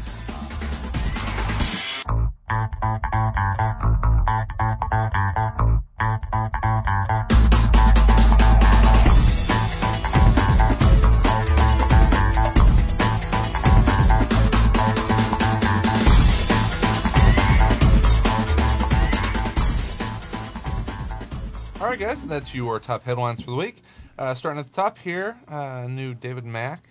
Alright guys, that's your top headlines for the week. Starting at the top here, new David Mack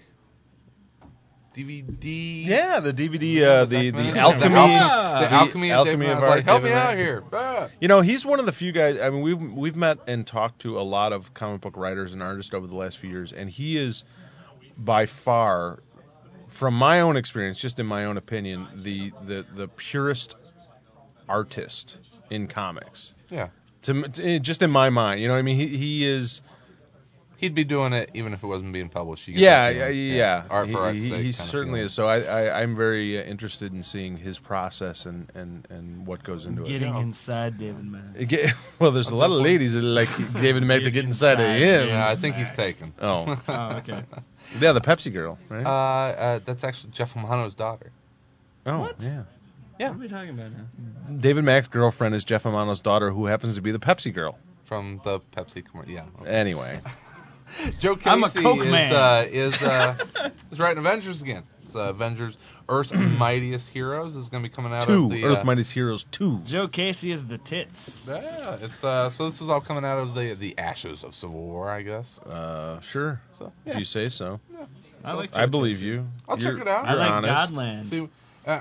DVD. Yeah, the DVD, the alchemy of art. Like, help me out here. You know, he's one of the few guys. I mean, we've met and talked to a lot of comic book writers and artists over the last few years, and he is by far, from my own experience, just in my own opinion, the purest artist in comics. Yeah. Just in my mind, you know what I mean? He is... He'd be doing it even if it wasn't being published. Yeah. Art for art's sake. He certainly is. So I'm very interested in seeing his process and what goes into Getting inside David Mack. Well, there's a lot of ladies that like David Mack to get inside of him. Yeah, I think he's taken. Oh, okay. Yeah, the Pepsi girl, right? That's actually Jeff Amano's daughter. Oh, what? Yeah. What are we talking about now? David Mack's girlfriend is Jeff Amano's daughter, who happens to be the Pepsi girl. From the Pepsi commercial, yeah. Okay. Anyway. Joe Casey I'm a Coke man. is writing Avengers again. It's Avengers Earth's Mightiest Heroes is going to be coming out of the... Earth's Mightiest Heroes 2. Joe Casey is the tits. Yeah, it's so this is all coming out of the ashes of Civil War, I guess. Sure. So, if you say so. Yeah. I believe you. I'll check it out. I like honest. Godland. See,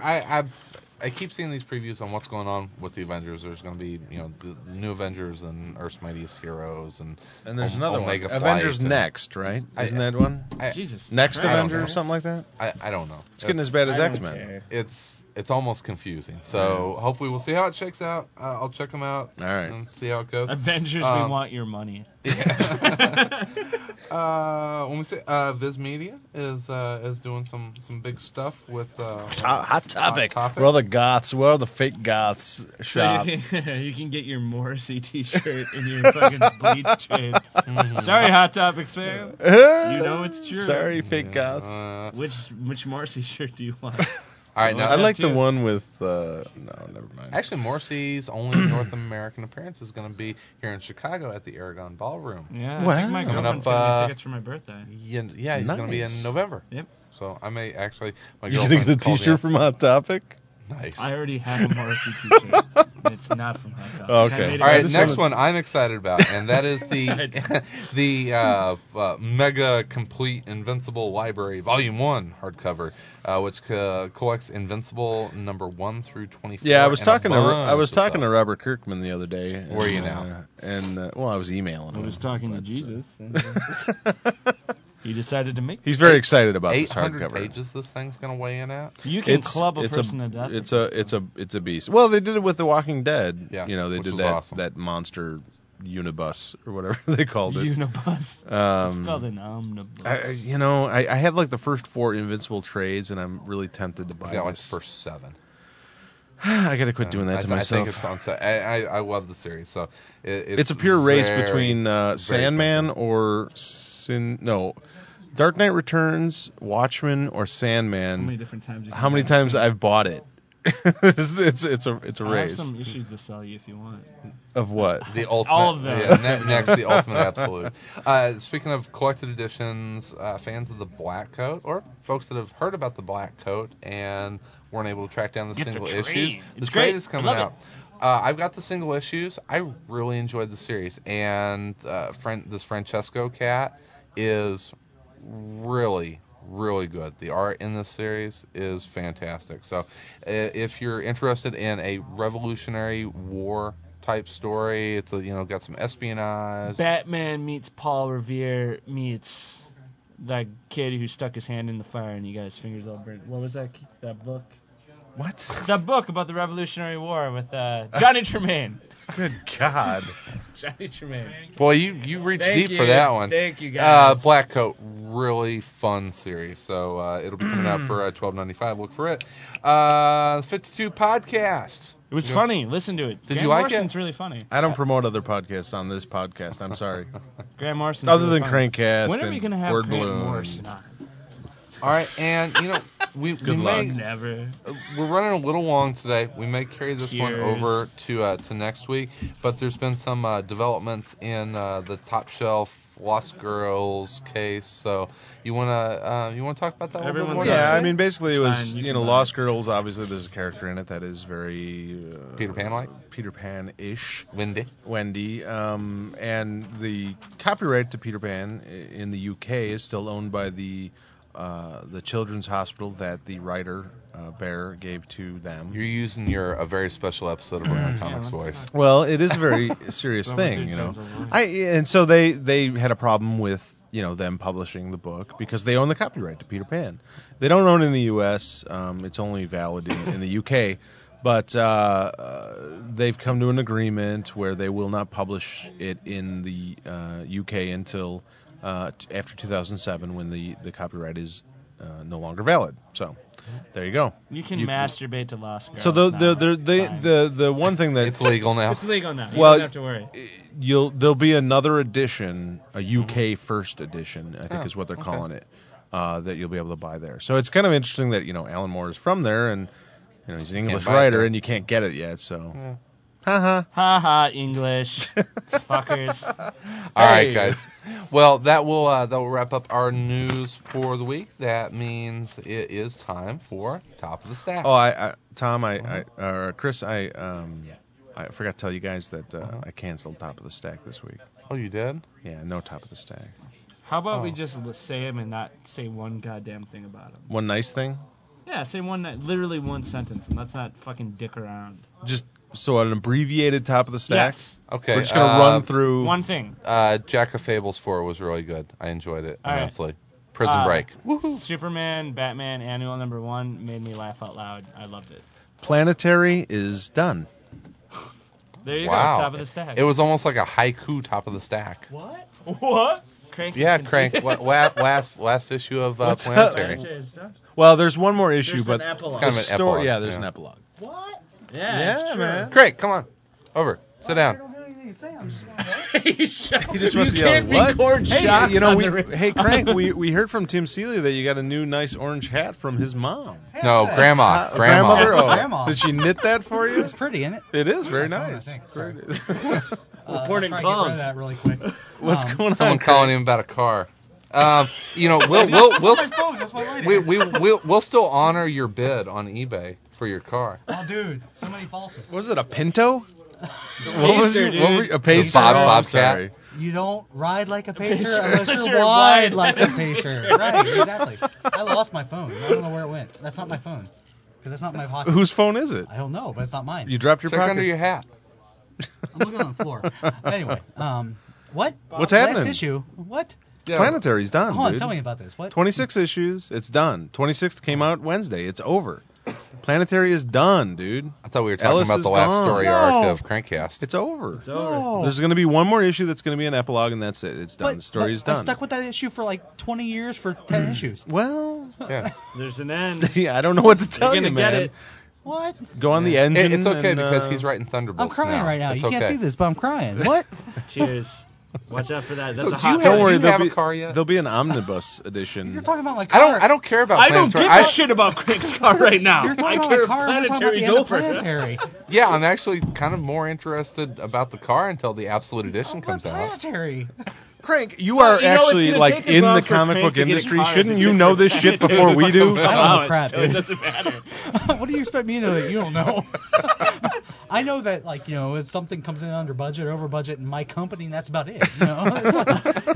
I keep seeing these previews on what's going on with the Avengers. There's going to be, the new Avengers and Earth's Mightiest Heroes, and there's another Omega one. Flight Avengers Next, right? Isn't that one? Jesus. Next Christ. Avenger or something like that? I don't know. It's getting as bad as X-Men. It's almost confusing. So hopefully we'll see how it shakes out. I'll check them out. All right. And see how it goes. Avengers, we want your money. Yeah. When we say Viz Media is doing some big stuff with Hot Topic. Where all the goths, where all the fake goths shop. So you can get your Morrissey T-shirt in your fucking Bleach trade. Sorry, Hot Topics fan. You know it's true. Sorry, fake goths. Which Morrissey shirt do you want? All right, now I like the one with no, never mind. Actually, Morrissey's only North American appearance is going to be here in Chicago at the Aragon Ballroom. Yeah, I think my girlfriend's got me tickets for my birthday. Yeah, he's going to be in November. Yep. So I may actually. My You can get the T-shirt from Hot Topic. Nice. I already have a Morrissey T-shirt. It's not from Hot Topic. Okay. All right, next one I'm excited about, and that is the Mega Complete Invincible Library Volume 1 hardcover, which collects Invincible number 1 through 24. Yeah, I was talking to Robert Kirkman the other day. Where are you now? I was emailing him. I was talking to Jesus. He decided to make. He's very excited about this 800 hardcover. pages this thing's going to weigh in at. You can club a person to death. It's a beast. Well, they did it with The Walking Dead. Yeah, they did that monster unibus or whatever they called it. Unibus. It's called an omnibus. I have like the first 4 Invincible trades, and I'm really tempted to buy. I got this. like the first 7. I gotta quit doing that to myself. I think it's on. I love the series. So it's a pure race between Sandman or Dark Knight Returns, Watchmen, or Sandman. How many different times? How many times I've bought it? it's a race. I have some issues to sell you if you want. Of what? The ultimate. All of them. Yeah, next, the ultimate absolute. Speaking of collected editions, fans of the Black Coat, or folks that have heard about the Black Coat and weren't able to track down the single issues, the trade is coming out. I've got the single issues. I really enjoyed the series, and this Francesco cat is really, really good. The art in this series is fantastic. So if you're interested in a Revolutionary War type story, it's got some espionage. Batman meets Paul Revere meets that kid who stuck his hand in the fire and he got his fingers all burnt. What was that book? What? That book about the Revolutionary War with Johnny Tremaine. Good God. Johnny Tremaine. Boy, you reached deep for that one. Thank you, guys. Black Coat, really fun series. So it'll be coming out for $12.95. Look for it. 52 Podcast. It was funny. Listen to it. Did you like Morrison's it? really funny. I don't promote other podcasts on this podcast. I'm sorry. Grant Morrison. Other than funny. Crankcast When are we and going to have Word Grant Balloon. Morrison on? All right, and we may never. We're running a little long today. We may carry this one Cheers. over to next week, but there's been some developments in the Top Shelf Lost Girls case. So you wanna talk about that a little bit more? Yeah, I mean, basically it was fine. You can Lost Girls. Obviously, there's a character in it that is very Peter Pan-like, Peter Pan-ish. Wendy. And the copyright to Peter Pan in the UK is still owned by the children's hospital that the writer Bear gave to them. You're using a very special episode of Around Comics voice. Well, it is a very serious thing, and so they had a problem with them publishing the book because they own the copyright to Peter Pan. They don't own it in the U.S. It's only valid in the U.K. But they've come to an agreement where they will not publish it in the UK until after 2007, when the copyright is no longer valid. So there you go. You can masturbate to Lost Girls. So the one thing that it's legal now. It's legal now. You Well, don't have to worry. There'll be another edition, a UK first edition, I think is what they're calling it, that you'll be able to buy there. So it's kind of interesting that Alan Moore is from there, and he's an English writer, and you can't get it yet. So. Yeah. Ha English fuckers. All right, guys. Well, that will wrap up our news for the week. That means it is time for Top of the Stack. Oh, Chris, I forgot to tell you guys that I canceled Top of the Stack this week. Oh, you did? Yeah, no Top of the Stack. How about we just say him and not say one goddamn thing about him? One nice thing? Yeah, say literally one sentence, and let's not fucking dick around. So an abbreviated Top of the Stack? Yes. Okay. We're just going to run through... One thing. Jack of Fables 4 was really good. I enjoyed it immensely. Right. Prison Break. Woohoo. Superman, Batman, Annual Number 1 made me laugh out loud. I loved it. Planetary is done. There you go, Top of the Stack. It was almost like a haiku Top of the Stack. What? Crank. Yeah, Crank. last issue of Planetary. Well, there's one more issue, there's but an epilogue. It's kind of an epilogue. Yeah, there's an epilogue. What? Yeah, man. Craig, come on. Over. Sit down. I don't have anything to say. I'm just going to He just wants to yell, what? Hey, Crank, we heard from Tim Seeley that you got a new nice orange hat from his mom. No, Grandma. Grandmother? Oh, Grandma. Did she knit that for you? It's pretty, isn't it? It is very nice. Thanks. Sorry. Reporting I'll try to get rid calls. of that really quick. What's going on? Someone calling him about a car. We'll still honor your bid on eBay for your car. Oh, dude, so many falses. Was it a Pinto? A Pacer? Bobcat. You don't ride like a pacer unless you're wide like a pacer. Right, exactly. I lost my phone. I don't know where it went. That's not my phone. Because that's not my pocket. Whose phone is it? I don't know, but it's not mine. You dropped your Check pocket? under your hat. I'm looking on the floor. Anyway, what? What's happening? Last issue. What? Yeah. Planetary's done, Hold on, dude. tell me about this. What? 26 issues. It's done. 26th came out Wednesday. It's over. Planetary is done, dude. I thought we were talking Ellis about is the last gone. story arc of Crankcast. It's over. It's over. No. There's going to be one more issue that's going to be an epilogue, and that's it. It's done. The story is I done. stuck with that issue for like 20 years for 10 issues. Well, Yeah. There's an end. yeah, I don't know what to tell You're you, gonna man. get it. What? Go on the engine. It's okay and, because he's writing Thunderbolts I'm crying now. right now. It's You okay. can't see this, but I'm crying. What? Cheers. Watch out for that. That's So a do you hot. Don't worry, do you have there'll a be, car yet? There'll be an omnibus edition. You're talking about my I car. don't care about I don't give Planetary. a shit about Crank's car right now. You're talking I about care my car. You're talking about Planetary's the end of over. Planetary. Yeah, I'm actually kind of more interested about the car until the Absolute Edition comes out. Planetary. Crank, you Well, are you know, it's actually gonna like take as in long the for comic Crank book to get a industry. car as Shouldn't it you took know for this shit Planetary before to we do? fucking I don't allow know it, crap, so dude. it doesn't matter. What do you expect me to know that you don't know? I know that, like, if something comes in under budget or over budget in my company, and that's about it. It's like,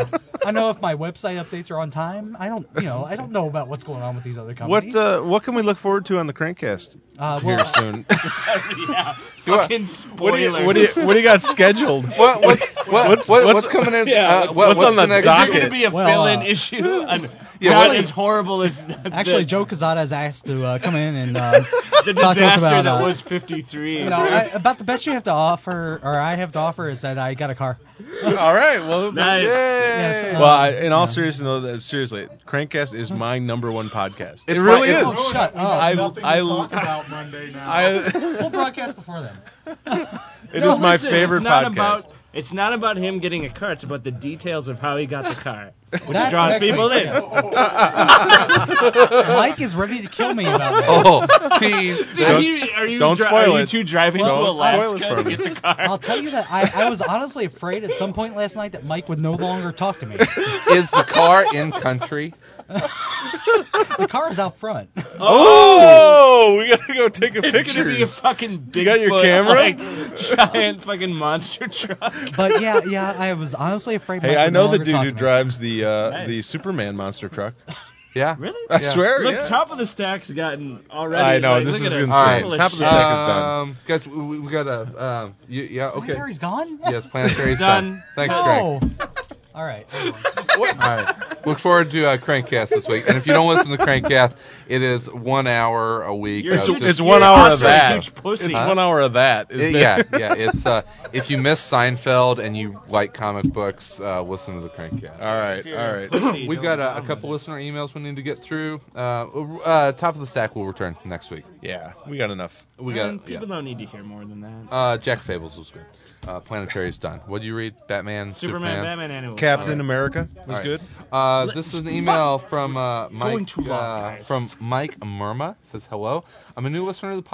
I know if my website updates are on time. I don't know about what's going on with these other companies. What can we look forward to on the Crankcast here soon? Yeah, fucking spoilers. What do you got scheduled? What's coming in? What's on the next docket? Is there going to be a fill-in issue? Not as horrible as actually, Joe Quesada has asked to come in and the talk to us disaster about, that was 53. About the best you have to offer, or I have to offer, is that I got a car. All right, well, nice. Yes, in all seriousness, seriously, Crankcast is my number one podcast. It really is. Oh, shut up. I talk about Monday now. We'll broadcast before then. It is my favorite podcast. It's not about him getting a car. It's about the details of how he got the car, which That's draws people in. Mike is ready to kill me about that. Oh, tease. Don't spoil Are you it. two driving to Don't spoil it Alaska for to me. get the car? I'll tell you that I was honestly afraid at some point last night that Mike would no longer talk to me. Is the car in country? The car is out front. Oh, we gotta go take a picture. It's gonna be a fucking Bigfoot, You got your camera? like, giant fucking monster truck. But yeah, I was honestly afraid. Hey, Mike I would know no the longer dude talk who to me. drives the Superman monster truck. Yeah. Really? I swear, Look, yeah. Top of the Stack's gotten already. I know, like, this look is at it. insane. All right, Holy Top of the shit. stack is done. Guys, we got a yeah. Okay. Planetary's gone? Yes, Planetary's Done. done. Thanks, No. Greg. All right. All right. Look forward to Crankcast this week. And if you don't listen to Crankcast, it is 1 hour a week. You're too- It's You're 1 hour of also a that. huge pussy. It's 1 hour of that. Yeah. It's if you miss Seinfeld and you like comic books, listen to the Crankcast. All right. We've got a couple listener emails we need to get through. Top of the Stack will return next week. Yeah, we got enough. People don't need to hear more than that. Jack Fables was good. Planetary's done. What'd you read? Batman, Superman, Batman, Animal. Captain America was All right. good. This is an email from Going too long, Mike guys. from Mike Murma. Says hello. I'm a new listener to the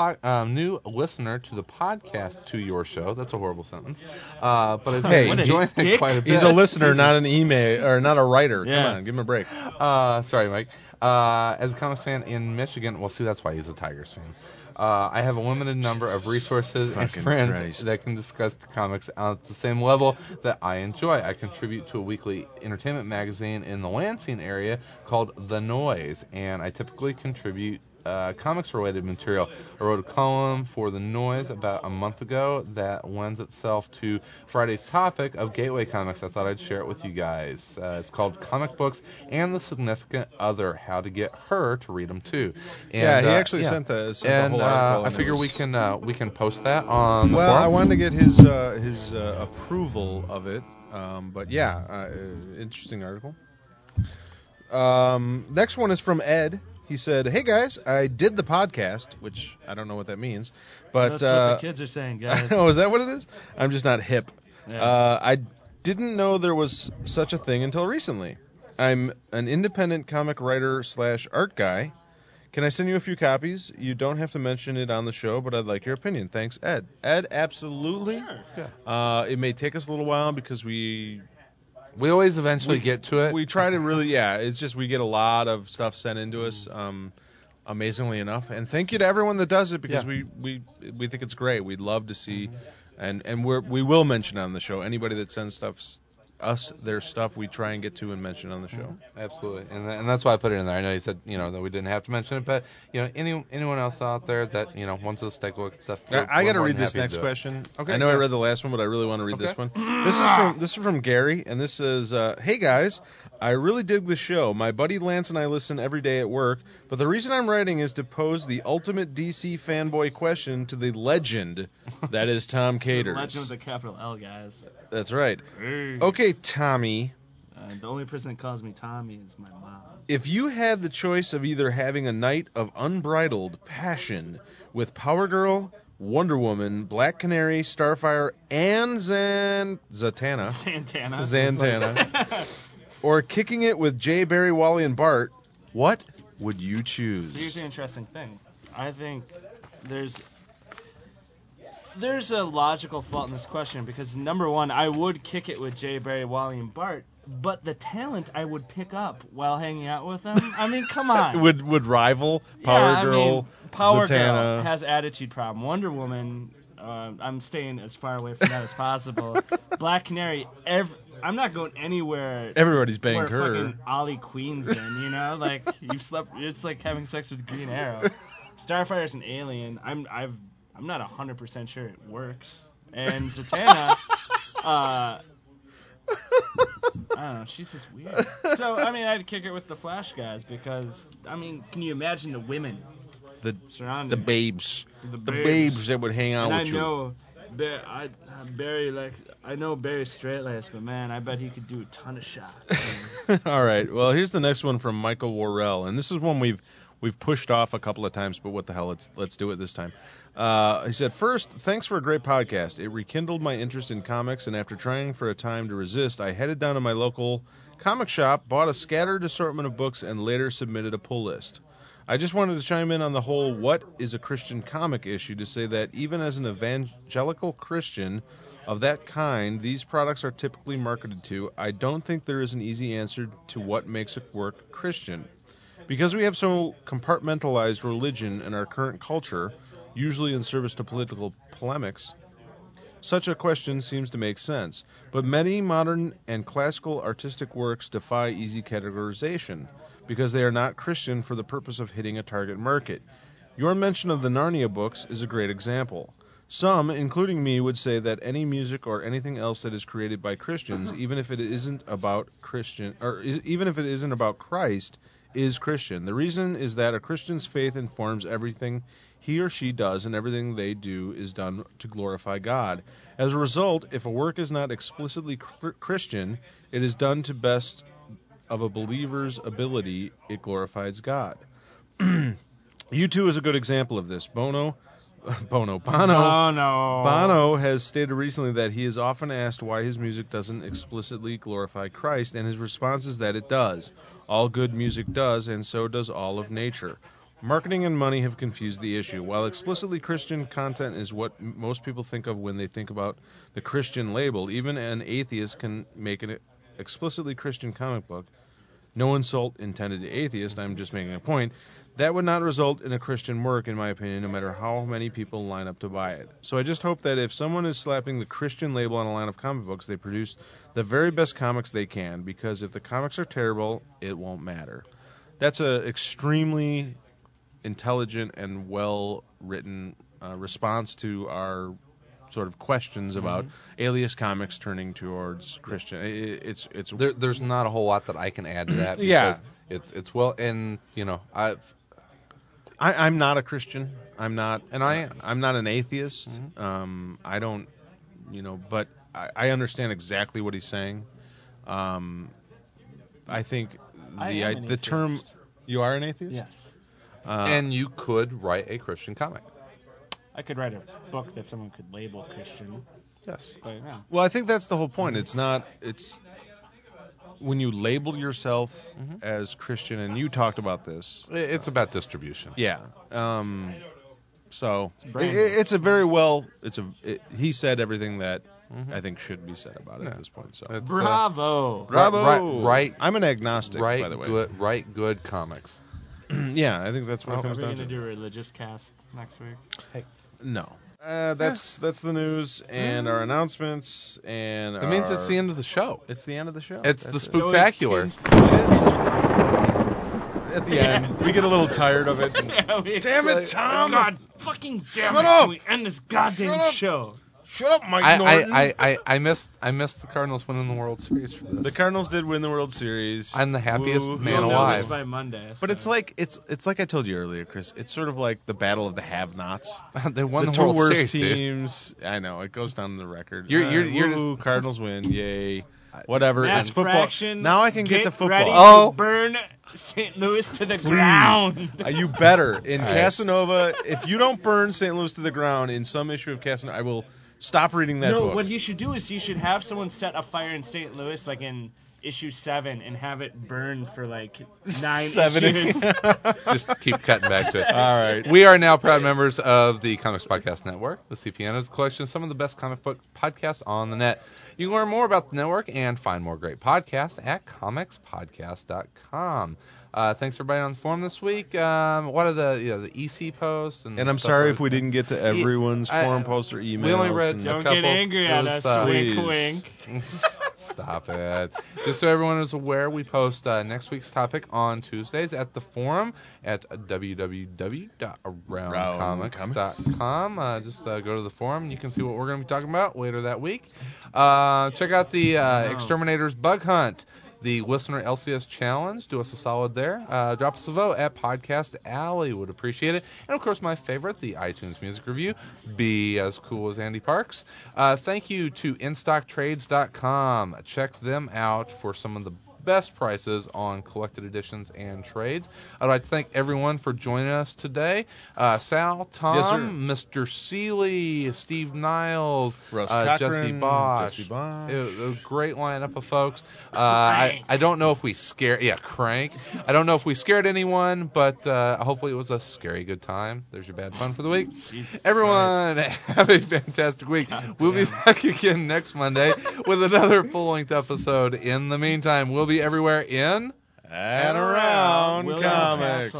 podcast to your show. That's a horrible sentence. But I've Hey, been enjoying it quite a bit. He's a listener, not an email or not a writer. Yeah. Come on, give him a break. Sorry, Mike. As a comics fan in Michigan, well, see, that's why he's a Tigers fan. I have a limited number of resources and Fucking friends Christ. that can discuss comics at the same level that I enjoy. I contribute to a weekly entertainment magazine in the Lansing area called The Noise, and I typically contribute comics-related material. I wrote a column for The Noise about a month ago that lends itself to Friday's topic of Gateway Comics. I thought I'd share it with you guys. It's called Comic Books and the Significant Other, How to Get Her to Read Them Too. And, he actually sent the whole article. I figure we can post that on the Well, forum. I wanted to get his approval of it. But yeah, interesting article. Next one is from Ed. He said, "Hey guys, I did the podcast," which I don't know what that means, but That's what the kids are saying, guys. Oh, is that what it is? I'm just not hip. Yeah. I didn't know there was such a thing until recently. I'm an independent comic writer / art guy. Can I send you a few copies? You don't have to mention it on the show, but I'd like your opinion. Thanks, Ed. Ed, absolutely. Sure. Yeah. It may take us a little while because we always eventually get to it. We try to really, it's just we get a lot of stuff sent into us, amazingly enough. And thank you to everyone that does it because we think it's great. We'd love to see, and we will mention on the show anybody that sends their stuff, we try and get to and mention on the show. Absolutely, and that's why I put it in there. I know you said that we didn't have to mention it, but anyone else out there that wants us to take a look at stuff. I got to read this next question. Okay, I know I read the last one, but I really want to read this one. This is from Gary, and this is, "Hey guys, I really dig the show. My buddy Lance and I listen every day at work, but the reason I'm writing is to pose the ultimate DC fanboy question to the legend that is Tom Caters." Legend with a capital L, guys. That's right. Hey. Okay, Tommy. The only person that calls me Tommy is my mom. If you had the choice of either having a night of unbridled passion with Power Girl, Wonder Woman, Black Canary, Starfire, and Zatanna, or kicking it with Jay, Barry, Wally, and Bart, what would you choose? So here's the interesting thing. I think there's a logical fault in this question because, number one, I would kick it with Jay, Barry, Wally, and Bart, but the talent I would pick up while hanging out with them, I mean, come on. would rival Power Girl, Power Zatanna. Girl has attitude problem. Wonder Woman, I'm staying as far away from that as possible. Black Canary, I'm not going anywhere. Everybody's banged where her. Fucking Ollie Queen's been, you know, like you've slept. It's like having sex with Green Arrow. Starfire's an alien. I'm not 100% sure it works. And Zatanna, I don't know, she's just weird. So I mean, I'd kick it with the Flash guys because I mean, can you imagine the women? The surrounding babes. The babes that would hang out and with you. I know Barry's straight-laced, but man, I bet he could do a ton of shots. All right. Well, here's the next one from Michael Worrell, and this is one we've pushed off a couple of times, but what the hell? Let's do it this time. He said, first, thanks for a great podcast. It rekindled my interest in comics, and after trying for a time to resist, I headed down to my local comic shop, bought a scattered assortment of books, and later submitted a pull list. I just wanted to chime in on the whole what is a Christian comic issue to say that even as an evangelical Christian of that kind these products are typically marketed to, I don't think there is an easy answer to what makes a work Christian. Because we have so compartmentalized religion in our current culture, usually in service to political polemics, such a question seems to make sense. But many modern and classical artistic works defy easy categorization, because they are not Christian for the purpose of hitting a target market. Your mention of the Narnia books is a great example. Some, including me, would say that any music or anything else that is created by Christians, even if it isn't about Christ, is Christian. The reason is that a Christian's faith informs everything he or she does, and everything they do is done to glorify God. As a result, if a work is not explicitly Christian, it is done to best of a believer's ability, it glorifies God. U2 is a good example of this. Bono has stated recently that he is often asked why his music doesn't explicitly glorify Christ, and his response is that it does. All good music does, and so does all of nature. Marketing and money have confused the issue. While explicitly Christian content is what most people think of when they think about the Christian label, even an atheist can make an explicitly Christian comic book. No insult intended to atheists, I'm just making a point. That would not result in a Christian work, in my opinion, no matter how many people line up to buy it. So I just hope that if someone is slapping the Christian label on a line of comic books, they produce the very best comics they can, because if the comics are terrible, it won't matter. That's an extremely intelligent and well-written response to our sort of questions about Alias Comics turning towards Christian. It's there's not a whole lot that I can add to that. Yeah, it's well, and you know, I'm not a Christian. I'm not an atheist. I don't, but I understand exactly what he's saying. I think the term. You are an atheist? Yes. And you could write a Christian comic. I could write a book that someone could label Christian. Yes. But, yeah. Well, I think that's the whole point. It's when you label yourself as Christian, and you talked about this. It's about distribution. Yeah. So it's a very well. He said everything that I think should be said about it at this point. So bravo. Right. I'm an agnostic, by the way. Write good comics. Yeah, I think that's what it comes down to. Are we going to do a religious cast next week? Hey. No. That's the news and our announcements and. It means it's the end of the show. It's the end of the show. It's the spooktacular. At the end, we get a little tired of it. Damn it, Tom! God, fucking damn it! Can we end this goddamn show? Shut up, Mike Norton. I missed the Cardinals winning the World Series for this. The Cardinals did win the World Series. I'm the happiest man alive. By Monday, but it's like I told you earlier, Chris. It's sort of like the battle of the have-nots. They won the two World worst Series, teams. Dude. I know it goes down the record. You're just Cardinals win, yay! Whatever. Matt It's football. Fraction, Now I can get to football. Ready to burn St. Louis to the ground. You better in Casanova. If you don't burn St. Louis to the ground in some issue of Casanova, I will. Stop reading that book. No, what you should do is you should have someone set a fire in St. Louis, like in issue 7, and have it burn for like 9 issues. Just keep cutting back to it. All right. We are now proud members of the Comics Podcast Network. The CPN is a collection of some of the best comic book podcasts on the net. You can learn more about the network and find more great podcasts at comicspodcast.com. Thanks everybody on the forum this week. What are the EC posts? And I'm sorry if we didn't get to everyone's forum posts or emails. We only read Don't a couple. Get angry at us. Wink, wink. Stop it. Just so everyone is aware, we post next week's topic on Tuesdays at the forum at www.aroundcomics.com. Just go to the forum and you can see what we're going to be talking about later that week. Check out the Exterminators Bug Hunt, the listener LCS challenge. Do us a solid there. Drop us a vote at Podcast Alley. Would appreciate it. And, of course, my favorite, the iTunes Music Review. Be as cool as Andy Parks. Thank you to InStockTrades.com. Check them out for some of the best prices on collected editions and trades. I'd like to thank everyone for joining us today. Sal, Tom, yes, Mr. Seeley, Steve Niles, Russ Cochran, Jesse Bosch. It was a great lineup of folks. I don't know if we scared... Yeah, Crank. I don't know if we scared anyone, but hopefully it was a scary good time. There's your bad fun for the week. Everyone, have a fantastic week. We'll be back again next Monday with another full-length episode. In the meantime, we'll be everywhere in and around comics.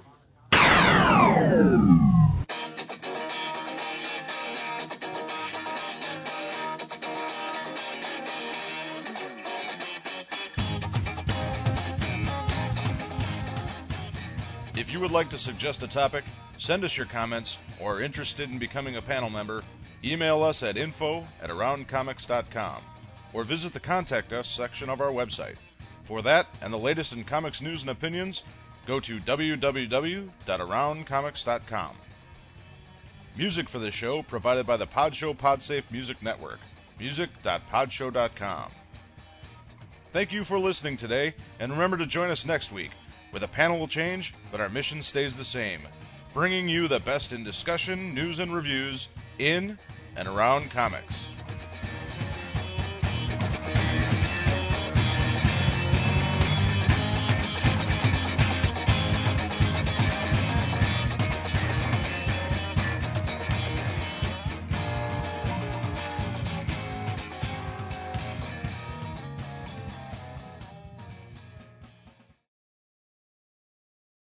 If you would like to suggest a topic, send us your comments, or are interested in becoming a panel member, email us at info@aroundcomics.com or visit the Contact Us section of our website. For that and the latest in comics news and opinions, go to www.aroundcomics.com. Music for this show provided by the Podshow Podsafe Music Network, music.podshow.com. Thank you for listening today, and remember to join us next week, where the panel will change, but our mission stays the same, bringing you the best in discussion, news, and reviews in and around comics.